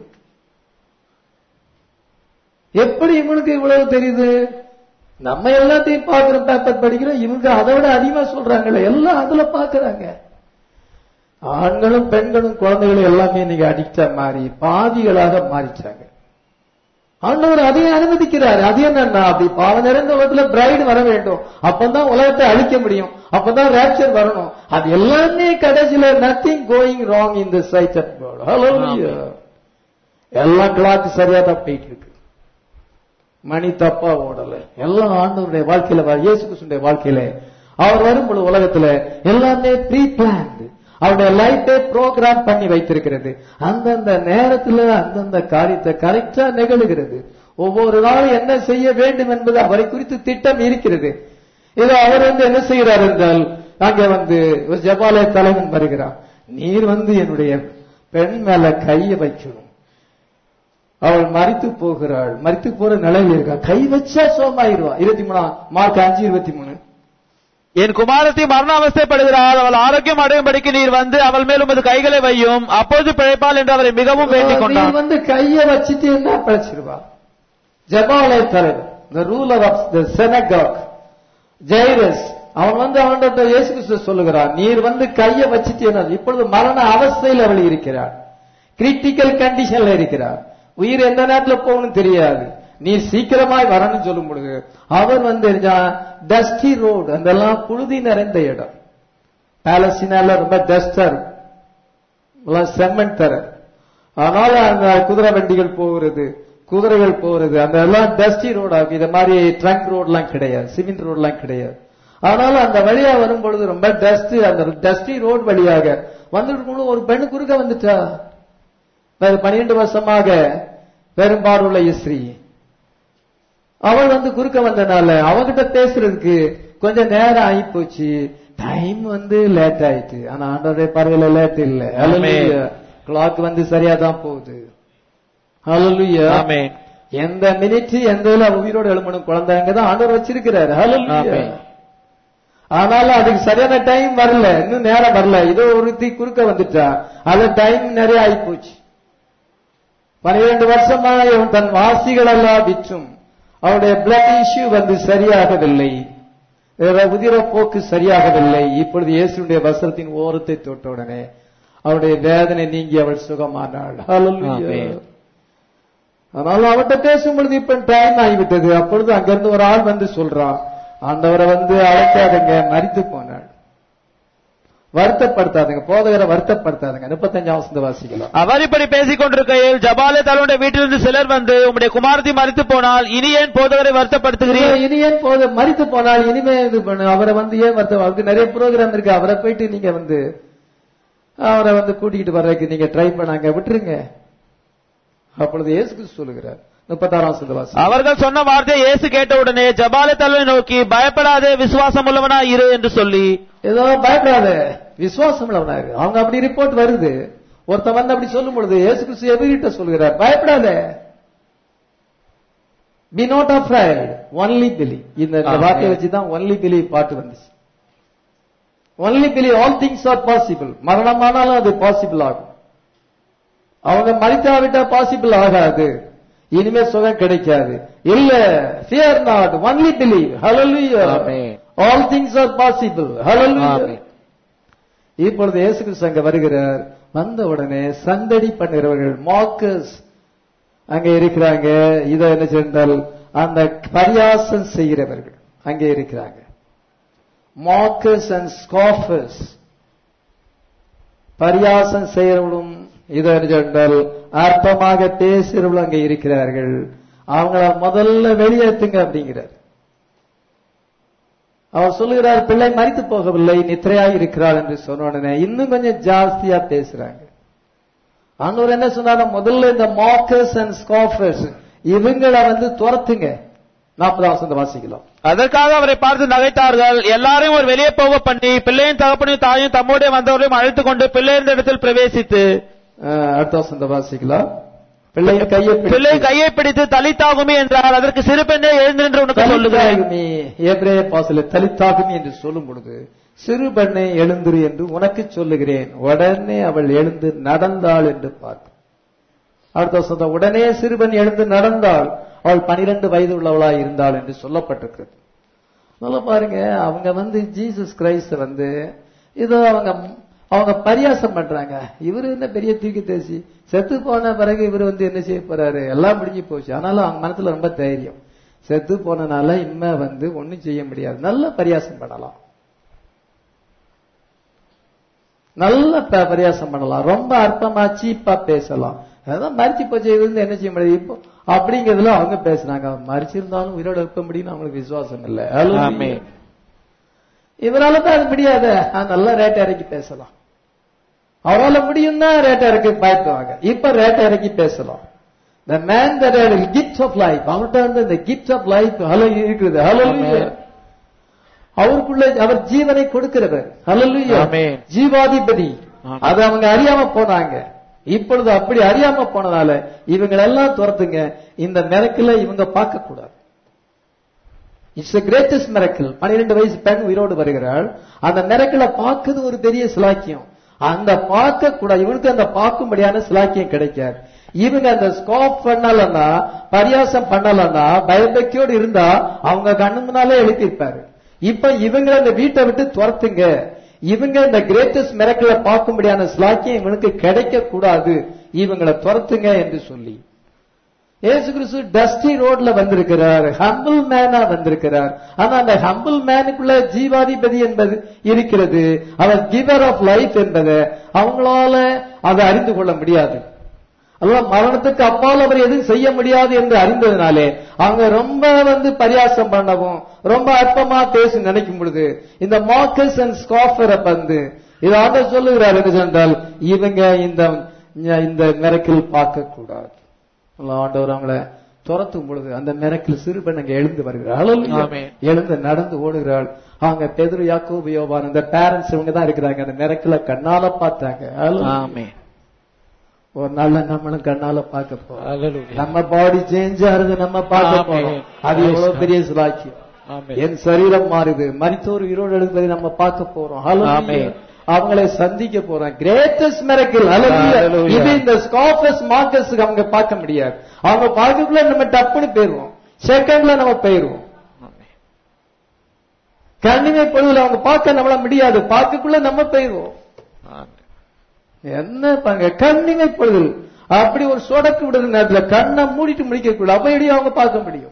A: எப்படி இவனுக்கு இவ்வளவு தெரியுது? நம்ம எல்லாத்தையும் பாக்குறோம், பேப்பர் படிக்கிறோம், இவங்க அதை விட அதிகமா சொல்றாங்கல்ல, எல்லாம் அதுல பாக்குறாங்க. ஆண்களும் பெண்களும் குழந்தைகளும் எல்லாமே இன்னைக்கு அடிக்டா மாறி பாதிகளாக மாறிச்சாங்க. ஆண்டவர் அதையும் அனுமதிக்கிறார். அது என்னன்னா, அப்படி பாவ நிறைந்த உலகத்துல பிரைடு வர வேண்டும், அப்பதான் உலகத்தை அழிக்க முடியும், அப்பதான் ரேப்சர் வரணும். அது எல்லாமே கடைசியில nothing going wrong in the sight of God. ஹல்லேலூயா. எல்லாம் கிளாக் சரியா தான் போயிட்டு இருக்கு, மணி தப்பா ஓடல. எல்லாம் ஆண்டவருடைய வாழ்க்கையில, இயேசு கிறிஸ்துவின் வாழ்க்கையில அவர் வரும்போது உலகத்துல எல்லாமே ப்ரீ பிளான்டு, அவருடைய லைஃபை ப்ரோக்ராம் பண்ணி வைத்திருக்கிறது. அந்தந்த நேரத்துல அந்தந்த காரியத்தை கரெக்டா நிகழ்கிறது. ஒவ்வொரு நாளும் என்ன செய்ய வேண்டும் என்பது அவரை குறித்து திட்டம் இருக்கிறது. இது அவர் வந்து என்ன செய்கிறார் என்றால், அங்க வந்து ஒரு ஜெபாலய தலைவன் வருகிறான். நீர் வந்து என்னுடைய பெண் மேல கைய வைக்கணும், அவள் மரித்து போகிறாள், மரித்து போற நிலையில் இருக்கா, கை வச்சா சோமாயிருவா. இருபத்தி மூணாம் மார்க் அஞ்சு இருபத்தி மூணு
B: என் குமாரத்தி மரண அவஸ்தைப்படுகிறாள், அவள் ஆரோக்கியம் அடையும்படிக்கு நீர் வந்து அவள் மேல் உமது கைகளை வையும், அப்போது பிழைப்பாள் என்று அவரை மிகவும் வேண்டிக் கொண்டார்.
A: நீர் வந்து கைய வச்சுட்டு என்ன பிழைச்சிருவா. ஜெபாலய தலைவர், the ruler of the synagogue, Jairus, அவன் வந்து அவன்கிட்ட இயேசு கிறிஸ்து சொல்லுகிறார், நீர் வந்து கைய வச்சுட்டு, இப்பொழுது மரண அவஸ்தையில் அவள் இருக்கிறார், கிரிட்டிக்கல் கண்டிஷன்ல இருக்கிறார், உயிர் எந்த நேரத்தில் போகணும் தெரியாது, நீ சீக்கிரமாய் வரணும் சொல்லும் பொழுது அவர் வந்து டஸ்டி ரோடு, அதெல்லாம் புழுதி நிறைந்த இடம். பாலஸ்தீனால ரொம்ப டஸ்டா இருக்கும், செம்மண் தர, அதனால அந்த குதிரை வண்டிகள் போகிறது, குதிரைகள் போகிறது, அந்த எல்லாம் டஸ்டி ரோடா. இத மாதிரி ட்ரங்க் ரோடு எல்லாம் கிடையாது, சிமெண்ட் ரோடு எல்லாம் கிடையாது. ஆனாலும் அந்த வழியா வரும் பொழுது ரொம்ப டஸ்ட், அந்த டஸ்டி ரோடு வழியாக வந்துட்டு ஒரு பெண்ணு குறுக்க வந்துட்டா. பன்னிரண்டு வருஷமாக பெரும்பாலுள்ள ஸ்திரீ அவள் வந்து குறுக்க வந்தனால அவகிட்ட பேசுறதுக்கு கொஞ்சம் நேரம் ஆகி போச்சு. டைம் வந்து லேட் ஆயிட்டு. ஆனா ஆண்டவருடைய பார்வையில லேட் இல்ல. ஹல்லேலூயா. கிளாக் வந்து சரியா தான் போகுது. ஹல்லேலூயா.
B: ஆமென்.
A: எந்த மினிட் எந்த உயிரோடு எழுமணும் குழந்தைங்க தான் ஆண்டவர் வச்சிருக்கிறார். ஹல்லேலூயா. ஆனாலும் அதுக்கு சரியான டைம் வரல, இன்னும் நேரம் வரல. இதோ ஒருத்தி குறுக்க வந்துட்டா, அது டைம் நிறைய ஆகி போச்சு. பன்னிரண்டு வருஷமாக இவன் தன் வாசிகள் எல்லாம் விற்றும் அவருடைய பிளட் இஷ்யூ வந்து சரியாகவில்லை, உதிர போக்கு சரியாகவில்லை. இப்பொழுது இயேசுடைய வஸ்திரத்தின் ஓரத்தை தொட்ட உடனே அவருடைய வேதனை நீங்கி அவள் சுகமானாள். ஹல்லேலூயா. ஆனாலும் அவர்கிட்ட பேசும் பொழுது இப்ப டைம் ஆகிவிட்டது. அப்பொழுது அங்கிருந்து ஒரு ஆள் வந்து சொல்றான், ஆண்டவரை வந்து அழைக்காதுங்க, மரித்து போனாள். வருத்தப்படுத்தாதுங்க, போதகரை வருத்தப்படுத்தாதுங்க. முப்பத்தஞ்சாம் வசனத்தை வாசிக்கலாம்.
B: அவர் இப்படி பேசிக் கொண்டிருக்கையில் ஜபாலே தன்னுடைய வீட்டிலிருந்து சிலர் வந்து, உம்முடைய குமாரத்தி மரித்து போனால் இனி ஏன் போதகரை வருத்தப்படுத்துகிறீர்?
A: இனி ஏன் போத மரித்து போனால் இனிமே இது பண்ணு, அவரை வந்து ஏன் வருத்தம்? அவருக்கு நிறைய ப்ரோக்ராம் இருக்கு, அவரை போயிட்டு நீங்க வந்து அவரை வந்து கூட்டிக்கிட்டு வர்றதுக்கு நீங்க ட்ரை பண்ணாங்க, விட்டுருங்க. அப்பொழுது இயேசு கிறிஸ்து சொல்லுகிறார், முப்பத்தாறாம் வசனத்தை வாசி.
B: அவர்கள் சொன்ன வார்த்தையை இயேசு கேட்டவுடனே ஜபாலே தலைவனை நோக்கி, பயப்படாதே, விசுவாசம் உள்ளவனா இரு என்று சொல்லி.
A: ஏதோ பயப்படாத, விசுவாசம் உள்ளவனா இரு. அவங்க அப்படி ரிப்போர்ட் வருது. ஒருத்தன் வந்து அப்படி சொல்லும் பொழுது இயேசு கிறிஸ்து எவர்கிட்ட சொல்கிறார், பயப்படாத, be not afraid, only believe. இந்த வார்த்தையை வச்சுதான் only believe பாட்டு வந்துச்சு. only believe, all things are possible. மரணமானாலும் அது பாசிபிள் ஆகும். அவங்க மரித்தாவிட்டா பாசிபிள் ஆகாது, இனிமே சுகம் கிடைக்காது. இல்ல, fear not, only believe. Hallelujah.
B: Amen.
A: All things are possible. Hallelujah. இப்பொழுது இயேசு கிறிஸ்து அங்க வருகிறார். வந்த உடனே சந்தடி பண்ணுகிறவர்கள், மார்க்கர்ஸ் அங்கே இருக்கிறாங்க. இதை என்ன சென்றால் அந்த பரியாசம் செய்கிறவர்கள் அங்கே இருக்கிறாங்க. மார்க்கர்ஸ் அண்ட் ஸ்காஃபர்ஸ், பரியாசம் செய்கிறவர்களும் இதை என்ன சென்றால் அர்த்தமாக பேசுகிறவர்களும் அங்கே இருக்கிறார்கள். அவங்கள முதல்ல வெளியேற்றுங்க அப்படிங்கிறார். அவர் சொல்லுகிறார், பிள்ளை மரித்து போகவில்லை, நித்திரையாக இருக்கிறார் என்று சொன்ன உடனே இன்னும் கொஞ்சம் ஜாஸ்தியா பேசுறாங்க. ஆண்டவர் என்ன சொன்னார், முதல்ல இந்த மார்க்கர்ஸ் அண்ட் ஸ்காஃபர்ஸ் இவங்களை வந்து துரத்துங்க. நாற்பதாம் வசனத்தை வாசிக்கலாம்.
B: அதற்காக அவரை பார்த்து நகைத்தார்கள். எல்லாரையும் ஒரு வெளியே போக பண்ணி பிள்ளையின் தகப்பனையும் தாயும் தம்முடைய வந்தவரையும் அழைத்துக் கொண்டு பிள்ளையின் இடத்தில் பிரவேசித்து,
A: அடுத்த வசனத்தை வாசிக்கலாம். பிள்ளையின் கையை
B: பிள்ளை கையை பிடித்து தலித்தாகுமி என்றால், அதற்கு சிறு பெண்ணே எழுந்து உனக்கு சொல்லுகிறேன்.
A: எபிரேய பாசல தலித்தாகுமி என்று சொல்லும் பொழுது, சிறு பெண்ணை எழுந்துரு என்று உனக்கு சொல்லுகிறேன். உடனே அவள் எழுந்து நடந்தாள் என்று பார்த்து, அடுத்த வசனத்தை, உடனே சிறுபெண் எழுந்து நடந்தாள், அவள் பனிரெண்டு வயது உள்ளவளாய் இருந்தாள் என்று சொல்லப்பட்டிருக்கிறது. நல்லா பாருங்க, அவங்க வந்து ஜீசஸ் கிரைஸ்ட வந்து இதோ அவங்க அவங்க பரியாசம் பண்றாங்க. இவரு என்ன பெரிய தூக்கி தேசி, செத்து போன பிறகு இவர் வந்து என்ன செய்ய போறாரு, எல்லாம் முடிஞ்சு போச்சு. ஆனாலும் அவங்க மனசுல ரொம்ப தைரியம், செத்து போனனால இனிமே வந்து ஒண்ணும் செய்ய முடியாது. நல்ல பரியாசம் பண்ணலாம், நல்ல பரியாசம் பண்ணலாம், ரொம்ப அற்பமா சீப்பா பேசலாம். அதான் மரிச்சு போச்சு, இருந்து என்ன செய்ய முடியாது இப்போ அப்படிங்கிறதுல அவங்க பேசுறாங்க. மரிச்சிருந்தாலும் உயிரோட இருக்க முடியும்னு அவங்களுக்கு விசுவாசம் இல்லை. இவரால தான் அது முடியாது. நல்ல ரேட் இறக்கி பேசலாம், அவரால் முடியும்னா ரேட் இறக்கி பயத்துவாங்க. இப்ப ரேட் இறக்கி பேசலாம். The man that had the gift of life, அவர்கிட்ட வந்து இந்த gift of life ஹலோ இருக்குது. ஹல்லேலூயா. அவருக்குள்ள அவர் ஜீவனை கொடுக்கிறவர். ஹல்லேலூயா. ஜீவாதிபதி. அது அவங்க அறியாம போனாங்க. இப்பொழுது அப்படி அறியாம போனதால இவங்களெல்லாம் துரத்துங்க. இந்த மிரக்கல இவங்க பார்க்க கூடாது. இட்ஸ் a greatest miracle. பன்னிரண்டு வயசு பெண் உயிரோடு வருகிறாள். அந்த மிரக்கல பார்க்குது ஒரு பெரிய சிலாக்கியம். அந்த பார்க்க கூடாது, இவனுக்கு அந்த பார்க்கும்படியான சிலாக்கியம் கிடைக்காது. இவங்க அந்த ஸ்காப் பண்ணலன்னா, பரியாசம் பண்ணலன்னா, பயபக்தியோடு இருந்தா அவங்க கண்ணு முன்னாலே எழுப்பியிருப்பாரு. இப்ப இவங்க அந்த வீட்டை விட்டு துரத்துங்க. இவங்க இந்த கிரேட்டஸ்ட் மிரக்கல பார்க்கும்படியான சிலாக்கியம் இவனுக்கு கிடைக்க கூடாது, இவங்களை துரத்துங்க என்று சொல்லி இயேசு கிறிஸ்து டஸ்டி ரோட்ல வந்திருக்கிறார், ஹம்பிள் மேனா வந்திருக்கிறார். ஆனா அந்த ஹம்பிள் மேனுக்குள்ள ஜீவாதிபதி என்பது இருக்கிறது, அவர் கிவர் ஆஃப் லைஃப் என்பதை அவங்களால அதை அறிந்து கொள்ள முடியாது. அல்ல மரணத்துக்கு அப்பால் அவர் எதுவும் செய்ய முடியாது என்று அறிந்ததுனாலே அவங்க ரொம்ப வந்து பரியாசம் பண்ணவும் ரொம்ப அற்பமா பேசி நினைக்கும் பொழுது இந்த மார்க்கஸ் அண்ட் ஸ்காஃபரை வந்து இது ஆண்டவர் சொல்லுகிறார் என்று சொன்னால் இவங்க இந்த இந்த மிரக்கில் பார்க்க கூடாது. ஆண்டவர் அவங்களை துரத்தும் பொழுது அந்த மிரக்கில் சிறுபெண் அங்க எழுந்து வருகிறாள், எழுந்து நடந்து ஓடுகிறாள். அவங்க பேதுரு யாக்கோபு யோவான் இந்த பேரண்ட்ஸ் இவங்க தான் இருக்கிறாங்க. அந்த மிரக்கில கண்ணால பார்த்தாங்க. ஒரு நாள்ல நம்மளும் கண்ணால பார்க்க போறோம். நம்ம பாடி சேஞ்ச் ஆகுது, நம்ம பார்க்க போறோம். அது எவ்வளவு பெரிய சிலாக்கியம். என் சரீரம் மாறுது, மரித்தோர் உயிரோடு எழுதுவதை நம்ம பார்க்க போறோம். அவங்களை சந்திக்க போறோம். Greatest miracle. இது இந்த ஸ்காஃபஸ் மார்க்கஸ் அவங்க பார்க்க முடியாது. அவங்க பார்க்கக்குள்ள நம்ம டப்புன்னு போயிருவோம், செகண்ட்ல நம்ம போயிருவோம். கண்ணிமை பொழுதுல அவங்க பார்க்க நம்மள முடியாது, பார்க்கக்குள்ள நம்ம போயிருவோம். என்ன பாங்க கண்ணிமை பொழுது அப்படி ஒரு சொடக்கு விடுற நேரத்தில் கண்ணை மூடிட்டு முடிக்கக்கூட அப்ப எப்படி அவங்க பார்க்க முடியும்?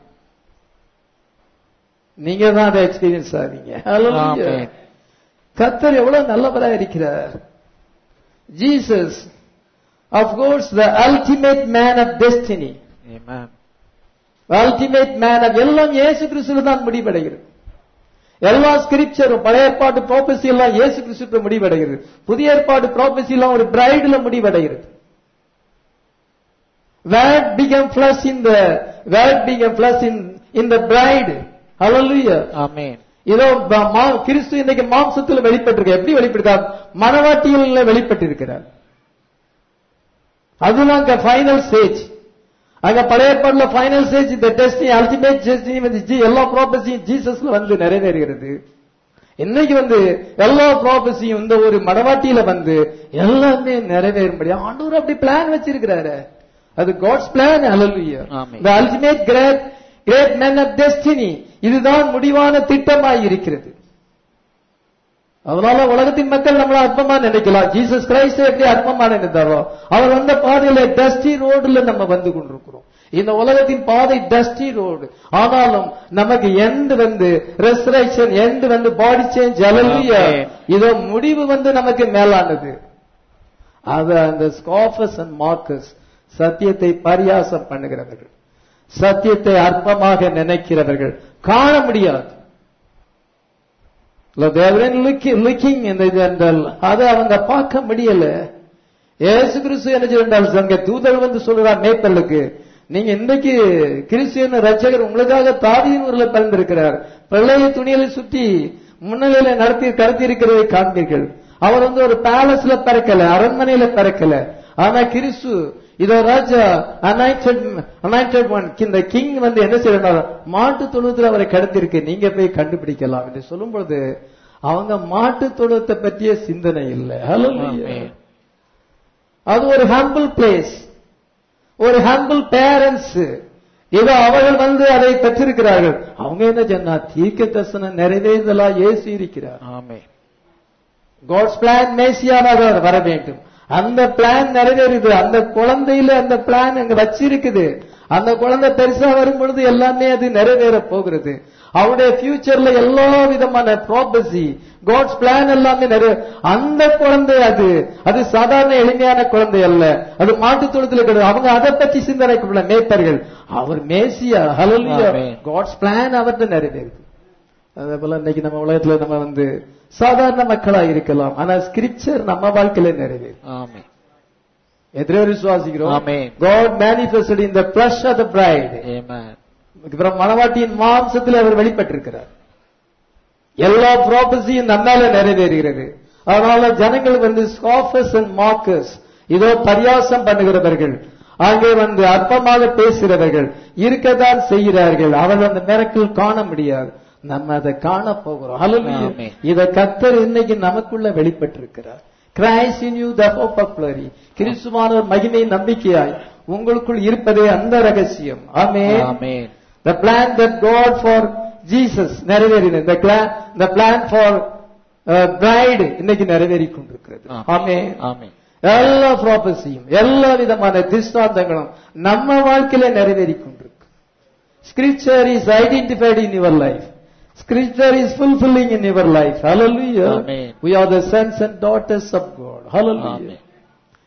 A: நீங்க தான் அதை எக்ஸ்பீரியன்ஸ் ஆவீங்க. கர்த்தர் எவ்வளவு நல்லவரா இருக்கிறார். Jesus of course the ultimate man of destiny. Amen. ultimate man of எல்லாம் இயேசு கிறிஸ்துவில் தான் முடிவடைகிறது. எல்லா ஸ்கிரிப்சரும் பழைய ஏற்பாடு ப்ராபசி எல்லாம் இயேசு கிறிஸ்துவில முடிவடைகிறது. புதிய ஏற்பாடு ப்ராபசி எல்லாம் ஒரு பிரைடுல முடிவடைகிறது. word became flesh in the word became flesh in in the bride. hallelujah. amen. இதோ கிறிஸ்து இன்னைக்கு மாம்சத்தில் வெளிப்பட்டிருக்க. எப்படி வெளிப்பட்டார்? மனவாட்டியில் வெளிப்பட்டிருக்கிறார். அதுதான் ஃபைனல் ஸ்டேஜ். அங்க பழைய ஏற்பாடுல ஃபைனல் ஸ்டேஜ் இந்த டெஸ்டினி அல்டிமேட் டெஸ்டினி வந்து எல்லா ப்ராபஸியும் ஜீசஸ்ல வந்து நிறைவேறுகிறது. இன்னைக்கு வந்து எல்லா ப்ராபஸியும் இந்த ஒரு மனவாட்டியில வந்து எல்லாமே நிறைவேறும்படி ஆண்டவர் அப்படி பிளான் வச்சிருக்கிறாரு. அது காட்ஸ் பிளான். ஹல்லேலூயா. the ultimate great great man of destiny. இதுதான் முடிவான திட்டமாய் இருக்கிறது. அதனால உலகத்தின் மக்கள் நம்மள அற்பமா நினைக்கலாம். ஜீசஸ் கிரைஸ்ட் எப்படி அற்பமா நினைத்தாரோ அவர் வந்த பாதையில டஸ்டி ரோடுல நம்ம வந்து கொண்டிருக்கிறோம். இந்த உலகத்தின் பாதை டஸ்டி ரோடு. ஆனாலும் நமக்கு எண்ட் வந்து ரெசரக்ஷன், எண்ட் வந்து பாடி சேஞ்ச். ஹல்லேலூயா. இதோ முடிவு வந்து நமக்கு மேலானது. அது அந்த ஸ்காஃபஸ் அண்ட் மார்க்கஸ் சத்தியத்தை பரியாசம் பண்ணுகிறவர்கள், சத்தியத்தை அற்பமாக நினைக்கிறவர்கள் காண முடியாது. அதை அவங்க பார்க்க முடியல. ஏசு கிறிஸ்து என்ன சொல்றால் அங்க தூதர் வந்து சொல்றார் மேய்ப்பர்களுக்கு, நீங்க இன்றைக்கு கிறிஸ்துவின் ரட்சகர் உங்களுக்காக தாவீதின் ஊர்ல பிறந்திருக்கிறார். பிரளய துணிகளை சுற்றி முன்னிலையில நடத்தி கடத்தி இருக்கிறதை காண்பீர்கள். அவர் வந்து ஒரு பேலஸ்ல பிறக்கல, அரண்மனையில பிறக்கல. ஆனா கிறிஸ்து இதோ ராஜா அனாயிண்டட் அனாயிண்டட் ஒன், இந்த கிங் வந்து என்ன செய்யறாரு? மாட்டு தொழுவத்தில் அவரை கடத்திருக்கு, நீங்க போய் கண்டுபிடிக்கலாம் என்று சொல்லும் பொழுது அவங்க மாட்டு தொழுவத்தை பற்றிய சிந்தனை இல்லை. அது ஒரு ஹம்பிள் பிளேஸ், ஒரு ஹம்பிள் பேரண்ட்ஸ். ஏதோ அவர்கள் வந்து அதை பெற்றிருக்கிறார்கள். அவங்க என்ன சொன்னா தீர்க்க தரிசனம் நிறைவேறுதலா இயேசு இருக்கிறார். காட்ஸ் பிளான் மேசியாவாக வர வேண்டும். அந்த பிளான் நிறைவேறுது. அந்த குழந்தையில அந்த பிளான் அங்க வச்சிருக்குது. அந்த குழந்தை பெருசா வரும் பொழுது எல்லாமே அது நிறைவேற போகிறது. அவருடைய ஃபியூச்சர்ல எல்லா விதமான ப்ராபசி, காட்ஸ் பிளான் எல்லாமே நிறைவே. அந்த குழந்தை அது அது சாதாரண எளிமையான குழந்தை அல்ல. அது மாட்டு தொழுத்துல கிடையாது. அவங்க அதை பற்றி சிந்தனைக்குள்ள மேய்ப்பர்கள். அவர் மேசியா. ஹல்லேலூயா. காட்ஸ் பிளான் அவர்கிட்ட நிறைவேறுது. அதே போல இன்னைக்கு நம்ம உலகத்துல நம்ம வந்து சாதாரண மக்களா இருக்கலாம், ஆனா ஸ்கிரிப்சர் நம்ம வாழ்க்கையில நிறைவேறும். எத்தனை விசுவாசிக்கிறோம்? God manifested in the flesh of the bride. Amen. மணவாட்டியின் மாம்சத்தில் அவர் வெளிப்பட்டிருக்கிறார். எல்லா ப்ராபஸியும் நம்மால நிறைவேறுகிறது. அதனால ஜனங்கள் வந்து ஸ்காஃபர்ஸ் அண்ட் மார்க்கர்ஸ், இதோ பரியாசம் பண்ணுகிறவர்கள், அங்கே வந்து அற்பமாக பேசுகிறவர்கள் இருக்கத்தான் செய்கிறார்கள். அவர்கள் அந்த மிரக்கிள் காண முடியாது. நம்ம அதை காண போகிறோம். ஹல்லேலூயா. இத கர்த்தர் இன்னைக்கு நமக்குள்ள வெளிப்பட்டிருக்கிறார். Christ in you the hope of glory. கிறிஸ்துவானவர் மகிமை நம்பிக்கையாய் உங்களுக்குள் இருப்பதே அந்த ரகசியம். ஆமென். The plan that God for Jesus நிறைவேறினது. The plan the plan for uh, bride இன்னைக்கு நிறைவேறிக் கொண்டிருக்கிறது. ஆமென். ஆமென். எல்லா ப்ராபஸியும் எல்லா விதமான திஷ்டாந்தங்களும் நம்ம வாழ்க்கையில நிறைவேறிக் கொண்டிருக்கு. Scripture is identified in your life. Scripture is fulfilling in your life. Hallelujah. Amen. We are the sons and daughters of God. Hallelujah. Amen.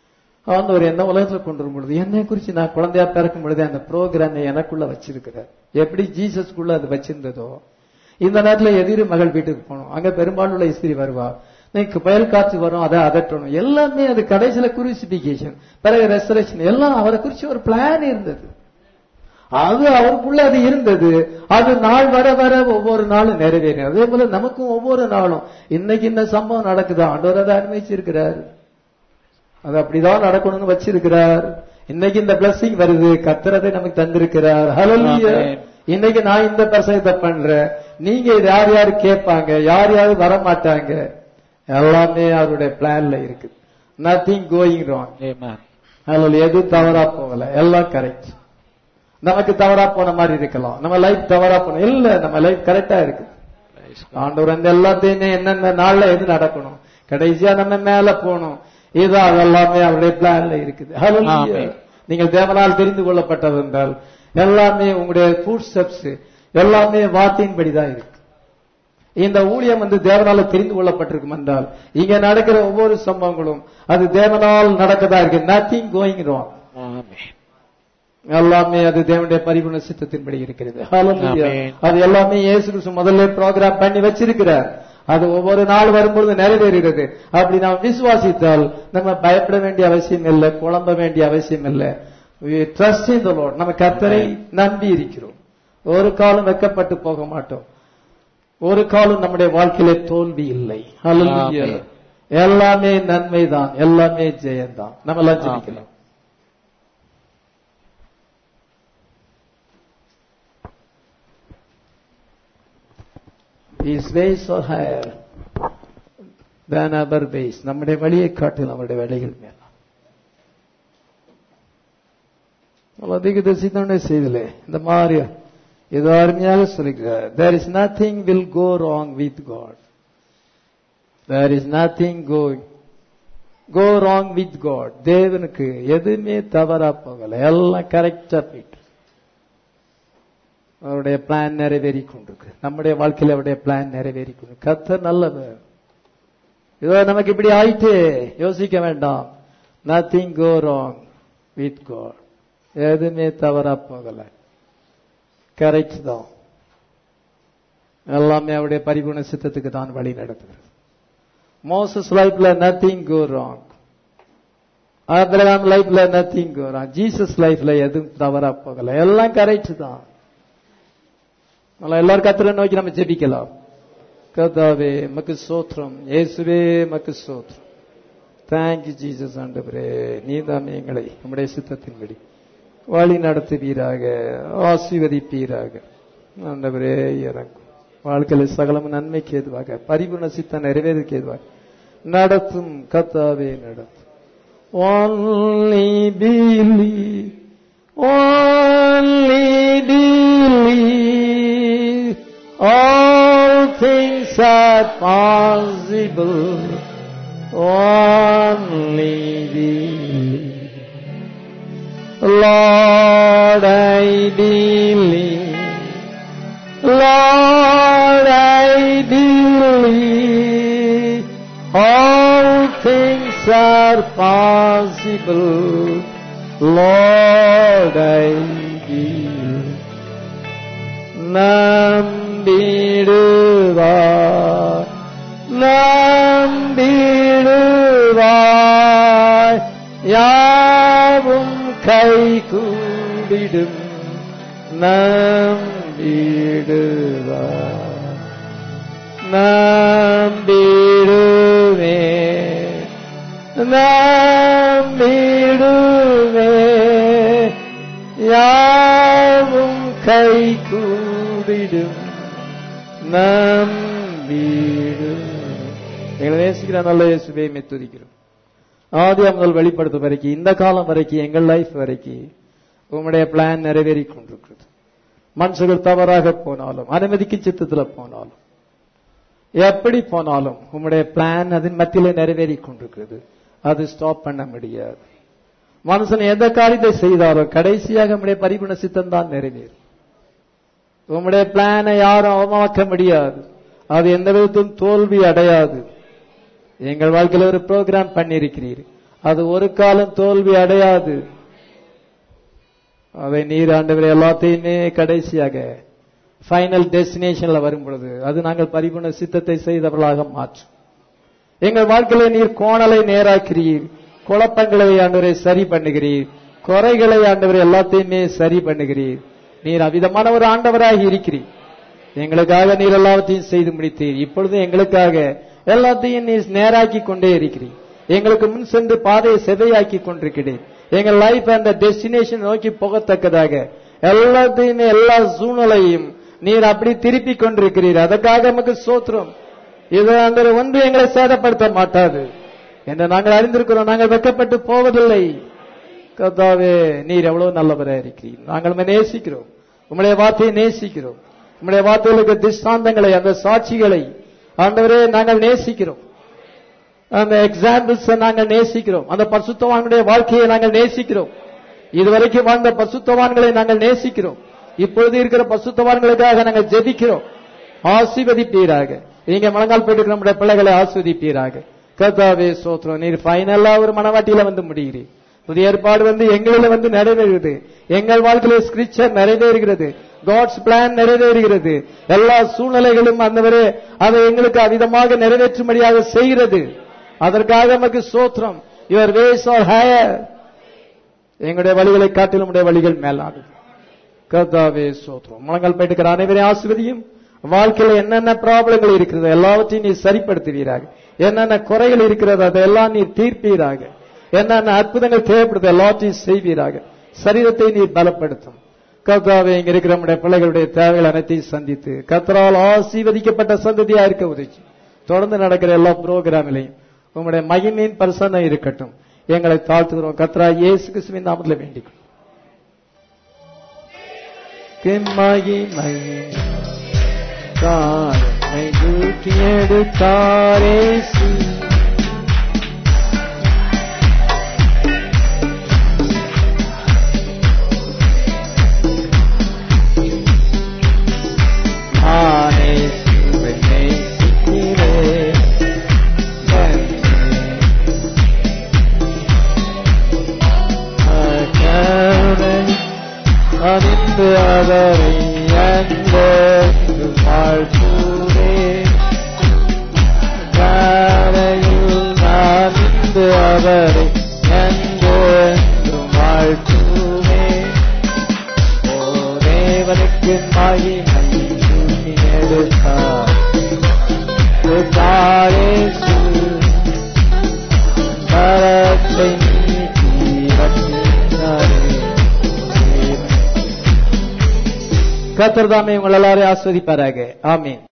A: ஆண்டவர் என்ன உலகத்துல கொண்டு வரும் பொழுது என்னை குறிச்சு நான் குழந்தையா பிறக்கும் பொழுது அந்த ப்ரோக்ராம் எனக்குள்ள வச்சிருக்கிறார். எப்படி ஜீசஸ்குள்ள அது வச்சிருந்ததோ, இந்த நேரத்துல எதிரி மகள் வீட்டுக்கு போகணும், அங்க பெரும்பாலும் உள்ள இஸ்திரி வருவா, இன்னைக்கு புயல் காற்று வரும், அதை அதட்டணும், எல்லாமே அது கடைசியில குரூசிபிகேஷன், பிறகு ரெசரேஷன், எல்லாம் அவரை குறிச்சு ஒரு பிளான் இருந்தது. அது அவருக்குள்ள அது இருந்தது. அது நாள் வர வர ஒவ்வொரு நாளும் நிறைவேறும். அதே போல நமக்கும் ஒவ்வொரு நாளும் இன்னைக்கு இந்த சம்பவம் நடக்குதா, ஆண்டவர் அதை அனுமதிச்சிருக்கிறார், அது அப்படிதான் நடக்கணும்னு வச்சிருக்கிறார். இன்னைக்கு இந்த பிளஸிங் வருது, கர்த்தரதை நமக்கு தந்திருக்கிறார். ஹல்லேலூயா. இன்னைக்கு நான் இந்த பிரசங்கத்தை பண்றேன், நீங்க இது யார் யாரு கேட்பாங்க, யார் யாரு வர மாட்டாங்க, எல்லாமே அவருடைய பிளான்ல இருக்கு. Nothing going wrong. ஹல்லேலூயா. எது தவறா போகல, எல்லாம் கரெக்ட். நமக்கு தவறா போன மாதிரி இருக்கலாம், நம்ம லைஃப் தவறா போன இல்ல, நம்ம லைஃப் கரெக்டா இருக்கு. ஆண்டவர் அந்த எல்லாத்தையுமே என்னென்ன நாள்ல எது நடக்கணும், கடைசியா நம்ம மேல போகணும், இது அதெல்லாமே அவருடைய பிளான்ல இருக்குது. ஹல்லேலூயா. நீங்கள் தேவனால் தெரிந்து கொள்ளப்பட்டது என்றால் எல்லாமே உங்களுடைய ஃபுட் ஸ்டெப்ஸ் எல்லாமே வார்த்தையின்படிதான் இருக்கு. இந்த ஊழியம் வந்து தேவனால தெரிந்து கொள்ளப்பட்டிருக்கும் என்றால் இங்க நடக்கிற ஒவ்வொரு சம்பவங்களும் அது தேவனால் நடக்கதா இருக்கு. Nothing going wrong. எல்லாமே அது தேவனுடைய பரிபூர்ண சித்தத்தின்படி இருக்கிறது. ஹல்லேலூயா. அது எல்லாமே இயேசு கிறிஸ்து முதல்ல ப்ரோக்ராம் பண்ணி வச்சிருக்கிறார். அது ஒவ்வொரு நாள் வரும்பொழுது நிறைவேறுகிறது. அப்படி நாம் விசுவாசித்தால் நம்ம பயப்பட வேண்டிய அவசியம் இல்லை, குழம்ப வேண்டிய அவசியம் இல்லை. Trust in the Lord. நம்ம கர்த்தரை நம்பி இருக்கிறோம், ஒரு காலம் வெட்கப்பட்டு போக மாட்டோம், ஒரு காலம் நம்முடைய வாழ்க்கையில தோல்வி இல்லை. ஹல்லேலூயா. எல்லாமே நன்மைதான், எல்லாமே ஜெயம்தான். நம்ம எல்லாம் ஜெபிக்கலாம். His ways are higher than our ways. நம்முடைய வழியை காட்டிலும் அவருடைய வழிகள் மேல. அதிக தரிசனமே செய்தலே இந்த மாதிரி இது அருமையாக சொல்லுகிறார். There is nothing will go wrong with God. There is nothing going go wrong with God. தேவனுக்கு எதுவுமே தவறா போகல, எல்லாம் கரெக்டா போயிட்டு அவருடைய பிளான் நிறைவேறி கொண்டிருக்கு. நம்முடைய வாழ்க்கையில் அவருடைய பிளான் நிறைவேறி கொண்டு கர்த்தர் நல்லவர். இதோ நமக்கு இப்படி ஆயிட்டு யோசிக்க வேண்டாம். Nothing go wrong with God. எதுவுமே தவறா போகல, கரெக்ட் தான். எல்லாமே அவருடைய பரிபூர்ண சித்தத்துக்கு தான் வழி நடத்துகிறது. மோசஸ் லைஃப்ல நத்திங் கோ ராங், ஆபிரகாம் லைஃப்ல நத்திங் கோ ராங், ஜீசஸ் லைஃப்ல எதுவும் தவறா போகல, எல்லாம் கரெக்ட் தான். எல்லாரும் கர்த்தரை நோக்கி நம்ம ஜெபிக்கலாம். கர்த்தாவே மக்கு ஸ்தோத்திரம், இயேசுவே மக்கு ஸ்தோத்திரம். Thank you Jesus. ஆண்டவரே நீதான் எங்களை நம்முடைய சித்தத்தின்படி வழி நடத்துவீராக, ஆசீர்வதிப்பீராக. ஆண்டவரே இறங்கும் வாழ்க்கையில் சகலம் நன்மைக்கு ஏதுவாக, பரிபூர்ண சித்தம் நிறைவேறதுக்கு ஏதுவாக நடத்தும். கர்த்தாவே நடத்தும். Only believe, only believe, all things are possible. Only believe. Lord, I believe. Lord, I believe. All things are possible. Lord, I believe. நம்பிடுவாய், நம்பிடுவாய், யாவும் கை கூடிடும். நம்பிடுவாய், நம்பிடுவே, நம்பிடுவே, யாவும் கை கூடிடும். நம்பிடும். எங்களை நேசிக்கிற நல்ல இயேசுவே துதிக்கிறோம். ஆதி முதல் வெளிப்படுத்தும் வரைக்கும், இந்த காலம் வரைக்கும், எங்கள் லைஃப் வரைக்கும் உங்களுடைய பிளான் நிறைவேறி கொண்டிருக்கிறது. மனுஷர்கள் தவறாக போனாலும், அனுமதிக்கு சித்தத்தில் போனாலும், எப்படி போனாலும் உங்களுடைய பிளான் அதன் மத்தியில நிறைவேறி கொண்டிருக்கிறது. அது ஸ்டாப் பண்ண முடியாது. மனுஷன் எந்த காரியத்தை செய்தாலும் கடைசியாக நம்முடைய பரிபூர்ண சித்தம் தான் நிறைவேறும். உங்களுடைய பிளானை யாரும் அவமாக்க முடியாது. அது எந்த விதத்திலும் தோல்வி அடையாது. எங்கள் வாழ்க்கையில் ஒரு ப்ரோக்ராம் பண்ணியிருக்கிறீர், அது ஒரு காலம் தோல்வி அடையாது. அதை நீர் ஆண்டவரே எல்லாத்தையுமே கடைசியாக ஃபைனல் டெஸ்டினேஷன்ல வரும் பொழுது அது நாங்கள் பரிபூர்ண சித்தத்தை செய்தவர்களாக மாற்றும். எங்கள் வாழ்க்கையில நீர் கோணலை நேராக்கிறீர், குழப்பங்களை ஆண்டவரை சரி பண்ணுகிறீர், குறைகளை ஆண்டவரை எல்லாத்தையுமே சரி பண்ணுகிறீர். நீர் அவிதமான ஒரு ஆண்டவராக இருக்கிறீர். எங்களுக்காக நீர் எல்லாத்தையும் செய்து முடித்தீர். இப்பொழுது எங்களுக்காக எல்லாத்தையும் நீர் நேராக்கி கொண்டே இருக்கிறீர். எங்களுக்கு முன் சென்று பாதையை செவையாக்கி கொண்டிருக்கிறீர். எங்கள் லைஃப் அந்த டெஸ்டினேஷன் நோக்கி போகத்தக்கதாக எல்லாத்தையுமே எல்லா சூழ்நிலையும் நீர் அப்படி திருப்பி கொண்டிருக்கிறீர். அதற்காக நமக்கு சோத்திரம். இது அந்த ஒன்று எங்களை சேதப்படுத்த மாட்டாது என்று நாங்கள் அறிந்திருக்கிறோம். நாங்கள் வெட்கப்பட்டு போவதில்லை. கர்த்தாவே, நீர் எவ்வளவு நல்லவராக இருக்கிறீர். நாங்கள் நேசிக்கிறோம், உம்முடைய வார்த்தையை நேசிக்கிறோம். உம்முடைய வார்த்தைகளுக்கு திஷ்டாந்தங்களை, அந்த சாட்சிகளை ஆண்டவரே நாங்கள் நேசிக்கிறோம். அந்த எக்ஸாம்பிள்ஸ் நாங்கள் நேசிக்கிறோம். அந்த பரிசுத்தவான்களுடைய வாழ்க்கையை நாங்கள் நேசிக்கிறோம். இதுவரைக்கும் வாழ்ந்த பரிசுத்தவான்களை நாங்கள் நேசிக்கிறோம். இப்பொழுது இருக்கிற பரிசுத்தவான்களுக்காக நாங்கள் ஜெபிக்கிறோம். ஆசீர்வதிப்பீராக. நீங்க மனங்கால் போயிட்டு நம்முடைய பிள்ளைகளை ஆசீர்வதிப்பீராக. கர்த்தாவே சோத்ரம். நீர் ஃபைனலா ஒரு மனவாட்டியில வந்து முடிகிறீர். புதிய ஏற்பாடு வந்து எங்களில வந்து நிறைவேறுகிறது. எங்கள் வாழ்க்கையில ஸ்கிரிப்சர் நிறைவேறுகிறது. காட்ஸ் பிளான் நிறைவேறுகிறது. எல்லா சூழ்நிலைகளும் அந்தவரே அதை எங்களுக்கு அவிதமாக நிறைவேற்றும்படியாக செய்கிறது. அதற்காக நமக்கு சோத்திரம். Your ways are higher. எங்களுடைய வழிகளை காட்டிலும் உடைய வழிகள் மேலானது. கர்த்தாவே சோத்திரம். முழங்கால் போயிட்டு அனைவரையும் ஆசீர்வதியும். வாழ்க்கையில என்னென்ன ப்ராப்ளங்கள் இருக்கிறது எல்லாவற்றையும் நீ சரிப்படுத்துவீராக. என்னென்ன குறைகள் இருக்கிறது அதெல்லாம் நீ தீர்ப்பீராக. என்னென்ன அற்புதங்கள் தேவைப்படுது எல்லாத்தையும் செய்வீராக. சரீரத்தை நீர் பலப்படுத்தும். கர்த்தாவே, இங்க இருக்கிற நம்முடைய பிள்ளைகளுடைய தேவைகள் அனைத்தையும் சந்தித்து கர்த்தரால் ஆசீர்வதிக்கப்பட்ட சந்ததியா இருக்க உதவி. தொடர்ந்து நடக்கிற எல்லா புரோகிராமிலையும் உங்களுடைய மகிமையின் பிரசன்னம் இருக்கட்டும். எங்களை தாழ்த்துகிறோம். கர்த்தரா இயேசு கிறிஸ்துவின் நாமத்தில் வேண்டிக் எடுத்தாரே அறிந்து அவரை அன்பு வாழ்த்துவே. காலையில் அறிந்து அவரை அன்பு வாழ்த்துவே. ஓ தேவனுக்கு மகிமை எடுத்தார் பரத்தை நீக்கி ரட்சித்தாரே. கர்த்தர் தாமே உங்கள் எல்லாரையும் ஆஸ்வதிப்பாராக. ஆமென்.